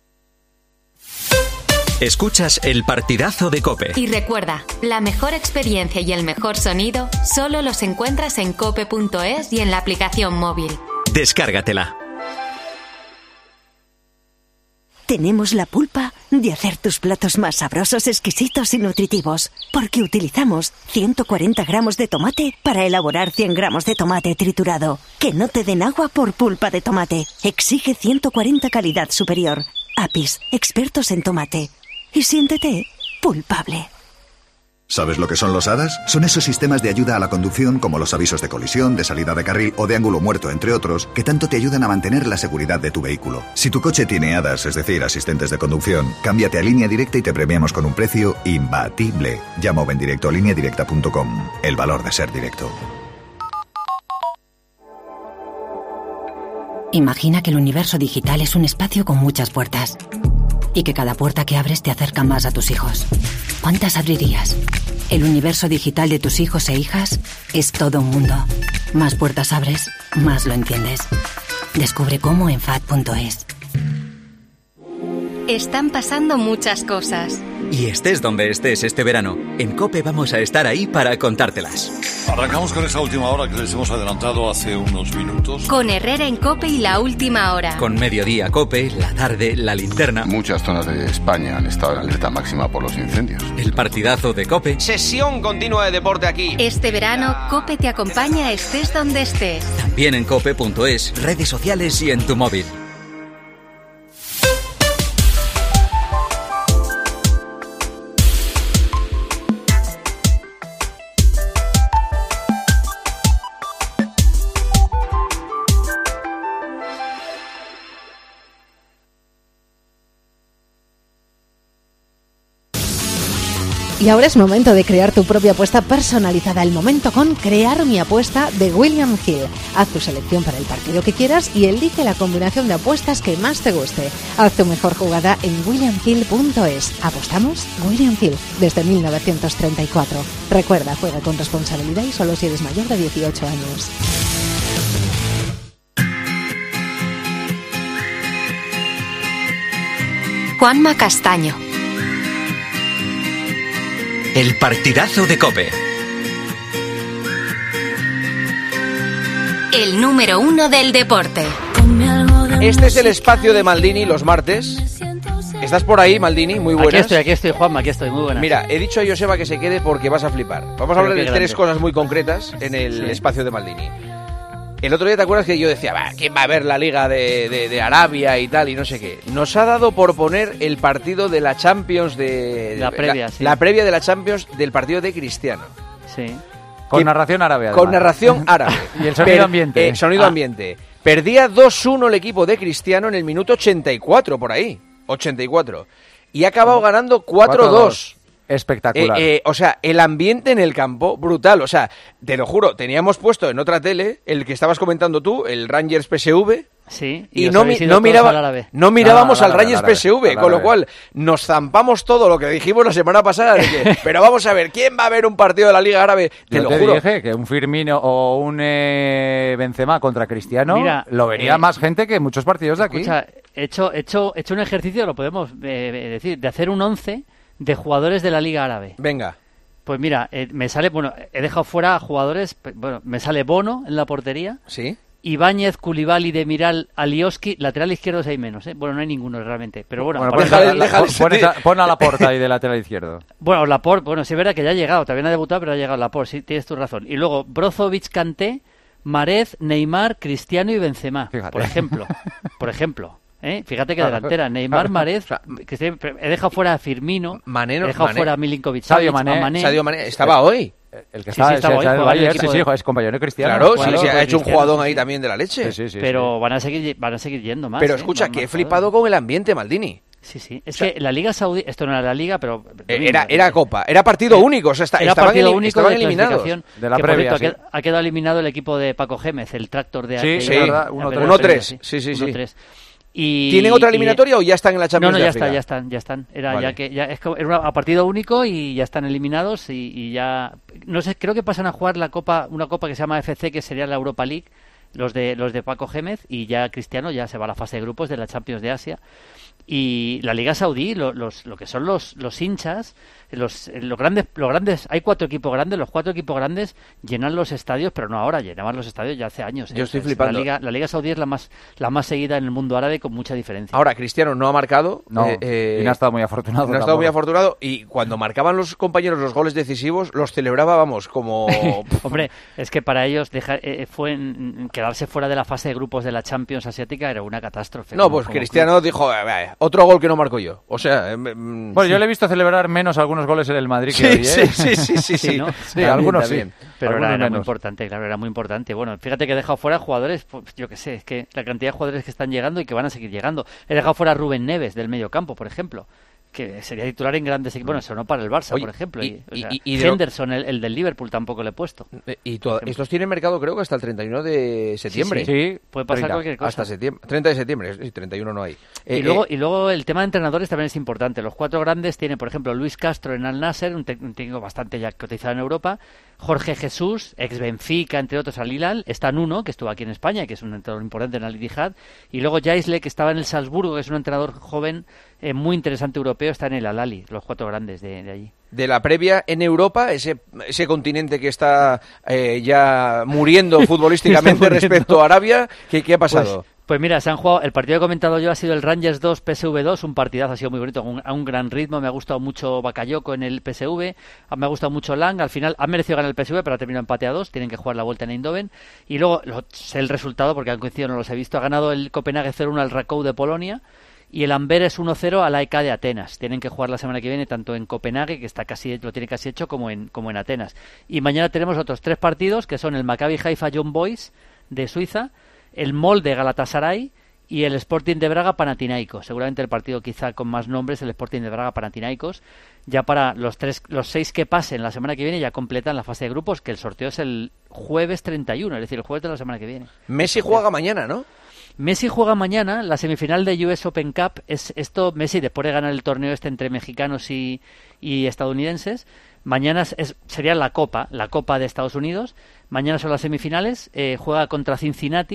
Escuchas el partidazo de COPE. Y recuerda, la mejor experiencia y el mejor sonido solo los encuentras en cope.es y en la aplicación móvil. Descárgatela. Tenemos la pulpa de hacer tus platos más sabrosos, exquisitos y nutritivos, porque utilizamos 140 gramos de tomate para elaborar 100 gramos de tomate triturado. Que no te den agua por pulpa de tomate. Exige 140 calidad superior. Apis, expertos en tomate. Y siéntete pulpable. ¿Sabes lo que son los ADAS? Son esos sistemas de ayuda a la conducción como los avisos de colisión, de salida de carril o de ángulo muerto, entre otros, que tanto te ayudan a mantener la seguridad de tu vehículo. Si tu coche tiene ADAS, es decir, asistentes de conducción, cámbiate a Línea Directa y te premiamos con un precio imbatible. Llama o ven directo a lineadirecta.com. El valor de ser directo. Imagina que el universo digital es un espacio con muchas puertas. Y que cada puerta que abres te acerca más a tus hijos. ¿Cuántas abrirías? El universo digital de tus hijos e hijas es todo un mundo. Más puertas abres, más lo entiendes. Descubre cómo en FAD.es. Están pasando muchas cosas. Y estés donde estés este verano, en COPE vamos a estar ahí para contártelas. Arrancamos con esa última hora que les hemos adelantado hace unos minutos. Con Herrera en COPE y la última hora. Con Mediodía COPE, la tarde, la linterna. Muchas zonas de España han estado en alerta máxima por los incendios. El partidazo de COPE. Sesión continua de deporte aquí. Este verano, COPE te acompaña estés donde estés. También en cope.es, redes sociales y en tu móvil. Y ahora es momento de crear tu propia apuesta personalizada. El momento con Crear mi apuesta de William Hill. Haz tu selección para el partido que quieras y elige la combinación de apuestas que más te guste. Haz tu mejor jugada en williamhill.es. ¿Apostamos? William Hill, desde 1934. Recuerda, juega con responsabilidad y solo si eres mayor de 18 años. Juanma Castaño. El partidazo de COPE. el número 1 del deporte. Este es el espacio de Maldini los martes. ¿Estás por ahí, Maldini? Muy buenas. Aquí estoy, Juanma, aquí estoy, muy buenas. Mira, he dicho a Joseba que se quede porque vas a flipar. Vamos a hablar de tres cosas muy concretas en el espacio de Maldini. El otro día, ¿te acuerdas que yo decía, ¿quién va a ver la Liga de Arabia y tal y no sé qué? Nos ha dado por poner el partido de la Champions La previa de la Champions del partido de Cristiano. Sí. Con narración árabe, además. Con narración árabe. Y el sonido ambiente. Sonido ambiente. Perdía 2-1 el equipo de Cristiano en el minuto 84, por ahí. 84. Y ha acabado ganando 4-2. Espectacular. O sea, el ambiente en el campo, brutal. O sea, te lo juro, teníamos puesto en otra tele, el que estabas comentando tú, el Rangers PSV. Sí, y no mirábamos al Rangers PSV, con lo cual nos zampamos todo lo que dijimos la semana pasada. De que, pero vamos a ver, ¿quién va a ver un partido de la Liga Árabe? Te lo juro. Dije que un Firmino o un Benzema contra Cristiano lo vería más gente que muchos partidos de aquí. Escucha, he hecho un ejercicio, lo podemos decir, de hacer un 11 de jugadores de la Liga Árabe. Venga. Pues mira, me sale, he dejado fuera a jugadores, me sale Bono en la portería. Sí. Ibáñez, Koulibaly, Demiral, Alioski, lateral izquierdo 6 menos, ¿eh? Bueno, no hay ninguno realmente, pero bueno. Pon a Laporte ahí de lateral izquierdo. Bueno, Laporte, sí es verdad que ya ha llegado, también ha debutado, pero ha llegado Laporte, sí, tienes tu razón. Y luego Brozovic, Kanté, Mahrez, Neymar, Cristiano y Benzema, por ejemplo. Fíjate que delantera, Neymar, Mahrez, que he dejado fuera a Firmino, he dejado fuera a Milinkovic, Sadio Mané estaba hoy. El que estaba hoy, es compañero de Cristiano. Claro, sí, ha hecho un jugadón ahí también de la leche. Pero van a seguir yendo más. Pero escucha, que he flipado con el ambiente, Maldini. Sí. Es que la Liga Saudí, esto no era la Liga, pero... Era Copa, era partido único, o sea, estaban eliminados. De la previa, ha quedado eliminado el equipo de Paco Gémez, el Tractor de... Sí, 1-3. Sí. ¿Tienen otra eliminatoria o ya están en la Champions? No, ya están. Era a partido único y ya están eliminados y ya... No sé, creo que pasan a jugar una copa que se llama FC, que sería la Europa League, los de Paco Gémez, y ya Cristiano ya se va a la fase de grupos de la Champions de Asia. Y la Liga Saudí, lo que son los hinchas, los grandes, hay 4 equipos grandes, los 4 equipos grandes llenan los estadios, pero no ahora, llenaban los estadios ya hace años. Yo estoy flipando. La Liga Saudí es la más seguida en el mundo árabe, con mucha diferencia. Ahora, Cristiano no ha marcado. Y no ha estado muy afortunado. No ha estado muy afortunado, y cuando marcaban los compañeros los goles decisivos, los celebraba, como... Hombre, es que para ellos quedarse fuera de la fase de grupos de la Champions asiática era una catástrofe. No, pues Cristiano dijo, otro gol que no marco yo. O sea... Bueno, yo le he visto celebrar menos algunos goles en el Madrid que hoy, ¿eh? Sí, ¿no? Sí, algunos sí. Pero era muy importante, claro, era muy importante. Bueno, fíjate que he dejado fuera jugadores, yo qué sé, es que la cantidad de jugadores que están llegando y que van a seguir llegando. He dejado fuera a Rubén Neves del medio campo, por ejemplo, que sería titular en grandes equipos. Bueno, eso no para el Barça, por ejemplo. Y Henderson, el del Liverpool, tampoco le he puesto. Estos tienen mercado, creo que hasta el 31 de septiembre. Sí, puede pasar cualquier cosa. Hasta septiembre, 30 de septiembre, sí, 31 no hay. Y luego el tema de entrenadores también es importante. Los 4 grandes tienen, por ejemplo, Luis Castro en Al Nasser, un técnico bastante ya cotizado en Europa. Jorge Jesús, ex Benfica, entre otros, al Hilal. Está Nuno, que estuvo aquí en España, que es un entrenador importante en Al Ittihad. Y luego Jaisle, que estaba en el Salzburgo, que es un entrenador joven, muy interesante europeo, está en el Al-Ahly, los 4 grandes de allí. De la previa en Europa, ese continente que está ya muriendo futbolísticamente respecto a Arabia, ¿qué ha pasado? Pues mira, se han jugado, el partido que he comentado yo ha sido el Rangers 2, PSV 2, un partidazo, ha sido muy bonito, a un gran ritmo, me ha gustado mucho Bakayoko en el PSV, me ha gustado mucho Lang, al final han merecido ganar el PSV, pero ha terminado empate a 2, tienen que jugar la vuelta en Eindhoven, y luego sé el resultado porque han coincidido, no los he visto, ha ganado el Copenhague 0-1 al Rakow de Polonia, y el Amberes 1-0 a la EK de Atenas. Tienen que jugar la semana que viene tanto en Copenhague, que lo tiene casi hecho, como en Atenas. Y mañana tenemos otros 3 partidos, que son el Maccabi Haifa Young Boys de Suiza, el Molde Galatasaray y el Sporting de Braga Panathinaikos. Seguramente el partido quizá con más nombres, el Sporting de Braga Panathinaikos. Ya para los 6 que pasen la semana que viene ya completan la fase de grupos, que el sorteo es el jueves 31, es decir, el jueves de la semana que viene. Messi juega mañana, ¿no? Messi juega mañana, la semifinal de US Open Cup. Messi, después de ganar el torneo entre mexicanos y estadounidenses, mañana sería la Copa de Estados Unidos. Mañana son las semifinales, juega contra Cincinnati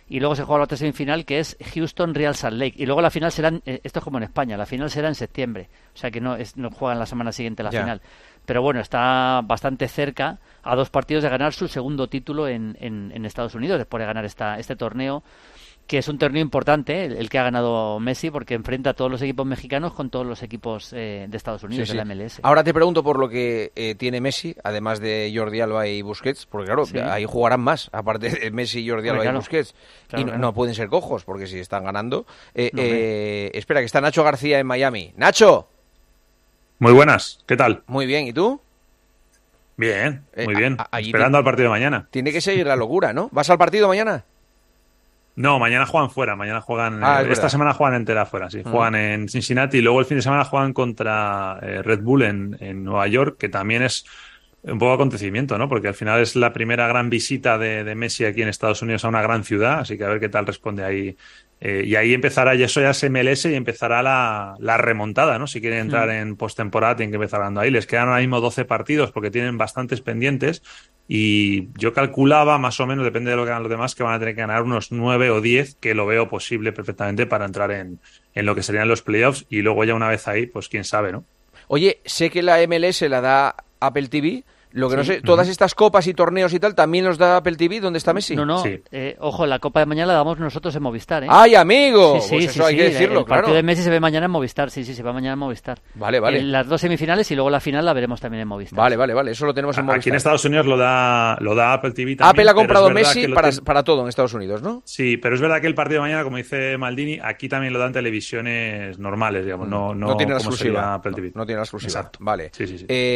y luego se juega la otra semifinal que es Houston Real Salt Lake, y luego la final será, esto es como en España, la final será en septiembre, o sea que no juegan la semana siguiente la final. Pero bueno, está bastante cerca, a 2 partidos de ganar su segundo título en Estados Unidos, después de ganar este torneo, que es un torneo importante, el que ha ganado Messi, porque enfrenta a todos los equipos mexicanos con todos los equipos de Estados Unidos, de la MLS. Ahora te pregunto por lo que tiene Messi, además de Jordi Alba y Busquets, porque claro, ahí jugarán más, aparte de Messi, Jordi Alba y Busquets, y no pueden ser cojos, porque si están ganando... espera, que está Nacho García en Miami. ¡Nacho! Muy buenas, ¿qué tal? Muy bien, ¿y tú? Bien, muy bien, esperando al partido de mañana. Tiene que seguir la locura, ¿no? ¿Vas al partido mañana? No, mañana juegan fuera, esta semana juegan entera fuera, sí, juegan en Cincinnati y luego el fin de semana juegan contra Red Bull en Nueva York, que también es un poco acontecimiento, ¿no? Porque al final es la primera gran visita de Messi aquí en Estados Unidos a una gran ciudad, así que a ver qué tal responde ahí. Y ahí empezará, y eso ya es MLS, y empezará la remontada, ¿no? Si quieren entrar en postemporada tienen que empezar ganando ahí. Les quedan ahora mismo 12 partidos porque tienen bastantes pendientes, y yo calculaba más o menos, depende de lo que hagan los demás, que van a tener que ganar unos 9 o 10, que lo veo posible perfectamente para entrar en lo que serían los playoffs, y luego ya una vez ahí, pues quién sabe, ¿no? Oye, sé que la MLS la da Apple TV. Lo que no sé, todas estas copas y torneos y tal, ¿también los da Apple TV? ¿Dónde está Messi? No, ojo, la Copa de mañana la damos nosotros en Movistar, ¿eh? ¡Ay, amigo! Sí, pues eso hay que decirlo, el partido de Messi se ve mañana en Movistar, sí, se va mañana en Movistar. Vale. Las 2 semifinales y luego la final la veremos también en Movistar. Vale, eso lo tenemos en Movistar. Aquí en Estados Unidos lo da Apple TV también. Apple ha comprado Messi para todo en Estados Unidos, ¿no? Sí, pero es verdad que el partido de mañana, como dice Maldini, aquí también lo dan televisiones normales, digamos, no tiene la como exclusiva. Apple TV. No tiene la exclusiva. Exacto. Vale. Sí.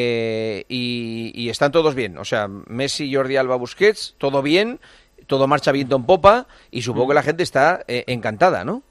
Y están todos bien, o sea, Messi, Jordi Alba, Busquets, todo bien, todo marcha viento en popa, y supongo que la gente está encantada, ¿no?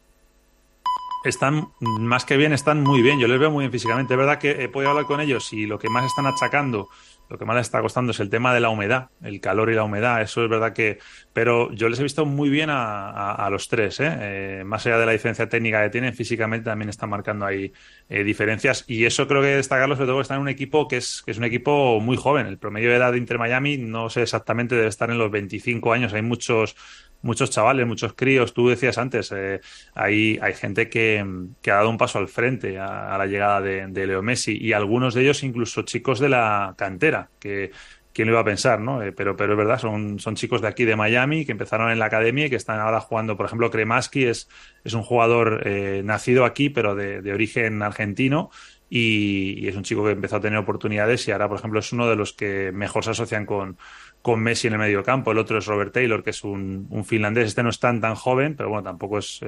Están más que bien, están muy bien. Yo les veo muy bien físicamente. Es verdad que he podido hablar con ellos y lo que más están achacando, lo que más les está costando es el tema de la humedad, el calor y la humedad. Eso es verdad que... Pero yo les he visto muy bien a los tres, ¿eh? Más allá de la diferencia técnica que tienen, físicamente también están marcando ahí diferencias. Y eso creo que destacarlo, sobre todo que están en un equipo que es un equipo muy joven. El promedio de edad de Inter Miami, no sé exactamente, debe estar en los 25 años. Hay muchos chavales, muchos críos. Tú decías antes, hay gente que ha dado un paso al frente a la llegada de Leo Messi, y algunos de ellos incluso chicos de la cantera, que quién lo iba a pensar, ¿no? Pero es verdad, son chicos de aquí de Miami que empezaron en la academia y que están ahora jugando. Por ejemplo, Kremaski es un jugador nacido aquí, pero de origen argentino, y es un chico que empezó a tener oportunidades, y ahora, por ejemplo, es uno de los que mejor se asocian con Messi en el medio campo. El otro es Robert Taylor, que es un finlandés. Este no es tan joven, pero bueno, tampoco es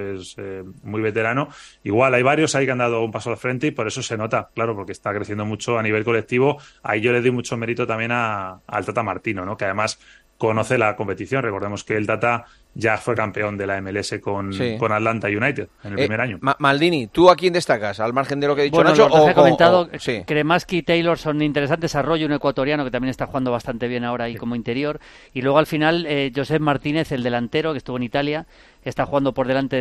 muy veterano. Igual hay varios ahí que han dado un paso al frente, y por eso se nota, claro, porque está creciendo mucho a nivel colectivo. Ahí yo le doy mucho mérito también al Tata Martino, ¿no? Que además conoce la competición. Recordemos que el Tata ya fue campeón de la MLS con Atlanta United en el primer año. Maldini, ¿tú a quién destacas? Al margen de lo que ha dicho bueno, Nacho. Los he comentado, Kremaski y Taylor son interesantes. Arroyo, un ecuatoriano que también está jugando bastante bien ahora ahí como interior. Y luego al final, Josep Martínez, el delantero que estuvo en Italia, está jugando por delante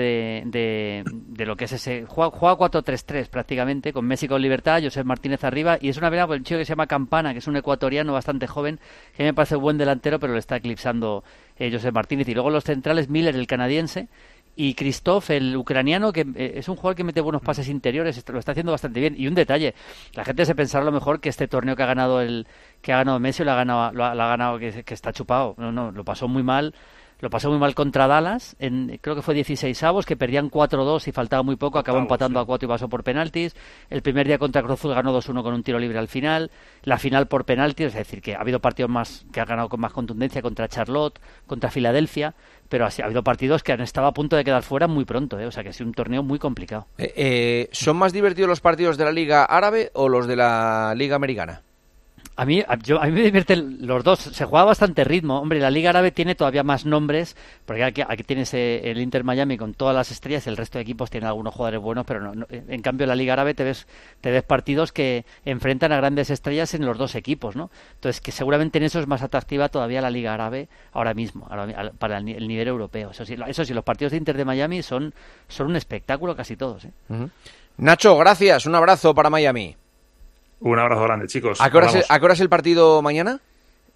de lo que es ese... Juega 4-3-3 prácticamente, con Messi con libertad, Josep Martínez arriba, y es una pena por el chico que se llama Campana, que es un ecuatoriano bastante joven, que me parece un buen delantero, pero le está eclipsando Josep Martínez. Y luego los centrales, Miller, el canadiense, y Krzysztof, el ucraniano, que es un jugador que mete buenos pases interiores, lo está haciendo bastante bien. Y un detalle, la gente se pensará a lo mejor que este torneo que ha ganado Messi lo ha ganado que está chupado. No, lo pasó muy mal. Lo pasó muy mal contra Dallas, creo que fue 16avos, que perdían 4-2 y faltaba muy poco, acabó empatando a 4 y pasó por penaltis. El primer día contra Cruz Azul ganó 2-1 con un tiro libre al final. La final por penaltis, es decir, que ha habido partidos más que ha ganado con más contundencia, contra Charlotte, contra Filadelfia, pero ha habido partidos que han estado a punto de quedar fuera muy pronto, o sea que ha sido un torneo muy complicado. ¿Son más divertidos los partidos de la Liga Árabe o los de la Liga Americana? A mí me divierten los dos. Se juega bastante ritmo. Hombre, la Liga Árabe tiene todavía más nombres, porque aquí tienes el Inter Miami con todas las estrellas, el resto de equipos tienen algunos jugadores buenos, pero no. En cambio, en la Liga Árabe te ves partidos que enfrentan a grandes estrellas en los dos equipos, ¿no? Entonces, que seguramente en eso es más atractiva todavía la Liga Árabe ahora mismo, para el nivel europeo. Eso sí, los partidos de Inter de Miami son un espectáculo casi todos, ¿eh? Uh-huh. Nacho, gracias. Un abrazo para Miami. Un abrazo grande, chicos. ¿A qué hora es el partido mañana?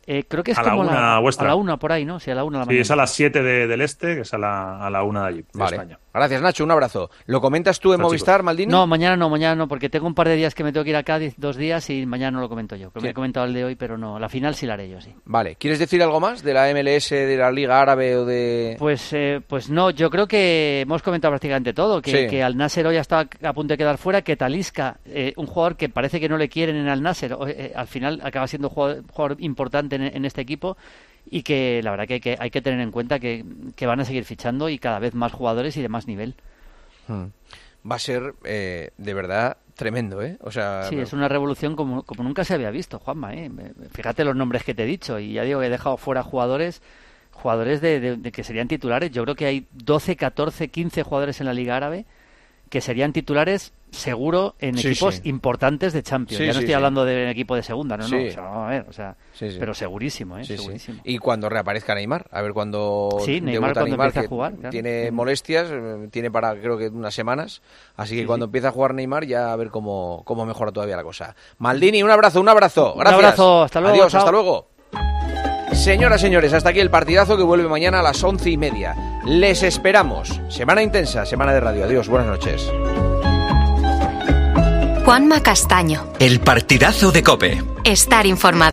Creo que es a como la 1 vuestra. A la 1 por ahí, ¿no? Sí, a la 1 de la Sí, mañana. es a las 7 del este, que es a la 1 de allí, de Vale. España. Gracias, Nacho, un abrazo. ¿Lo comentas tú en Movistar, Maldini? No, mañana no, porque tengo un par de días que me tengo que ir a Cádiz, 2 días, y mañana no lo comento yo. Creo que me he comentado el de hoy, pero no. La final sí la haré yo, sí. Vale. ¿Quieres decir algo más de la MLS, de la Liga Árabe o de...? Pues no, yo creo que hemos comentado prácticamente todo, que Al Nasser hoy está a punto de quedar fuera, que Talisca, un jugador que parece que no le quieren en Al Nasser, al final acaba siendo un jugador importante en este equipo, y que la verdad que hay que tener en cuenta que van a seguir fichando y cada vez más jugadores y de más nivel. Va a ser de verdad tremendo, ¿eh? O sea, sí, es una revolución como nunca se había visto, Juanma, ¿eh? Fíjate los nombres que te he dicho, y ya digo que he dejado fuera jugadores de que serían titulares. Yo creo que hay 12, 14, 15 jugadores en la Liga Árabe que serían titulares seguro en equipos importantes de Champions. Ya no estoy hablando de un equipo de segunda, no, pero segurísimo, segurísimo. Y cuando reaparezca Neymar, a ver cuando Neymar cuando empieza a jugar, tiene molestias, tiene para creo que unas semanas, así que cuando empieza a jugar Neymar ya a ver cómo mejora todavía la cosa. Maldini, un abrazo. Gracias. Un abrazo, hasta luego. Adiós, chao. hasta luego. Señoras, señores, hasta aquí el partidazo que vuelve mañana a las 11:30. Les esperamos. Semana intensa, semana de radio. Adiós, buenas noches. Juanma Castaño. El partidazo de COPE. Estar informado.